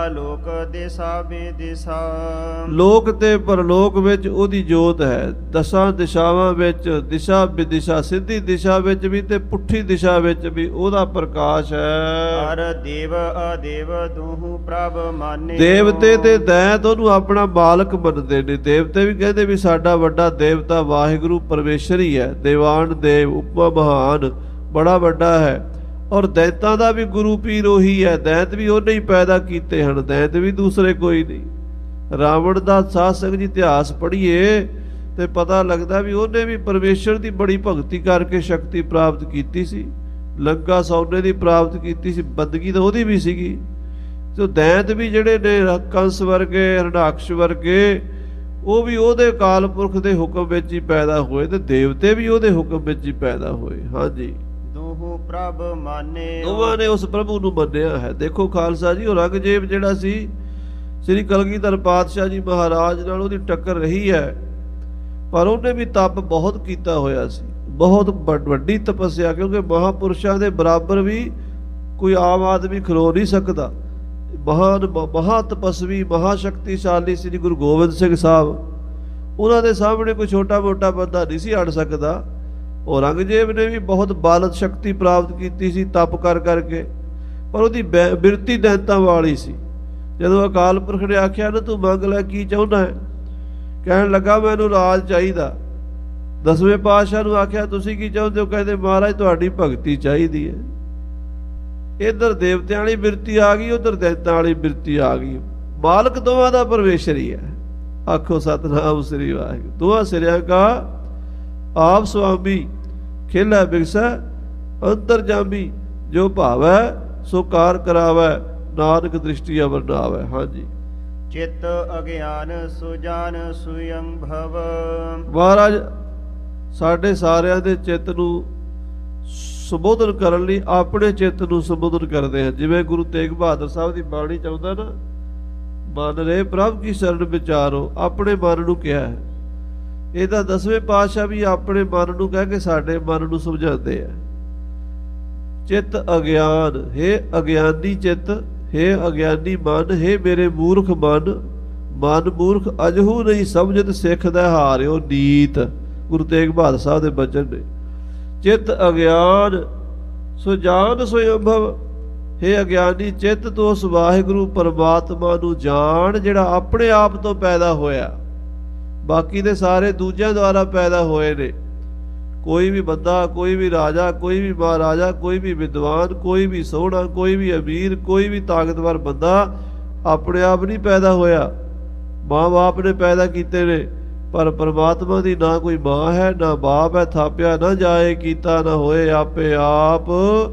ਆਲੋਕ ਦਿਸਾ ਬੇਦਿਸਾ। ਲੋਕ ਤੇ ਪਰਲੋਕ ਵਿੱਚ ਉਹਦੀ ਜੋਤ ਹੈ। ਦਸਾਂ ਦਿਸ਼ਾਵਾਂ ਵਿੱਚ, ਦਿਸ਼ਾ ਵਿਦਿਸ਼ਾ, ਸਿੱਧੀ ਦਿਸ਼ਾ ਵਿੱਚ ਵੀ ਤੇ ਪੁੱਠੀ ਦਿਸ਼ਾ ਵਿੱਚ ਵੀ ਉਹਦਾ ਪ੍ਰਕਾਸ਼ ਹੈ। ਹਰ ਦੇਵ ਅਦੇਵ ਦੂਹੂ ਪ੍ਰਭ ਮਾਨੇ। ਦੇਵਤੇ ਤੇ ਦੈਂਤ ਉਹਨੂੰ ਆਪਣਾ ਮਾਲਕ ਮੰਨਦੇ ਨੇ। ਦੇਵਤੇ ਵੀ ਕਹਿੰਦੇ ਵੀ ਸਾਡਾ ਵੱਡਾ ਦੇਵਤਾ ਵਾਹਿਗੁਰੂ ਪਰਮੇਸ਼ਰ ਹੀ ਹੈ। ਦੇਵਾਨ ਦੇਵ ਉਪਮਾ ਮਹਾਨ, ਬੜਾ ਵੱਡਾ ਹੈ। ਔਰ ਦੈਂਤਾਂ ਦਾ ਵੀ ਗੁਰੂ ਪੀਰ ਉਹੀ ਹੈ। ਦੈਂਤ ਵੀ ਉਹਨੇ ਹੀ ਪੈਦਾ ਕੀਤੇ ਹਨ। ਦੈਂਤ ਵੀ ਦੂਸਰੇ ਕੋਈ ਨਹੀਂ। ਰਾਵਣ ਦਾ ਸਾਧ ਸੰਗਤ ਜੀ ਇਤਿਹਾਸ ਪੜ੍ਹੀਏ ਤੇ ਪਤਾ ਲੱਗਦਾ ਵੀ ਉਹਨੇ ਵੀ ਪਰਮੇਸ਼ਰ ਦੀ ਬੜੀ ਭਗਤੀ ਕਰਕੇ ਸ਼ਕਤੀ ਪ੍ਰਾਪਤ ਕੀਤੀ ਸੀ। ਲੰਕਾ ਸੋਨੇ ਦੀ ਪ੍ਰਾਪਤ ਕੀਤੀ ਸੀ। ਬੰਦਗੀ ਤਾਂ ਉਹਦੀ ਵੀ ਸੀਗੀ। ਤੇ ਦੈਂਤ ਵੀ ਜਿਹੜੇ ਨੇ ਕੰਸ ਵਰਗੇ, ਹਰਨਾਕਸ਼ ਵਰਗੇ, ਉਹ ਵੀ ਉਹਦੇ ਅਕਾਲ ਪੁਰਖ ਦੇ ਹੁਕਮ ਵਿੱਚ ਹੀ ਪੈਦਾ ਹੋਏ ਤੇ ਦੇਵਤੇ ਵੀ ਉਹਦੇ ਹੁਕਮ ਵਿੱਚ ਹੀ ਪੈਦਾ ਹੋਏ। ਹਾਂਜੀ, ਦੂਹੂ ਪ੍ਰਭ ਮਾਨੇ। ਦੋਵਾਂ ਨੇ ਉਸ ਪ੍ਰਭੂ ਨੂੰ ਮੰਨਿਆ ਹੈ। ਦੇਖੋ ਖਾਲਸਾ ਜੀ, ਔਰੰਗਜ਼ੇਬ ਜਿਹੜਾ ਸੀ ਸ੍ਰੀ ਕਲਗੀਧਰ ਪਾਤਸ਼ਾਹ ਜੀ ਮਹਾਰਾਜ ਨਾਲ ਉਹਦੀ ਟੱਕਰ ਰਹੀ ਹੈ, ਪਰ ਉਹਨੇ ਵੀ ਤਪ ਬਹੁਤ ਕੀਤਾ ਹੋਇਆ ਸੀ, ਬਹੁਤ ਵੱਡੀ ਤਪੱਸਿਆ। ਕਿਉਂਕਿ ਮਹਾਂਪੁਰਸ਼ਾਂ ਦੇ ਬਰਾਬਰ ਵੀ ਕੋਈ ਆਮ ਆਦਮੀ ਖਲੋ ਨਹੀਂ ਸਕਦਾ। ਮਹਾ ਤਪਸਵੀ, ਮਹਾ ਸ਼ਕਤੀਸ਼ਾਲੀ ਸ੍ਰੀ ਗੁਰੂ ਗੋਬਿੰਦ ਸਿੰਘ ਸਾਹਿਬ, ਉਹਨਾਂ ਦੇ ਸਾਹਮਣੇ ਕੋਈ ਛੋਟਾ ਮੋਟਾ ਬੰਦਾ ਨਹੀਂ ਸੀ ਅੜ ਸਕਦਾ। ਔਰੰਗਜ਼ੇਬ ਨੇ ਵੀ ਬਹੁਤ ਬਲ ਸ਼ਕਤੀ ਪ੍ਰਾਪਤ ਕੀਤੀ ਸੀ ਤਪ ਕਰ ਕਰਕੇ, ਪਰ ਉਹਦੀ ਬਿਰਤੀ ਦੈਂਤਾਂ ਵਾਲੀ ਸੀ। ਜਦੋਂ ਅਕਾਲ ਪੁਰਖ ਨੇ ਆਖਿਆ ਨਾ ਤੂੰ ਮੰਗ ਲੈ ਕੀ ਚਾਹੁੰਦਾ ਹੈ, ਕਹਿਣ ਲੱਗਾ ਮੈਨੂੰ ਰਾਜ ਚਾਹੀਦਾ। ਦਸਵੇਂ ਪਾਤਸ਼ਾਹ ਨੂੰ ਆਖਿਆ ਤੁਸੀਂ ਕੀ ਚਾਹੁੰਦੇ ਹੋ, ਕਹਿੰਦੇ ਮਹਾਰਾਜ ਤੁਹਾਡੀ ਭਗਤੀ ਚਾਹੀਦੀ ਹੈ। ਇੱਧਰ ਦੇਵਤਿਆਂ ਵਾਲੀ ਬਿਰਤੀ ਆ ਗਈ, ਉੱਧਰ ਦੈਂਤਾਂ ਵਾਲੀ ਬਿਰਤੀ ਆ ਗਈ। ਮਾਲਕ ਦੋਵਾਂ ਦਾ ਪਰਮੇਸ਼ਰ ਹੀ ਹੈ। ਆਖੋ ਸਤਿਨਾਮ ਸ੍ਰੀ ਵਾਹਿਗੁਰੂ। ਦੋਹਾਂ ਸਿਰਿਆਂ ਕਾ ਆਪ ਸੁਆਮੀ, ਖੇਲਾ ਬਿਗਸੈ ਅੰਤਰਜਾਮੀ, ਜੋ ਭਾਵੈ ਸੋ ਕਾਰ ਕਰਾਵੈ, ਨਾਨਕ ਦ੍ਰਿਸ਼ਟੀ ਅਵਰ ਨਾਵੈ। ਹਾਂਜੀ, ਚਿਤ ਅਗਿਆਨ ਸੁਜਾਨ ਸੁਯੰ ਭਵ। ਮਹਾਰਾਜ ਸਾਡੇ ਸਾਰਿਆਂ ਦੇ ਚਿੱਤ ਨੂੰ ਸੰਬੋਧਨ ਕਰਨ ਲਈ ਆਪਣੇ ਚਿੱਤ ਨੂੰ ਸੰਬੋਧਨ ਕਰਦੇ ਹਨ। ਜਿਵੇਂ ਗੁਰੂ ਤੇਗ ਬਹਾਦਰ ਸਾਹਿਬ ਦੀ ਬਾਣੀ ਚਾਹੁੰਦਾ ਨਾ, ਮਨ ਰੇ ਪ੍ਰਭ ਕੀ ਸ਼ਰਨ ਵਿਚਾਰੋ, ਆਪਣੇ ਮਨ ਨੂੰ ਕਿਹਾ ਹੈ। ਇਹਦਾ ਦਸਵੇਂ ਪਾਤਸ਼ਾਹ ਵੀ ਆਪਣੇ ਮਨ ਨੂੰ ਕਹਿ ਕੇ ਸਾਡੇ ਮਨ ਨੂੰ ਸਮਝਾਉਂਦੇ ਆ। ਚਿੱਤ ਅਗਿਆਨ, ਹੇ ਅਗਿਆਨੀ ਚਿੱਤ, ਹੇ ਅਗਿਆਨੀ ਮਨ, ਹੇ ਮੇਰੇ ਮੂਰਖ ਮਨ, ਮਨ ਮੂਰਖ ਅਜਹੂ ਨਹੀਂ ਸਮਝਤ ਸਿੱਖ ਦਾ ਹਾਰਿਓ ਨੀਤ। ਗੁਰੂ ਤੇਗ ਬਹਾਦਰ ਸਾਹਿਬ ਦੇ ਬਚਨ ਨੇ। ਚਿੱਤ ਅਗਿਆਨ ਸੁਜਾਨ ਸੁਅੰਭਵ, ਹੇ ਅਗਿਆਨੀ ਚਿੱਤ ਤੂੰ ਉਸ ਵਾਹਿਗੁਰੂ ਪਰਮਾਤਮਾ ਨੂੰ ਜਾਣ ਜਿਹੜਾ ਆਪਣੇ ਆਪ ਤੋਂ ਪੈਦਾ ਹੋਇਆ। ਬਾਕੀ ਦੇ ਸਾਰੇ ਦੂਜਿਆਂ ਦੁਆਰਾ ਪੈਦਾ ਹੋਏ ਨੇ। ਕੋਈ ਵੀ ਬੰਦਾ, ਕੋਈ ਵੀ ਰਾਜਾ, ਕੋਈ ਵੀ ਮਹਾਰਾਜਾ, ਕੋਈ ਵੀ ਵਿਦਵਾਨ, ਕੋਈ ਵੀ ਸੋਹਣਾ, ਕੋਈ ਵੀ ਅਮੀਰ, ਕੋਈ ਵੀ ਤਾਕਤਵਰ ਬੰਦਾ ਆਪਣੇ ਆਪ ਨਹੀਂ ਪੈਦਾ ਹੋਇਆ। ਮਾਂ ਬਾਪ ਨੇ ਪੈਦਾ ਕੀਤੇ ਨੇ, ਪਰ ਪਰਮਾਤਮਾ ਦੀ ਨਾ ਕੋਈ ਮਾਂ ਹੈ ਨਾ ਬਾਪ ਹੈ। ਥਾਪਿਆ ਨਾ ਜਾਏ ਕੀਤਾ ਨਾ ਹੋਏ, ਆਪੇ ਆਪ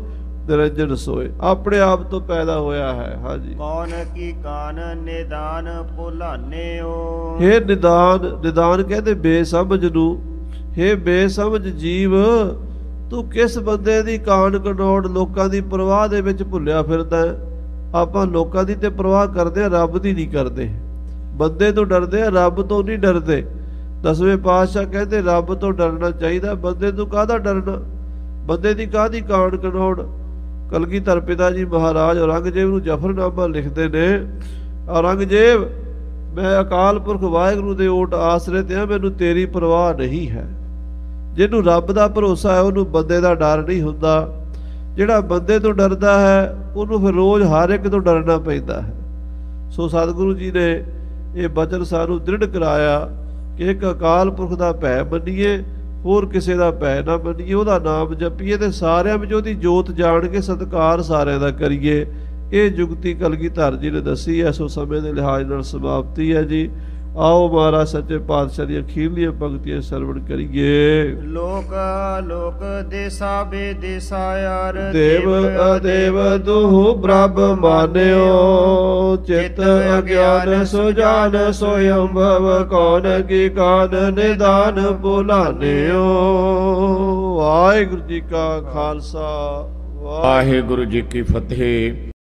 ਨਿਰੰਜਨ ਸੋਏ। ਆਪਣੇ ਆਪ ਤੋਂ ਪੈਦਾ ਹੋਇਆ ਹੈ। ਹਾਂਜੀ, ਕੌਣ ਕੀ ਕਾਨ ਨਿਦਾਨ ਭੁਲਾਨਿਓ। ਹੇ ਨਿਦਾਨ, ਨਿਦਾਨ ਕਹਿੰਦੇ ਬੇਸਮਝ ਨੂੰ। ਹੇ ਬੇਸਮਝ ਜੀਵ, ਤੂੰ ਕਿਸ ਬੰਦੇ ਦੀ ਕਾਣ ਕਨੌੜ ਲੋਕਾਂ ਦੀ ਪਰਵਾਹ ਦੇ ਵਿੱਚ ਭੁੱਲਿਆ ਫਿਰਦਾ ਹੈ। ਆਪਾਂ ਲੋਕਾਂ ਦੀ ਤੇ ਪਰਵਾਹ ਕਰਦੇ ਆ, ਰੱਬ ਦੀ ਨਹੀਂ ਕਰਦੇ। ਬੰਦੇ ਤੋਂ ਡਰਦੇ ਆ, ਰੱਬ ਤੋਂ ਨਹੀਂ ਡਰਦੇ। ਦਸਵੇਂ ਪਾਤਸ਼ਾਹ ਕਹਿੰਦੇ ਰੱਬ ਤੋਂ ਡਰਨਾ ਚਾਹੀਦਾ, ਬੰਦੇ ਤੋਂ ਕਾਹਦਾ ਡਰਨਾ, ਬੰਦੇ ਦੀ ਕਾਹਦੀ ਕਾਣ ਕਨੌੜ। ਕਲਗੀਧਰ ਪਿਤਾ ਜੀ ਮਹਾਰਾਜ ਔਰੰਗਜ਼ੇਬ ਨੂੰ ਜ਼ਫਰਨਾਮਾ ਲਿਖਦੇ ਨੇ, ਔਰੰਗਜ਼ੇਬ ਮੈਂ ਅਕਾਲ ਪੁਰਖ ਵਾਹਿਗੁਰੂ ਦੇ ਓਟ ਆਸਰੇ ਤੇ ਆ, ਮੈਨੂੰ ਤੇਰੀ ਪਰਵਾਹ ਨਹੀਂ ਹੈ। ਜਿਹਨੂੰ ਰੱਬ ਦਾ ਭਰੋਸਾ ਹੈ ਉਹਨੂੰ ਬੰਦੇ ਦਾ ਡਰ ਨਹੀਂ ਹੁੰਦਾ। ਜਿਹੜਾ ਬੰਦੇ ਤੋਂ ਡਰਦਾ ਹੈ ਉਹਨੂੰ ਫਿਰ ਰੋਜ਼ ਹਰ ਇੱਕ ਤੋਂ ਡਰਨਾ ਪੈਂਦਾ ਹੈ। ਸੋ ਸਤਿਗੁਰੂ ਜੀ ਨੇ ਇਹ ਬਚਨ ਸਾਨੂੰ ਦ੍ਰਿੜ ਕਰਾਇਆ ਕਿ ਇੱਕ ਅਕਾਲ ਪੁਰਖ ਦਾ ਭੈ ਮੰਨੀਏ, ਹੋਰ ਕਿਸੇ ਦਾ ਭੈ ਨਾ ਮੰਨੀਏ, ਉਹਦਾ ਨਾਮ ਜਪੀਏ ਤੇ ਸਾਰਿਆਂ ਵਿੱਚ ਉਹਦੀ ਜੋਤ ਜਾਣ ਕੇ ਸਤਿਕਾਰ ਸਾਰਿਆਂ ਦਾ ਕਰੀਏ। ਇਹ ਜੁਗਤੀ ਕਲਗੀਧਰ ਜੀ ਨੇ ਦੱਸੀ ਹੈ। ਸੋ ਸਮੇਂ ਦੇ ਲਿਹਾਜ਼ ਨਾਲ ਸਮਾਪਤੀ ਹੈ ਜੀ। ਆਓ ਮਹਾਰਾਜ ਸੱਚੇ ਪਾਤਸ਼ਾਹ ਦੀਆਂ ਅਖੀਰਲੀਆਂ ਪੰਕਤੀਆਂ ਸਰਵਣ ਕਰੀਏ। ਲੋਕ ਲੋਕ ਦੇਸਾ ਬੇਦੇਸਾ ਯਾਰ, ਦੇਵ ਅਦੇਵ ਦੁਹੁ ਬ੍ਰਹਮ ਮਾਨਿਓ। ਚਿਤ ਅਗਿਆਨ ਸੁਜਾਨ ਸੁਅੰਭਵ, ਕੌਣ ਕੀ ਕਾਨ ਨਿਦਾਨ ਭੁਲਾਨਿਓ। ਵਾਹਿਗੁਰੂ ਜੀ ਕਾ ਖਾਲਸਾ, ਵਾਹਿਗੁਰੂ ਜੀ ਕੀ ਫਤਿਹ।